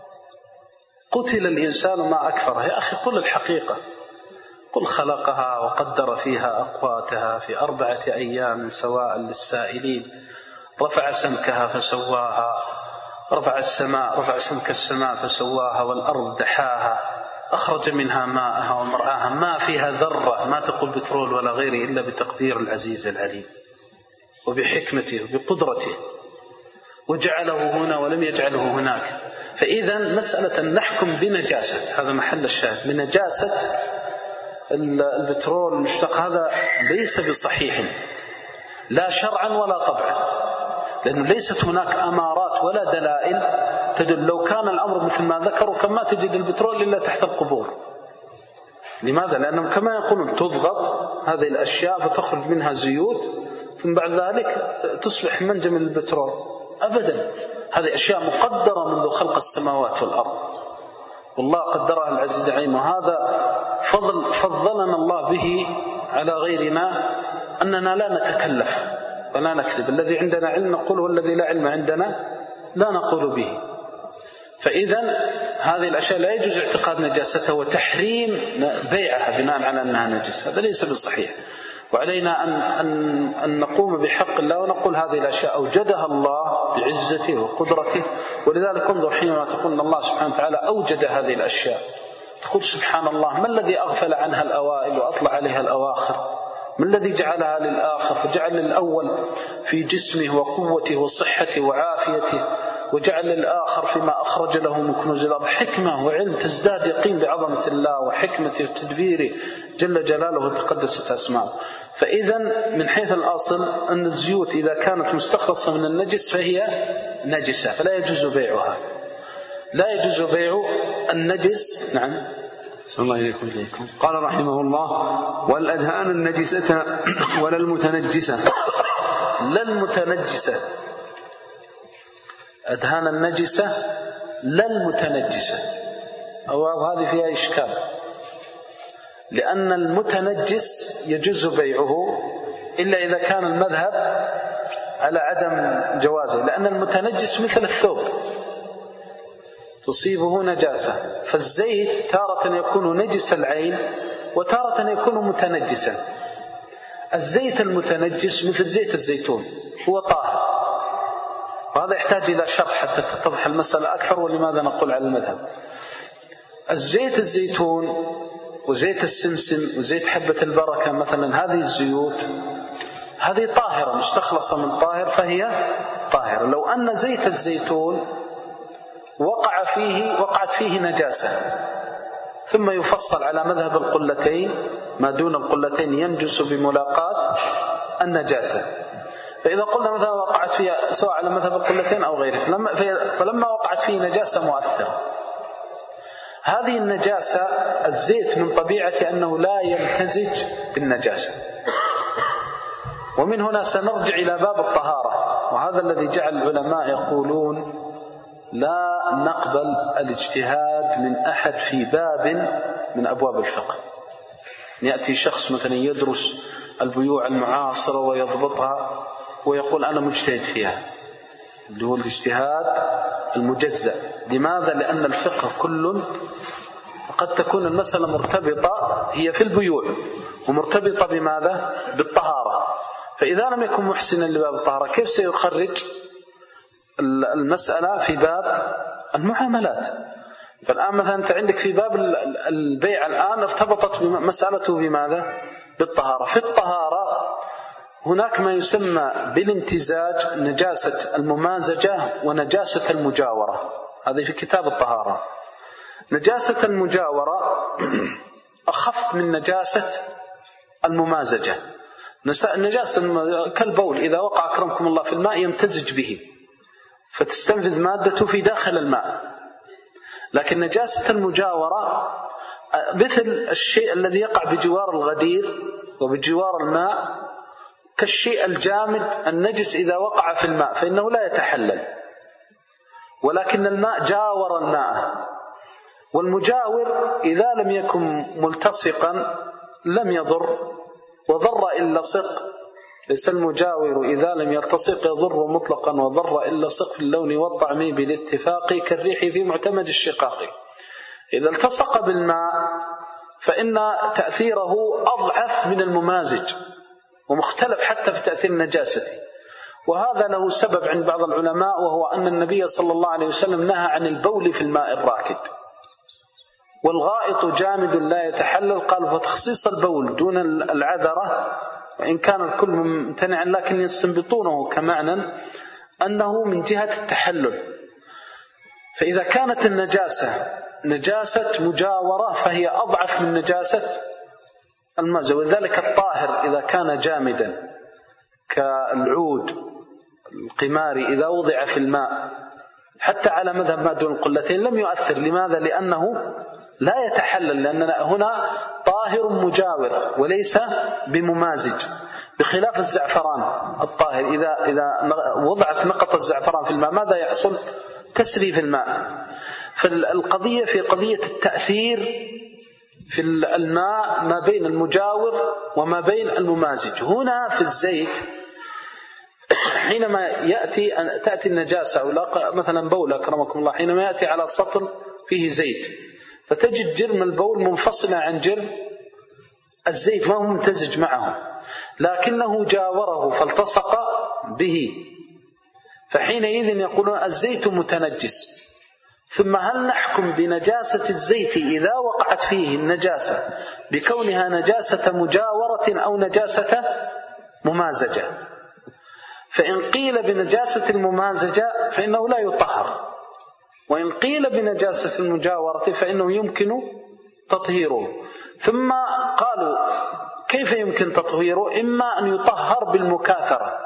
Speaker 2: قتل الإنسان ما أكفره. يا أخي قل الحقيقة، قل خلقها وقدر فيها أقواتها في أربعة أيام سواء للسائلين، رفع سمكها فسواها، رفع السماء رفع سمك السماء فسواها، والأرض دحاها، أخرج منها ماءها ومرعاها، ما فيها ذرة ما تقول بترول ولا غيره إلا بتقدير العزيز العليم وبحكمته وبقدرته، وجعله هنا ولم يجعله هناك. فإذا مسألة أن نحكم بنجاسة، هذا محل الشاهد، بنجاسة البترول المشتق هذا ليس بصحيح لا شرعا ولا طبعا، لأنه ليست هناك أمارات ولا دلائل تدل. لو كان الأمر مثل ما ذكروا كما تجد البترول إلا تحت القبور. لماذا؟ لأنهم كما يقولون تضغط هذه الأشياء فتخرج منها زيوت ثم بعد ذلك تصبح منجم من البترول. أبدا، هذه أشياء مقدرة منذ خلق السماوات والأرض، والله قدرها العزيز العليم. وهذا فضل فضلنا الله به على غيرنا، أننا لا نتكلف ولا نكذب. الذي عندنا علم نقول، والذي لا علم عندنا لا نقول به. فإذا هذه الأشياء لا يجوز اعتقاد نجاستها وتحريم بيعها بناء على أنها نجس، هذا ليس بصحيح. وعلينا أن, أن, أن نقوم بحق الله ونقول هذه الأشياء أوجدها الله بعزته وقدرته. ولذلك انظر حينما تقول أن الله سبحانه وتعالى أوجد هذه الأشياء، تقول سبحان الله، ما الذي أغفل عنها الأوائل وأطلع عليها الأواخر؟ ما الذي جعلها للآخر فجعل للأول في جسمه وقوته وصحته وعافيته، وجعل للآخر فيما أخرج له من كنوز الأرض؟ حكمة وعلم تزداد يقين بعظمة الله وحكمته وتدبيره جل جلاله وتقدست أسماؤه. فإذا من حيث الأصل أن الزيوت إذا كانت مستخلصة من النجس فهي نجسة، فلا يجوز بيعها، لا يجوز بيع النجس. نعم.
Speaker 1: صلى الله عليه وسلم. قال رحمه الله: والأدهان النجسة ولا المتنجسة.
Speaker 2: لا المتنجسة، أدهان النجسة لا المتنجسة، أو هذه فيها إشكال، لأن المتنجس يجوز بيعه إلا إذا كان المذهب على عدم جوازه، لأن المتنجس مثل الثوب تصيبه نجاسة. فالزيت تارة يكون نجس العين وتارة يكون متنجسا. الزيت المتنجس مثل زيت الزيتون هو طاهر، وهذا يحتاج إلى شرح حتى تتضح المسألة أكثر. ولماذا نقول على المذهب؟ الزيت الزيتون وزيت السمسم وزيت حبة البركة مثلا، هذه الزيوت هذه طاهرة مستخلصة من طاهر فهي طاهرة. لو أن زيت الزيتون وقع فيه وقعت فيه نجاسة ثم يفصل على مذهب القلتين، ما دون القلتين ينجس بملاقاة النجاسة. فإذا قلنا مثلا وقعت فيها سواء على مذهب القلتين أو غيره، فلما وقعت فيه نجاسة مؤثرة، هذه النجاسة الزيت من طبيعة أنه لا يمتزج بالنجاسة. ومن هنا سنرجع إلى باب الطهارة، وهذا الذي جعل العلماء يقولون لا نقبل الاجتهاد من أحد في باب من أبواب الفقه. يأتي شخص مثلا يدرس البيوع المعاصرة ويضبطها ويقول أنا مجتهد فيها، اللي هو الاجتهاد المجزأ. لماذا؟ لأن الفقه كل قد تكون المسألة مرتبطة هي في البيوع ومرتبطة بماذا؟ بالطهارة. فإذا لم يكن محسنا لباب الطهارة كيف سيخرج المسألة في باب المعاملات؟ فالآن مثلا أنت عندك في باب البيع الآن ارتبطت مسألته بماذا؟ بالطهارة. في الطهارة هناك ما يسمى بالامتزاج، نجاسة الممازجة ونجاسة المجاورة، هذه في كتاب الطهارة. نجاسة المجاورة أخف من نجاسة الممازجة. نجاسة كالبول إذا وقع أكرمكم الله في الماء يمتزج به فتستنفذ مادته في داخل الماء. لكن نجاسة المجاورة مثل الشيء الذي يقع بجوار الغدير وبجوار الماء، كالشيء الجامد النجس إذا وقع في الماء فإنه لا يتحلل، ولكن الماء جاور الماء. والمجاور إذا لم يكن ملتصقا لم يضر، وضر إلا صق. ليس المجاور إذا لم يلتصق يضر مطلقا، وضر إلا صق في اللون والطعم بالاتفاق، كالريح في معتمد الشقاق. إذا التصق بالماء فإن تأثيره أضعف من الممازج، ومختلف حتى في تأثير النجاسة. وهذا له سبب عند بعض العلماء، وهو أن النبي صلى الله عليه وسلم نهى عن البول في الماء الراكد. والغائط جامد لا يتحلل، قال فتخصيص البول دون العذرة، وإن كان الكل ممتنعا لكن يستنبطونه كمعنى أنه من جهة التحلل. فإذا كانت النجاسة نجاسة مجاورة فهي أضعف من نجاسة المزج. وذلك الطاهر إذا كان جامدا كالعود القماري إذا وضع في الماء حتى على مذهب ما دون القلتين لم يؤثر. لماذا؟ لأنه لا يتحلل، لأن هنا طاهر مجاور وليس بممازج، بخلاف الزعفران الطاهر إذا إذا وضعت نقط الزعفران في الماء ماذا يحصل؟ تسري في الماء. فالقضية في قضية التأثير في الماء ما بين المجاور وما بين الممازج. هنا في الزيت حينما يأتي تأتي النجاسة أو مثلا بول أكرمكم الله، حينما يأتي على سطل فيه زيت فتجد جرم البول منفصلا عن جرم الزيت، ما هو ممتزج معه، لكنه جاوره فالتصق به، فحينئذ يقولون الزيت متنجس. ثم هل نحكم بنجاسة الزيت إذا وقعت فيه النجاسة بكونها نجاسة مجاورة أو نجاسة ممازجة؟ فإن قيل بنجاسة الممازجة فإنه لا يطهر، وإن قيل بنجاسة المجاورة فإنه يمكن تطهيره. ثم قالوا كيف يمكن تطهيره؟ إما أن يطهر بالمكاثرة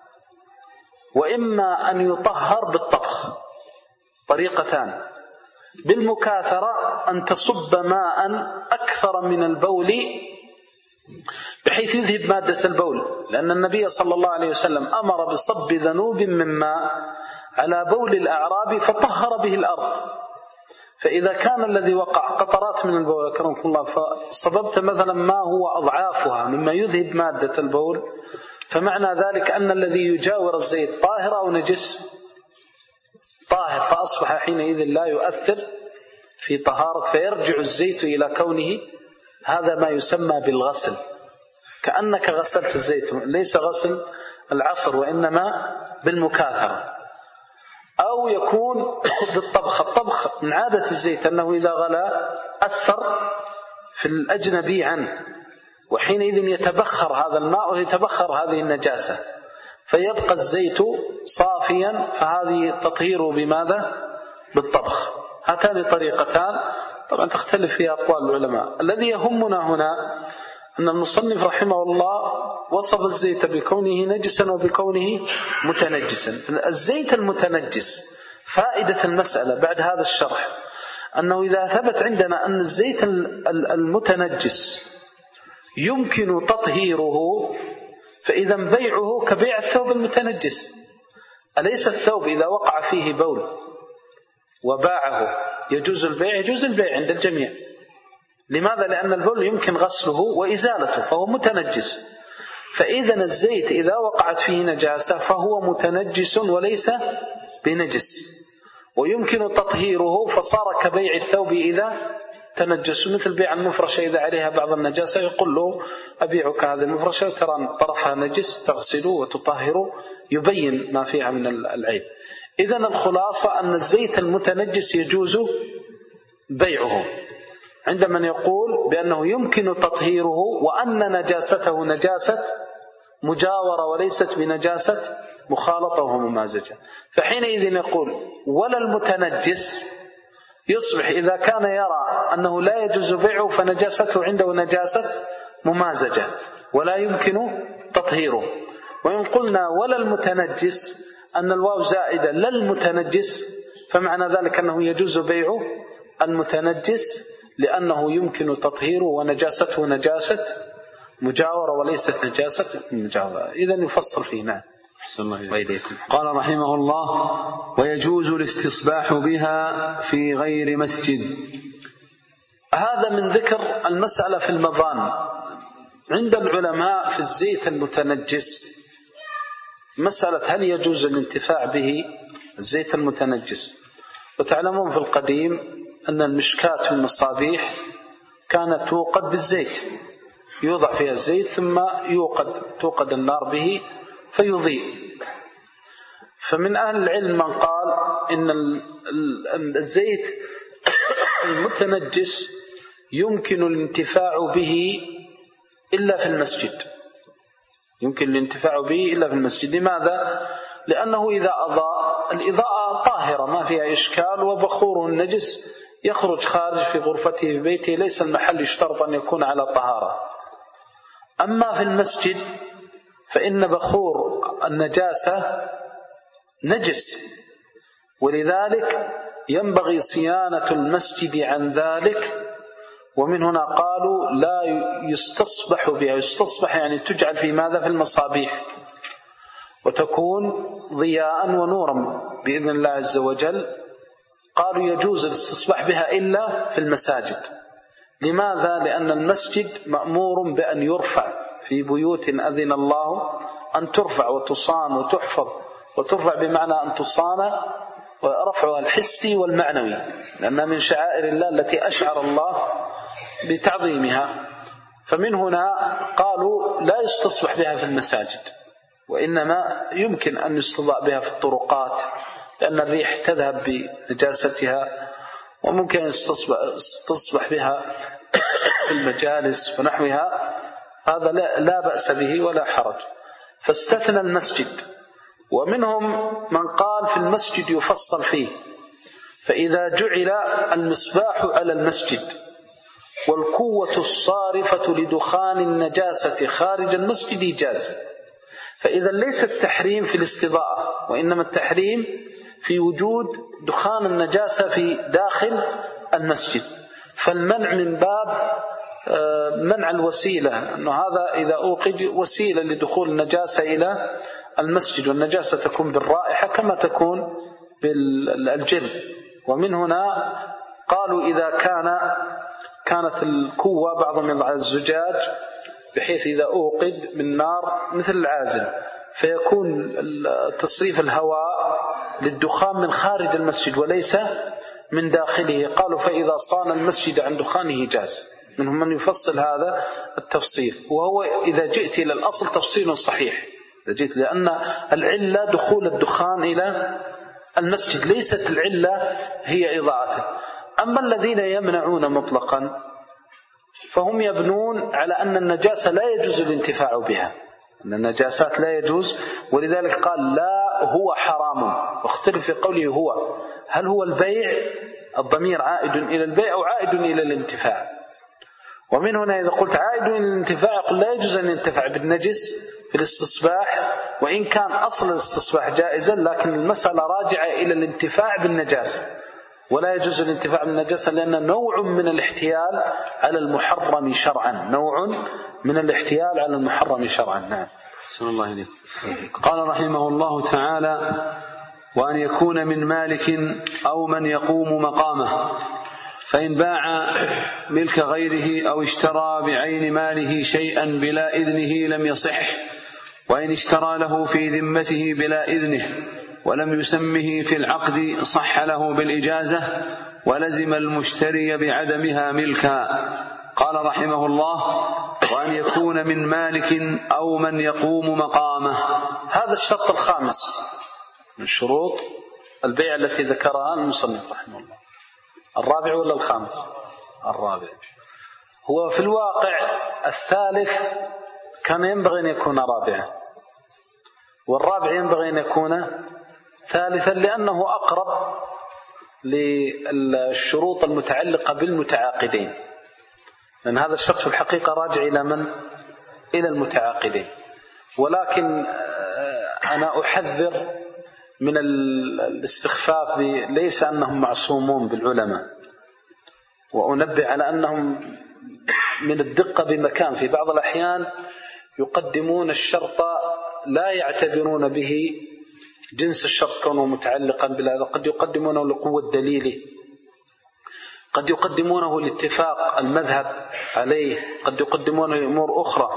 Speaker 2: وإما أن يطهر بالطبخ، طريقتان. بالمكاثرة أن تصب ماء أكثر من البول بحيث يذهب مادة البول، لأن النبي صلى الله عليه وسلم أمر بصب ذنوب من ماء على بول الأعراب فطهر به الأرض. فإذا كان الذي وقع قطرات من البول أكرمكم الله فصببت مثلا ما هو أضعافها مما يذهب مادة البول، فمعنى ذلك أن الذي يجاور الزيت طاهر أو نجس؟ طاهر، فأصبح حينئذ لا يؤثر في طهارة، فيرجع الزيت إلى كونه هذا ما يسمى بالغسل، كأنك غسلت الزيت. ليس غسل العصر وإنما بالمكاثرة، أو يكون بالطبخ. الطبخ من عادة الزيت أنه إذا غلى أثر في الأجنبي عنه، وحينئذ يتبخر هذا الماء ويتبخر هذه النجاسة فيبقى الزيت صافيا، فهذه تطهيره بماذا؟ بالطبخ. هاتان طريقتان طبعا تختلف فيها أقوال العلماء. الذي يهمنا هنا أن المصنف رحمه الله وصف الزيت بكونه نجسا وبكونه متنجسا. الزيت المتنجس، فائدة المسألة بعد هذا الشرح أنه إذا ثبت عندنا أن الزيت المتنجس يمكن تطهيره، فإذا بيعه كبيع الثوب المتنجس. أليس الثوب إذا وقع فيه بول وباعه يجوز البيع؟ يجوز البيع عند الجميع. لماذا؟ لأن البول يمكن غسله وإزالته فهو متنجس. فإذا الزيت إذا وقعت فيه نجاسة فهو متنجس وليس بنجس، ويمكن تطهيره فصار كبيع الثوب إذا تنجس، مثل بيع المفرشة إذا عليها بعض النجاسة يقول له أبيعك هذه المفرشة ترى طرفها نجس تغسله وتطهره، يبين ما فيها من العيب. إذن الخلاصة أن الزيت المتنجس يجوز بيعه عند من يقول بأنه يمكن تطهيره، وأن نجاسته نجاسة مجاورة وليست بنجاسة مخالطة وممازجة. فحينئذ يقول ولا المتنجس يصبح إذا كان يرى أنه لا يجوز بيعه فنجاسته عنده نجاسة ممازجة ولا يمكن تطهيره. وإن قلنا ولا المتنجس أن الواو زائدة لا المتنجس، فمعنى ذلك أنه يجوز بيعه المتنجس لأنه يمكن تطهيره ونجاسته نجاسة مجاورة وليست نجاسة مجاورة. إذن يفصل فيه. نعم.
Speaker 1: أحسن الله إليكم. قال رحمه الله: ويجوز الاستصباح بها في غير مسجد.
Speaker 2: هذا من ذكر المسألة في المظان. عند العلماء في الزيت المتنجس مسألة هل يجوز الانتفاع به الزيت المتنجس. وتعلمون في القديم أن المشكات في المصابيح كانت توقد بالزيت، يوضع فيها الزيت ثم يوقد توقد النار به فيضيء. فمن أهل العلم من قال إن الزيت المتنجس يمكن الانتفاع به إلا في المسجد، يمكن الانتفاع به إلا في المسجد. لماذا؟ لأنه إذا أضاء الإضاءة طاهرة ما فيها إشكال، وبخور النجس يخرج خارج في غرفته في بيته، ليس المحل يشترط أن يكون على طهارة. أما في المسجد فإن بخور النجاسة نجس، ولذلك ينبغي صيانة المسجد عن ذلك. ومن هنا قالوا لا يستصبح بها. يستصبح يعني تجعل في ماذا؟ في المصابيح، وتكون ضياء ونورا بإذن الله عز وجل. قالوا يجوز الاستصباح بها إلا في المساجد. لماذا؟ لأن المسجد مأمور بأن يرفع، في بيوت أذن الله أن ترفع وتصان وتحفظ. وترفع بمعنى أن تصان، ورفعها الحسي والمعنوي، لأنها من شعائر الله التي أشعر الله بتعظيمها. فمن هنا قالوا لا يستصبح بها في المساجد، وإنما يمكن أن يستضاء بها في الطرقات، لأن الريح تذهب بنجاستها، وممكن يستصبح بها في المجالس ونحوها. هذا لا بأس به ولا حرج. فاستثنى المسجد. ومنهم من قال في المسجد يفصل فيه، فإذا جعل المصباح على المسجد والقوة الصارفة لدخان النجاسة خارج المسجد جاز. فإذا ليس التحريم في الاستضاءة، وإنما التحريم في وجود دخان النجاسة في داخل المسجد. فالمنع من باب منع الوسيلة، أنه هذا إذا أوقد وسيلة لدخول النجاسة إلى المسجد، والنجاسة تكون بالرائحة كما تكون بالجلد. ومن هنا قالوا إذا كان كانت الكوة بعضهم يضع الزجاج بحيث إذا أوقد بالنار مثل العازل، فيكون تصريف الهواء للدخان من خارج المسجد وليس من داخله. قالوا فإذا صان المسجد عن دخانه جاز. منهم من يفصل هذا التفصيل، وهو إذا جئت إلى الأصل تفصيل صحيح. جيت لأن العلة دخول الدخان إلى المسجد، ليست العلة هي إضاءته. أما الذين يمنعون مطلقا فهم يبنون على أن النجاسة لا يجوز الانتفاع بها، أن النجاسات لا يجوز، ولذلك قال لا هو حرام. واختلف في قوله هو، هل هو البيع الضمير عائد إلى البيع أو عائد إلى الانتفاع؟ ومن هنا إذا قلت عائد إلى الانتفاع يقول لا يجوز أن ينتفع بالنجس في الاستصباح، وإن كان أصل الاستصباح جائزا، لكن المسألة راجعة إلى الانتفاع بالنجاسة، ولا يجوز الانتفاع بالنجاسة لأن نوع من الاحتيال على المحرم شرعا، نوع من الاحتيال على المحرم شرعا. نعم.
Speaker 1: بسم الله إليك. قال رحمه الله تعالى: وأن يكون من مالك أو من يقوم مقامه، فإن باع ملك غيره أو اشترى بعين ماله شيئا بلا إذنه لم يصح، وإن اشترى له في ذمته بلا إذنه ولم يسمه في العقد صح له بالإجازة، ولزم المشتري بعدمها ملكا. قال رحمه الله: وأن يكون من مالك أو من يقوم مقامه.
Speaker 2: هذا الشرط الخامس من شروط البيع التي ذكرها المصنف رحمه الله. الرابع ولا الخامس؟ الرابع. هو في الواقع الثالث كان ينبغي أن يكون رابعا، والرابع ينبغي أن يكون ثالثا، لأنه أقرب للشروط المتعلقة بالمتعاقدين، لأن هذا الشرط في الحقيقة راجع إلى من؟ إلى المتعاقدين. ولكن أنا أحذر من الاستخفاف، ليس أنهم معصومون بالعلماء، وأنبه على أنهم من الدقة بمكان. في بعض الأحيان يقدمون الشرط لا يعتبرون به جنس الشرط كونه متعلقا بالهذا، قد يقدمونه لقوة دليله، قد يقدمونه لاتفاق المذهب عليه، قد يقدمونه لأمور أخرى.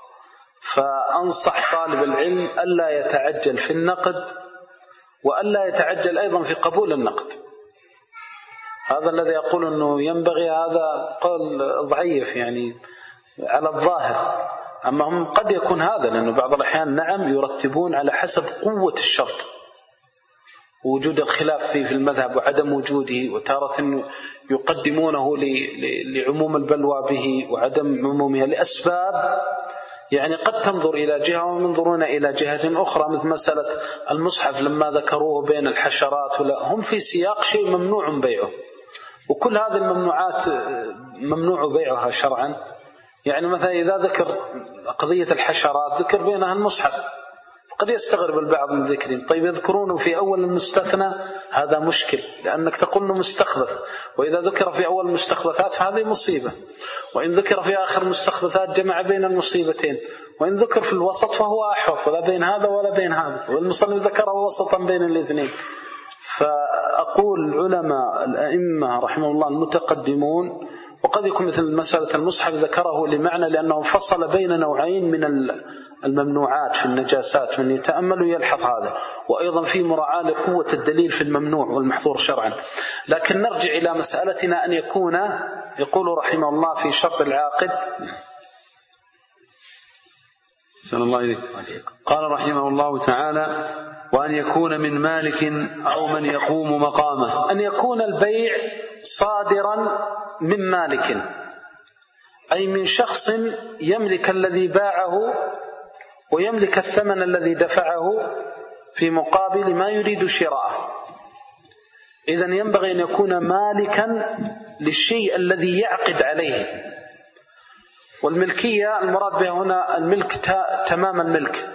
Speaker 2: فأنصح طالب العلم ألا يتعجل في النقد، وألا يتعجل أيضا في قبول النقد. هذا الذي يقول أنه ينبغي، هذا قول ضعيف يعني على الظاهر، أما هم قد يكون هذا، لأنه بعض الأحيان نعم يرتبون على حسب قوة الشرط ووجود الخلاف فيه في المذهب وعدم وجوده، وتارة يقدمونه لعموم البلوى به وعدم عمومها لأسباب يعني قد تنظر إلى جهة وينظرون إلى جهة أخرى، مثل مسألة المصحف لما ذكروه بين الحشرات، ولا هم في سياق شيء ممنوع بيعه، وكل هذه الممنوعات ممنوع بيعها شرعا. يعني مثلا إذا ذكر قضية الحشرات ذكر بينها المصحف، قد يستغرب البعض من ذكرهم. طيب يذكرونه في أول المستثنى، هذا مشكل، لأنك تقول له مستخبث، وإذا ذكر في أول المستخبثات فهذه مصيبة، وإن ذكر في آخر المستخبثات جمع بين المصيبتين، وإن ذكر في الوسط فهو أحوط، ولا بين هذا ولا بين هذا، والمصنف ذكره وسطا بين الاثنين. فأقول العلماء الأئمة رحمه الله المتقدمون، وقد يكون مثل مسألة المصحف ذكره لمعنى لأنه فصل بين نوعين من الممنوعات في النجاسات، من يتأمل يلحظ هذا، وأيضا في مراعاة لقوة الدليل في الممنوع والمحظور شرعا. لكن نرجع إلى مسألتنا أن يكون، يقول رحمه الله في شرط العاقد.
Speaker 1: صلى الله عليه قال رحمه الله تعالى: وأن يكون من مالك أو من يقوم مقامه.
Speaker 2: أن يكون البيع صادرا من مالك، أي من شخص يملك الذي باعه ويملك الثمن الذي دفعه في مقابل ما يريد شراءه. إذن ينبغي أن يكون مالكا للشيء الذي يعقد عليه. والملكية المراد بها هنا الملك تمام الملك،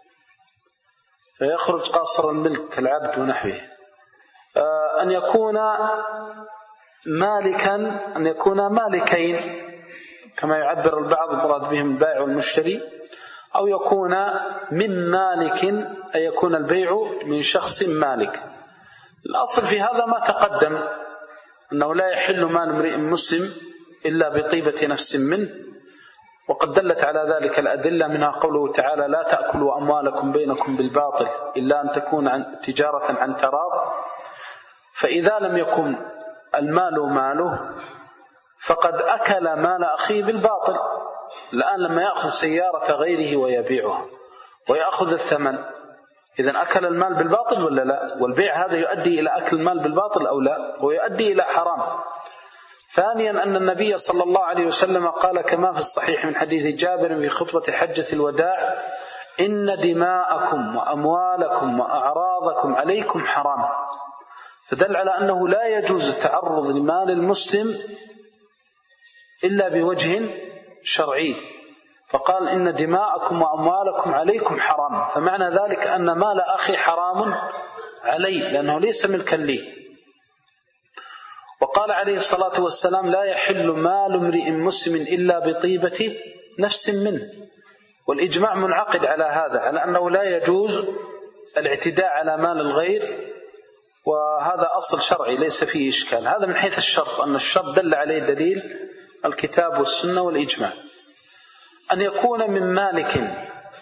Speaker 2: فيخرج قاصر الملك كالعبد ونحوه. أن يكون مالكا، أن يكون مالكين كما يعبر البعض المراد بهم البائع والمشتري، أو يكون من مالك أي يكون البيع من شخص مالك. الأصل في هذا ما تقدم، أنه لا يحل مال امرئ مسلم إلا بطيبة نفس منه، وقد دلت على ذلك الأدلة، منها قوله تعالى: لا تأكلوا أموالكم بينكم بالباطل إلا أن تكون عن تجارة عن تراض. فإذا لم يكن المال ماله فقد أكل مال أخيه بالباطل. الآن لما يأخذ سيارة غيره ويبيعها، ويأخذ الثمن، إذن أكل المال بالباطل ولا لا؟ والبيع هذا يؤدي إلى أكل المال بالباطل أو لا؟ ويؤدي إلى حرام. ثانيا أن النبي صلى الله عليه وسلم قال كما في الصحيح من حديث جابر في خطبة حجة الوداع: إن دماءكم وأموالكم وأعراضكم عليكم حرام. فدل على أنه لا يجوز التعرض لمال المسلم إلا بوجه شرعي، فقال إن دماءكم وأموالكم عليكم حرام، فمعنى ذلك أن مال أخي حرام علي لأنه ليس ملكا لي. وقال عليه الصلاة والسلام: لا يحل مال امرئ مسلم إلا بطيبة نفس منه. والإجماع منعقد على هذا، على أنه لا يجوز الاعتداء على مال الغير، وهذا أصل شرعي ليس فيه إشكال. هذا من حيث الشرط، أن الشرط دل عليه دليل الكتاب والسنة والإجماع. أن يكون من مالك.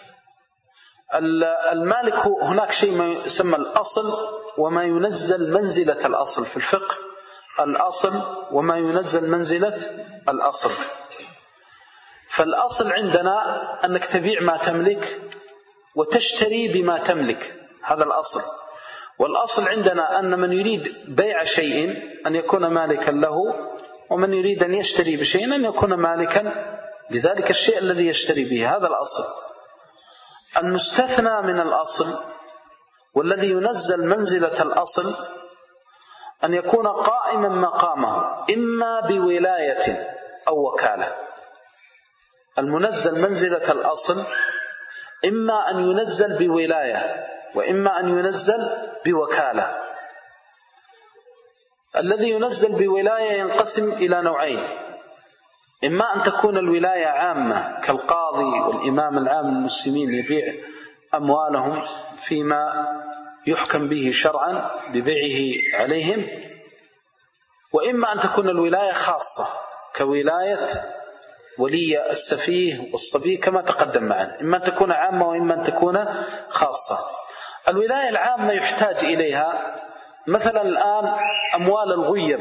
Speaker 2: المالك هناك شيء ما يسمى الأصل وما ينزل منزلة الأصل في الفقه، الأصل وما ينزل منزلة الأصل. فالأصل عندنا أنك تبيع ما تملك وتشتري بما تملك، هذا الأصل. والأصل عندنا أن من يريد بيع شيء أن يكون مالكا له، ومن يريد أن يشتري بشيء أن يكون مالكا لذلك الشيء الذي يشتري به، هذا الأصل. المستثنى من الأصل والذي ينزل منزلة الأصل أن يكون قائما مقامه إما بولاية أو وكالة. المنزل منزلة الأصل إما أن ينزل بولاية وإما أن ينزل بوكالة. الذي ينزل بولاية ينقسم إلى نوعين: إما أن تكون الولاية عامة كالقاضي والإمام العام المسلمين يبيع أموالهم فيما يحكم به شرعا ببيعه عليهم، وإما أن تكون الولاية خاصة كولاية ولي السفيه والصبي كما تقدم معنا، إما أن تكون عامة وإما أن تكون خاصة. الولاية العامة يحتاج إليها مثلا الآن أموال الغيب.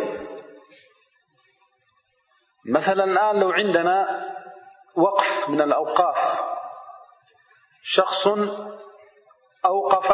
Speaker 2: مثلا الآن لو عندنا وقف من الأوقاف، شخص أوقف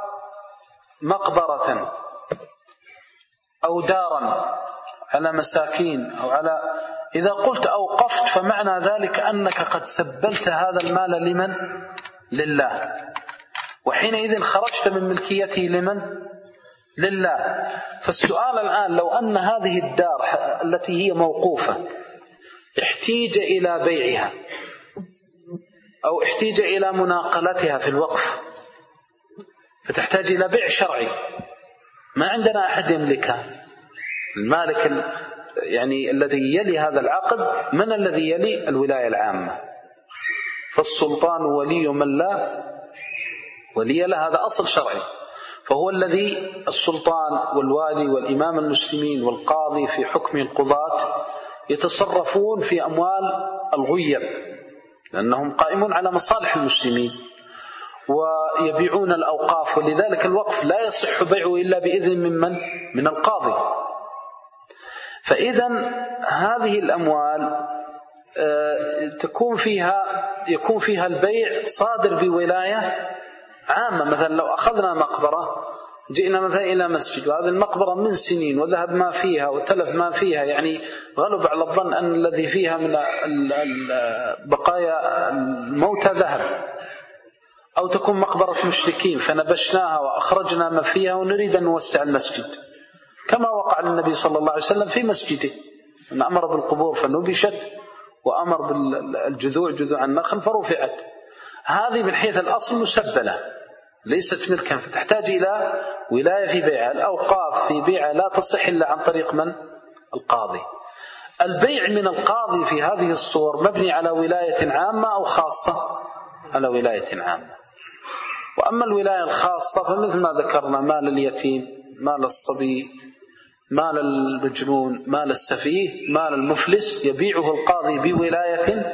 Speaker 2: مقبرة أو دارا على مساكين أو على، إذا قلت أوقفت فمعنى ذلك أنك قد سبلت هذا المال لمن؟ لله، وحينئذ خرجت من ملكيته لمن؟ لله. فالسؤال الآن لو أن هذه الدار التي هي موقوفة احتيج إلى بيعها أو احتيج إلى مناقلتها في الوقف، فتحتاج إلى بيع شرعي، ما عندنا أحد يملكها. المالك يعني الذي يلي هذا العقد من الذي يلي؟ الولاية العامة. فالسلطان ولي من لا ولي له، هذا أصل شرعي. فهو الذي السلطان والوالي والإمام المسلمين والقاضي في حكم القضاة يتصرفون في أموال الغيب، لأنهم قائمون على مصالح المسلمين ويبيعون الأوقاف، ولذلك الوقف لا يصح بيعه إلا بإذن من من؟ من القاضي. فإذا هذه الأموال تكون فيها يكون فيها البيع صادر بولاية عامة. مثلا لو أخذنا مقبرة، جئنا مثلا إلى مسجد وهذه المقبرة من سنين وذهب ما فيها وتلف ما فيها، يعني غلب على الظن أن الذي فيها من بقايا الموتى ذهب، أو تكون مقبرة مشركين فنبشناها وأخرجنا ما فيها ونريد أن نوسع المسجد، كما وقع للنبي صلى الله عليه وسلم في مسجده أن أمر بالقبور فنبشت وأمر بالجذوع جذوع النخل فرفعت. هذه من حيث الأصل مسبلة ليست ملكا، فتحتاج إلى ولاية في بيعها. الأوقاف في بيعها لا تصح إلا عن طريق من؟ القاضي. البيع من القاضي في هذه الصور مبني على ولاية عامة أو خاصة؟ على ولاية عامة. وأما الولاية الخاصة فمثل ما ذكرنا: مال اليتيم، مال الصبي، مال المجنون، مال السفيه، مال المفلس، يبيعه القاضي بولاية،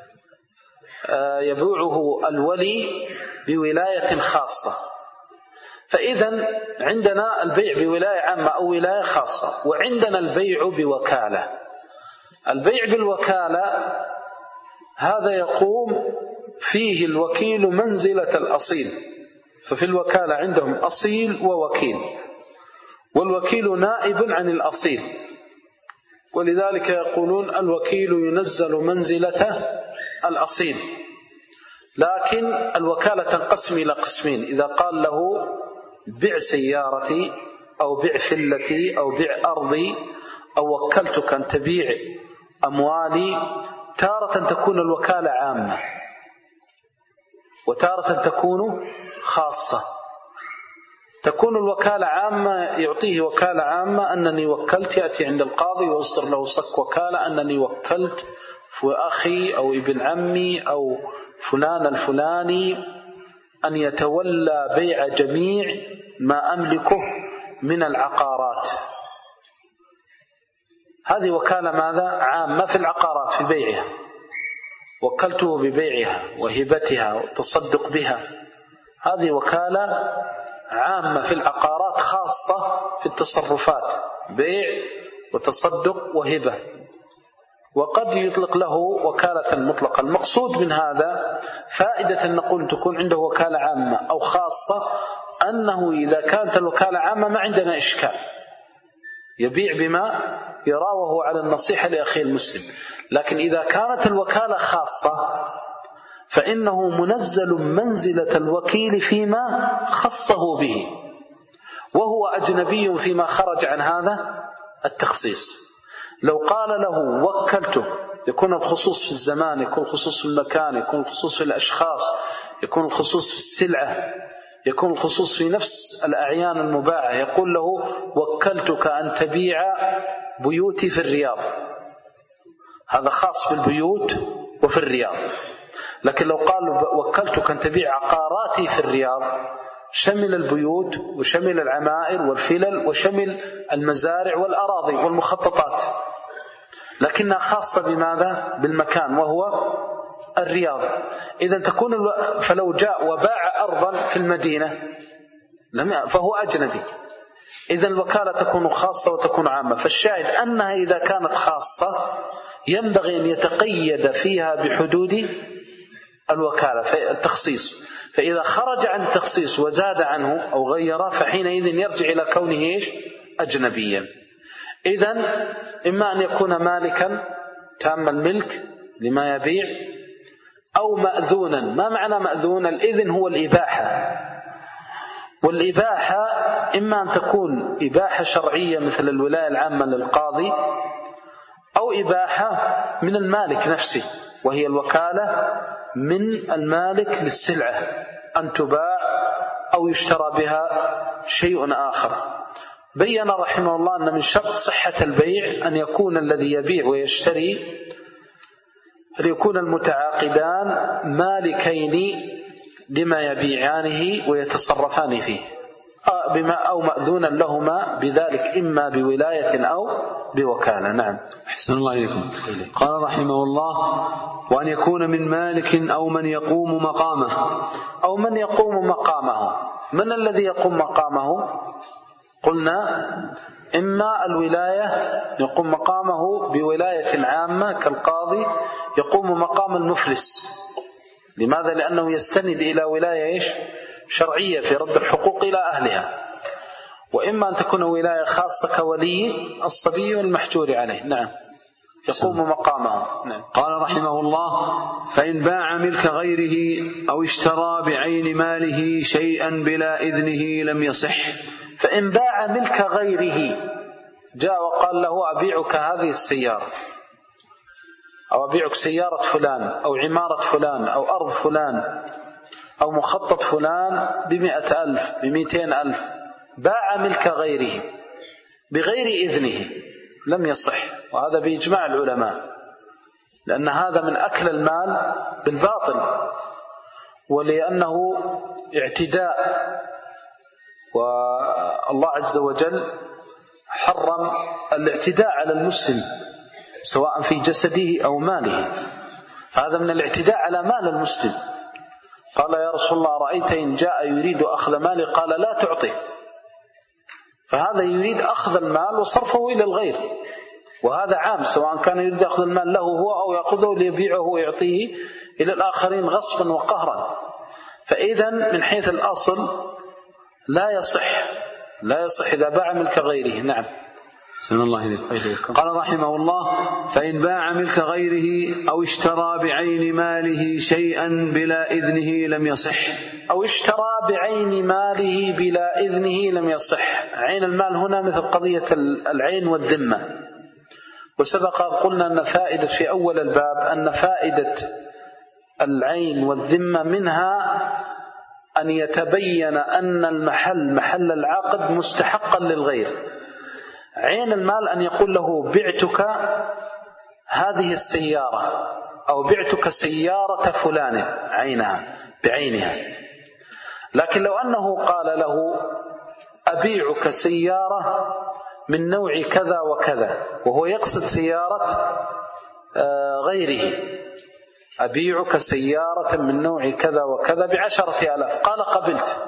Speaker 2: يبيعه الولي بولاية خاصة. فإذا عندنا البيع بولاية عامة أو ولاية خاصة، وعندنا البيع بوكالة. البيع بالوكالة هذا يقوم فيه الوكيل منزلة الأصيل، ففي الوكالة عندهم أصيل ووكيل، والوكيل نائب عن الأصيل، ولذلك يقولون الوكيل ينزل منزلة الأصيل. لكن الوكالة تنقسم إلى قسمين: إذا قال له بع سيارتي أو بع فلتي أو بع أرضي أو وكلتك أن تبيع أموالي، تارة تكون الوكالة عامة وتارة تكون خاصة. تكون الوكالة عامة، يعطيه وكالة عامة أنني وكلت، يأتي عند القاضي ويصدر له صك وكالة أنني وكلت أخي أو ابن عمي أو فلان الفلاني أن يتولى بيع جميع ما أملكه من العقارات. هذه وكالة ماذا؟ عامة في العقارات، في بيعها، وكلته ببيعها وهبتها والتصدق بها. هذه وكالة عامة في العقارات، خاصة في التصرفات، بيع وتصدق وهبة. وقد يطلق له وكالة مطلقة. المقصود من هذا فائدة أن نقول تكون عنده وكالة عامة أو خاصة، أنه إذا كانت الوكالة عامة ما عندنا إشكال، يبيع بما يراه وهو على النصيحة لأخيه المسلم. لكن إذا كانت الوكالة خاصة فإنه منزل منزلة الوكيل فيما خصه به، وهو أجنبي فيما خرج عن هذا التخصيص. لو قال له وكلته، يكون الخصوص في الزمان، يكون الخصوص في المكان، يكون الخصوص في الأشخاص، يكون الخصوص في السلعة، يكون الخصوص في نفس الأعيان المباعة. يقول له وكلتك أن تبيع بيوتي في الرياض، هذا خاص بالبيوت وفي الرياض. لكن لو قال وكلتك أن تبيع عقاراتي في الرياض، شمل البيوت وشمل العمائر والفلل وشمل المزارع والأراضي والمخططات، لكنها خاصة بماذا؟ بالمكان، وهو الرياض. إذن تكون الو... فلو جاء وباع أرضا في المدينة لم فهو أجنبي. إذن الوكالة تكون خاصة وتكون عامة. فالشاهد أنها إذا كانت خاصة ينبغي أن يتقيد فيها بحدود الوكالة في التخصيص، فإذا خرج عن التخصيص وزاد عنه أو غيره فحينئذ يرجع إلى كونه إيش؟ أجنبيا. إذن إما أن يكون مالكا تام الملك لما يبيع، أو مأذونا. ما معنى مأذون؟ الإذن هو الإباحة، والإباحة إما أن تكون إباحة شرعية مثل الولاية العامة للقاضي، أو إباحة من المالك نفسه، وهي الوكالة من المالك للسلعة أن تباع أو يشترى بها شيء آخر. بيّن رحمه الله أن من شرط صحة البيع أن يكون الذي يبيع ويشتري، أن يكون المتعاقدان مالكين لما يبيعانه ويتصرفان فيه، بما أو مأذونا لهما بذلك، إما بولاية أو بوكالة. نعم.
Speaker 1: أحسن الله إليكم. قال رحمه الله: وأن يكون من مالك أو من يقوم مقامه.
Speaker 2: أو من يقوم مقامه. من الذي يقوم مقامه؟ قلنا إما الولاية يقوم مقامه بولاية عامة كالقاضي، يقوم مقام المفلس. لماذا؟ لأنه يستند إلى ولاية إيش؟ شرعية في رد الحقوق إلى أهلها. وإما أن تكون ولاية خاصة كولي الصبي والمحجور عليه. نعم، يقوم مقامه. نعم.
Speaker 1: قال رحمه الله: فإن باع ملك غيره أو اشترى بعين ماله شيئا بلا إذنه لم يصح.
Speaker 2: فإن باع ملك غيره، جاء وقال له أبيعك هذه السيارة، أو أبيعك سيارة فلان أو عمارة فلان أو أرض فلان أو مخطط فلان بمئة ألف بمئتين ألف، باع ملك غيره بغير إذنه لم يصح. وهذا بإجماع العلماء، لأن هذا من أكل المال بالباطل، ولأنه اعتداء، والله عز وجل حرم الاعتداء على المسلم سواء في جسده أو ماله. هذا من الاعتداء على مال المسلم. قال: يا رسول الله رأيت إن جاء يريد أخذ مالي؟ قال: لا تعطي. فهذا يريد أخذ المال وصرفه إلى الغير، وهذا عام، سواء كان يريد أخذ المال له هو أو يأخذه ليبيعه ويعطيه إلى الآخرين غصبا وقهرا. فإذا من حيث الأصل لا يصح لا يصح إذا باع ملك غيره. نعم.
Speaker 1: سلام الله إليك.
Speaker 2: قال رحمه الله: فإن باع ملك غيره أو اشترى بعين ماله شيئا بلا إذنه لم يصح. أو اشترى بعين ماله بلا إذنه لم يصح. عين المال هنا مثل قضية العين والذمة. وسبق قلنا أن فائدة في أول الباب أن فائدة العين والذمة منها أن يتبين أن المحل محل العقد مستحقا للغير. عين المال أن يقول له: بعتك هذه السيارة، أو بعتك سيارة فلان عينها بعينها. لكن لو أنه قال له: أبيعك سيارة من نوع كذا وكذا، وهو يقصد سيارة غيره، أبيعك سيارة من نوع كذا وكذا بعشرة آلاف، قال: قبلت،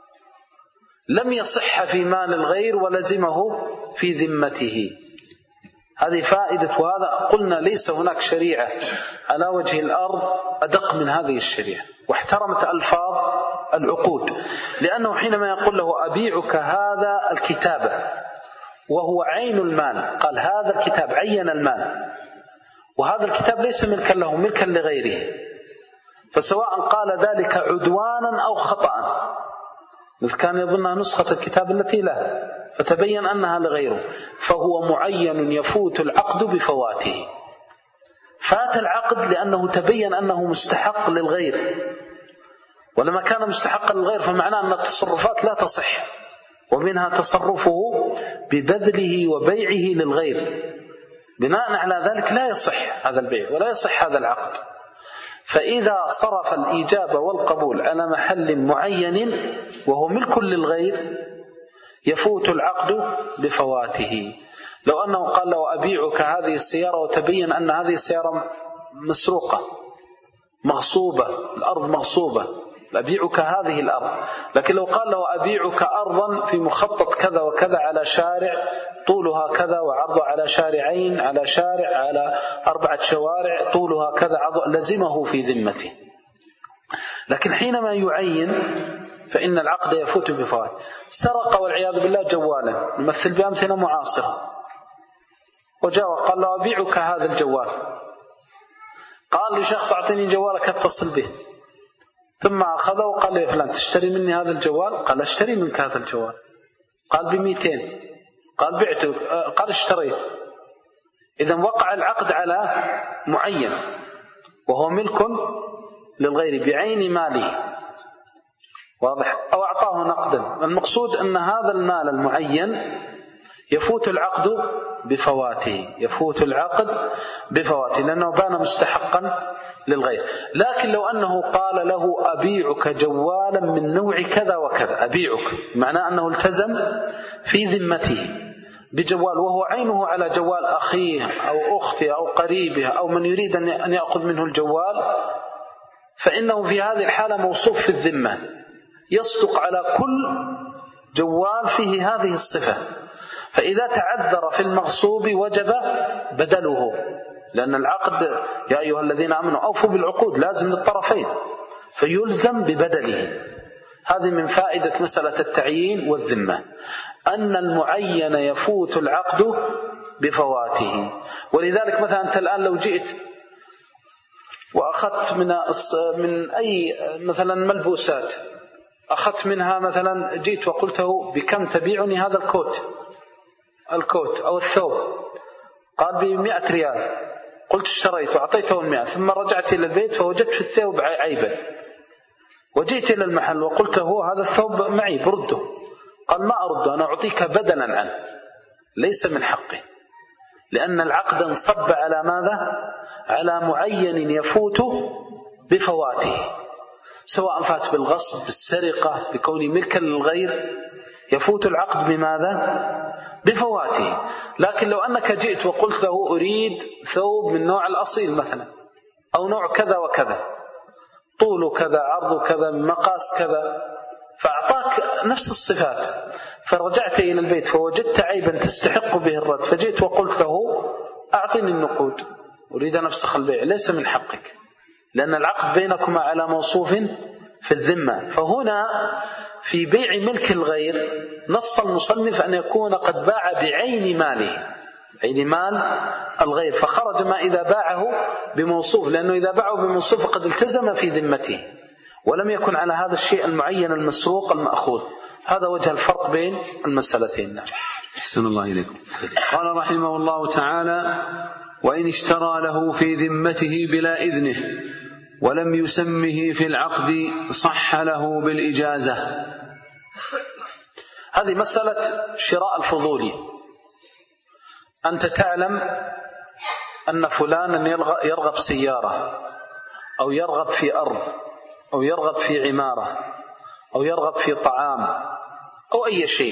Speaker 2: لم يصح في مال الغير ولزمه في ذمته. هذه فائدة. وهذا قلنا ليس هناك شريعة على وجه الأرض أدق من هذه الشريعة، واحترمت ألفاظ العقود. لأنه حينما يقول له: أبيعك هذا الكتاب، وهو عين المال، قال: هذا الكتاب، عين المال، وهذا الكتاب ليس ملكا له، ملكا لغيره. فسواء قال ذلك عدوانا أو خطأ، إذ كان يظنها نسخة الكتاب التي له، فتبين أنها لغيره، فهو معين يفوت العقد بفواته. فات العقد لأنه تبين أنه مستحق للغير، ولما كان مستحقا للغير فمعناه أن التصرفات لا تصح، ومنها تصرفه ببذله وبيعه للغير. بناء على ذلك لا يصح هذا البيع ولا يصح هذا العقد. فإذا صرف الإيجاب والقبول على محل معين وهو ملك للغير يفوت العقد بفواته. لو أنه قال له: أبيعك هذه السيارة، وتبين أن هذه السيارة مسروقة مغصوبة، الأرض مغصوبة، أبيعك هذه الأرض. لكن لو قال له: أبيعك أرضا في مخطط كذا وكذا على شارع طولها كذا وعرضها على شارعين على شارع على أربعة شوارع طولها كذا عرض، لزمه في ذمته. لكن حينما يعين فإن العقد يفوت بفوات. سرق والعياذ بالله جوالا، نمثل بأمثلة معاصرة، وجاء وقال له: أبيعك هذا الجوال. قال لشخص: أعطيني جوالك اتصل به. ثم أخذه وقال له: فلان تشتري مني هذا الجوال؟ قال: اشتري منك هذا الجوال. قال: بمئتين. قال: بعته. قال: اشتريت. إذن وقع العقد على معين وهو ملك للغير بعين ماله، واضح؟ أو أعطاه نقدا. المقصود أن هذا المال المعين يفوت العقد بفواته، يفوت العقد بفواته لأنه بان مستحقا للغير. لكن لو أنه قال له: أبيعك جوالا من نوع كذا وكذا، أبيعك، معناه أنه التزم في ذمته بجوال وهو عينه على جوال أخيه أو أخته أو قريبه أو من يريد أن يأخذ منه الجوال، فإنه في هذه الحالة موصوف في الذمة، يصدق على كل جوال فيه هذه الصفة. فإذا تعذر في المغصوب وجب بدله، لأن العقد يا أيها الذين آمنوا أوفوا بالعقود لازم للطرفين، فيلزم ببدله. هذه من فائدة مسألة التعيين والذمة، أن المعين يفوت العقد بفواته. ولذلك مثلا أنت الآن لو جئت وأخذت من من أي مثلا ملبوسات، أخذت منها مثلا، جيت وقلته: بكم تبيعني هذا الكوت الكوت أو الثوب؟ قال: بمئة ريال. قلت: اشتريت وأعطيته المئة. ثم رجعت إلى البيت فوجدت في الثوب عيبا، وجئت إلى المحل وقلت له: هذا الثوب معي برده. قال: ما أرده، أنا أعطيك بدلا عنه، ليس من حقي، لأن العقد انصب على ماذا؟ على معين يفوت بفواته، سواء فات بالغصب، بالسرقة، بكون ملكا للغير، يفوت العقد بماذا؟ بفواته. لكن لو أنك جئت وقلت له: أريد ثوب من نوع الأصيل مثلا، أو نوع كذا وكذا، طول كذا، عرض كذا، مقاس كذا، فأعطاك نفس الصفات، فرجعت إلى البيت فوجدت عيبا تستحق به الرد، فجئت وقلت له: أعطني النقود، أريد أن أفسخ البيع، ليس من حقك، لأن العقد بينكما على موصوف في الذمة. فهنا في بيع ملك الغير نص المصنف أن يكون قد باع بعين ماله، بعين مال الغير، فخرج ما إذا باعه بموصوف، لأنه إذا باعه بموصوف قد التزم في ذمته ولم يكن على هذا الشيء المعين المسروق المأخوذ. هذا وجه الفرق بين المسألتين.
Speaker 1: أحسن الله إليكم. قال رحمه الله تعالى: وإن اشترى له في ذمته بلا إذنه ولم يسمه في العقد صح له بالإجازة.
Speaker 2: هذه مسألة شراء الفضولي. أنت تعلم أن فلانا يرغب سيارة أو يرغب في أرض أو يرغب في عمارة أو يرغب في طعام أو أي شيء،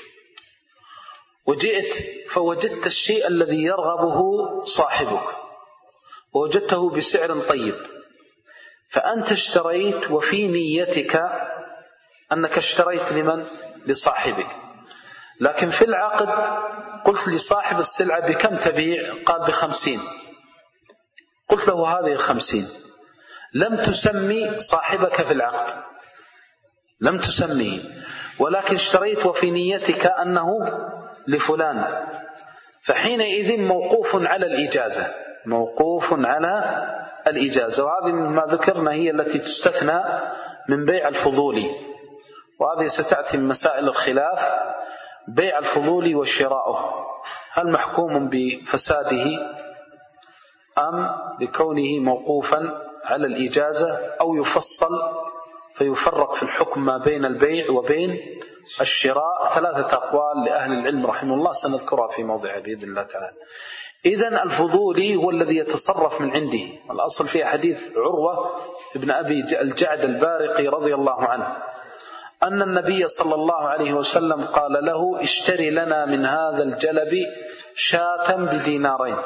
Speaker 2: وجئت فوجدت الشيء الذي يرغبه صاحبك ووجدته بسعر طيب، فأنت اشتريت وفي نيتك أنك اشتريت لمن؟ لصاحبك، لكن في العقد قلت لصاحب السلعة بكم تبيع؟ قال بخمسين. قلت له هذه خمسين. لم تسمي صاحبك في العقد، لم تسميه، ولكن اشتريت وفي نيتك أنه لفلان، فحينئذ موقوف على الإجازة، موقوف على الإجازة. وهذه ما ذكرنا هي التي تستثنى من بيع الفضولي، وهذه ستأتي من مسائل الخلاف. بيع الفضولي وشراؤه هل محكوم بفساده أم بكونه موقوفا على الإجازة، أو يفصل فيفرق في الحكم ما بين البيع وبين الشراء؟ ثلاثة أقوال لأهل العلم رحمه الله سنذكرها في موضعها بإذن الله تعالى. إذن الفضولي هو الذي يتصرف من عنده. الأصل في حديث عروة ابن أبي الجعد البارقي رضي الله عنه أن النبي صلى الله عليه وسلم قال له: اشتري لنا من هذا الجلب شاة بدينارين.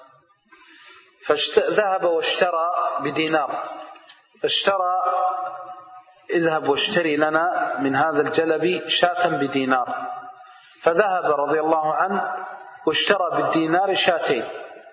Speaker 2: فذهب واشترى بدينار، فاشترى اذهب واشتري لنا من هذا الجلب شاة بدينار، فذهب رضي الله عنه واشترى بالدينار شاتين،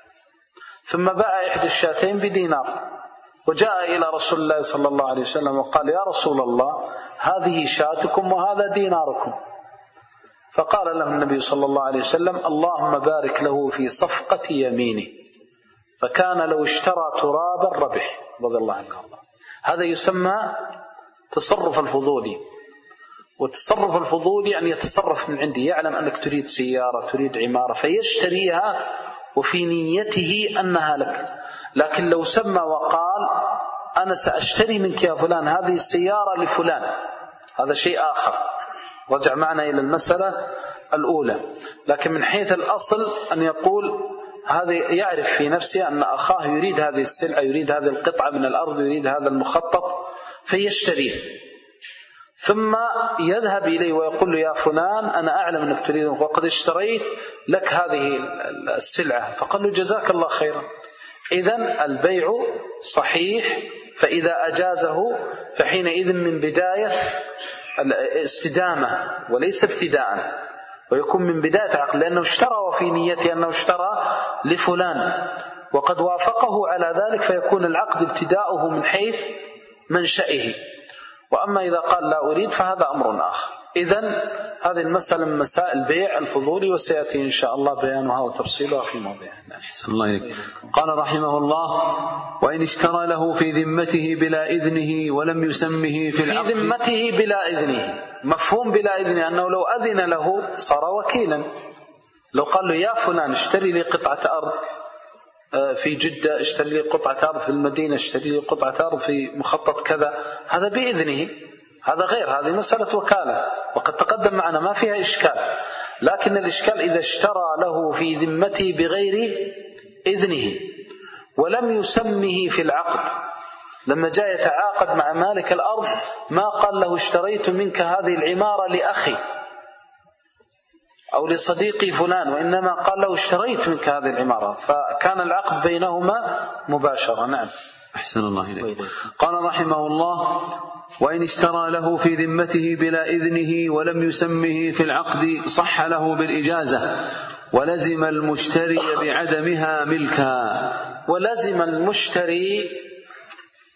Speaker 2: ثم باع إحدى الشاتين بدينار، وجاء إلى رسول الله صلى الله عليه وسلم وقال: يا رسول الله، هذه شاتكم وهذا ديناركم. فقال له النبي صلى الله عليه وسلم: اللهم بارك له في صفقة يمينه، فكان لو اشترى ترابا ربح. رضي الله عنه. هذا يسمى تصرف الفضولي. والتصرف الفضولي أن يتصرف من عنده، يعلم أنك تريد سيارة تريد عمارة فيشتريها وفي نيته أنها لك، لكن لو سمى وقال: أنا سأشتري منك يا فلان هذه السيارة لفلان، هذا شيء آخر، رجع معنا إلى المسألة الأولى. لكن من حيث الأصل أن يقول هذا يعرف في نفسه أن أخاه يريد هذه السلعة، يريد هذه القطعة من الأرض، يريد هذا المخطط، فيشتريه، ثم يذهب إليه ويقول له: يا فلان، أنا أعلم أنك تريد وقد اشتريت لك هذه السلعة. فقال له: جزاك الله خيرا. إذن البيع صحيح، فإذا أجازه فحينئذ من بداية الاستدامة وليس ابتداء، ويكون من بداية عقد، لأنه اشترى وفي نيته أنه اشترى لفلان وقد وافقه على ذلك، فيكون العقد ابتداؤه من حيث منشئه. وأما إذا قال لا أريد فهذا أمر آخر. إذن هذه المسألة من مسائل بيع الفضولي، وسيأتي إن شاء الله بيانها وتفصيلها في موضعها.
Speaker 1: أحسن الله إليك. قال رحمه الله: وإن اشترى له في ذمته بلا إذنه ولم يسمه في العقد.
Speaker 2: في ذمته بلا إذنه، مفهوم بلا إذنه أنه لو أذن له صار وكيلا. لو قال له: يا فلان، اشتري لي قطعة أرض في جدة، اشتري لي قطعة أرض في المدينة، اشتري لي قطعة أرض في مخطط كذا، هذا بإذنه، هذا غير، هذه مسألة وكالة وقد تقدم معنا ما فيها إشكال. لكن الإشكال إذا اشترى له في ذمته بغير إذنه ولم يسمه في العقد، لما جاء يتعاقد مع مالك الأرض ما قال له: اشتريت منك هذه العمارة لأخي أو لصديقي فلان، وإنما قال له: اشتريت منك هذه العمارة، فكان العقد بينهما مباشرة. نعم.
Speaker 1: أحسن الله إليك. قال رحمه الله: وإن اشترى له في ذمته بلا إذنه ولم يسمه في العقد صح له بالإجازة، ولزم المشتري بعدمها ملكا.
Speaker 2: ولزم المشتري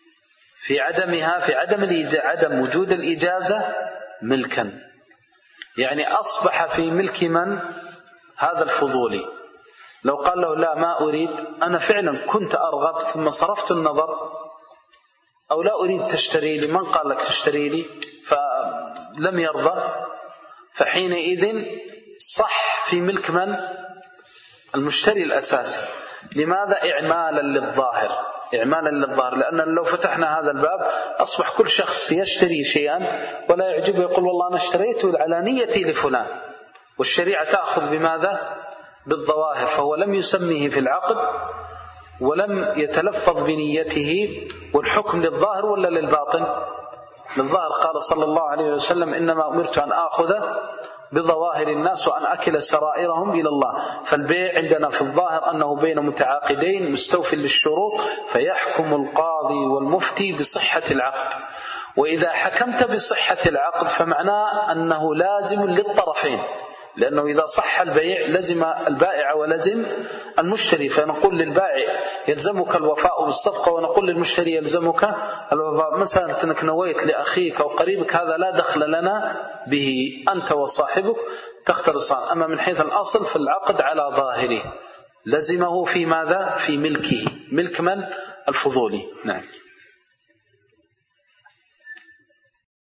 Speaker 2: في عدمها في عدم الإجازة عدم وجود الإجازة ملكا، يعني أصبح في ملك من؟ هذا الفضولي. لو قال له لا ما أريد، أنا فعلا كنت أرغب ثم صرفت النظر، أو لا أريد تشتري لي، من قال لك تشتري لي؟ فلم يرضى، فحينئذ صح في ملك من؟ المشتري الأساسي. لماذا؟ إعمالا للظاهر، إعمالا للظاهر، لأن لو فتحنا هذا الباب أصبح كل شخص يشتري شيئا ولا يعجبه يقول والله أنا اشتريته على نيتي لفلان، والشريعة تأخذ بماذا؟ بالظواهر، فهو لم يسميه في العقد ولم يتلفظ بنيته، والحكم للظاهر ولا للباطن؟ للظاهر. قال صلى الله عليه وسلم إنما أمرت أن آخذ بظواهر الناس وأن أكل سرائرهم إلى الله. فالبيع عندنا في الظاهر أنه بين متعاقدين مستوفي للشروط، فيحكم القاضي والمفتي بصحة العقد. وإذا حكمت بصحة العقد فمعناه أنه لازم للطرفين، لأنه إذا صح البيع لزم البائع ولزم المشتري، فنقول للبائع يلزمك الوفاء بالصفقة، ونقول للمشتري يلزمك الوفاء. مسألة أنك نويت لأخيك أو قريبك هذا لا دخل لنا به، أنت وصاحبك تختلصان. أما من حيث الأصل في العقد على ظاهره لزمه في ماذا؟ في ملكه، ملك من؟ الفضولي. نعم.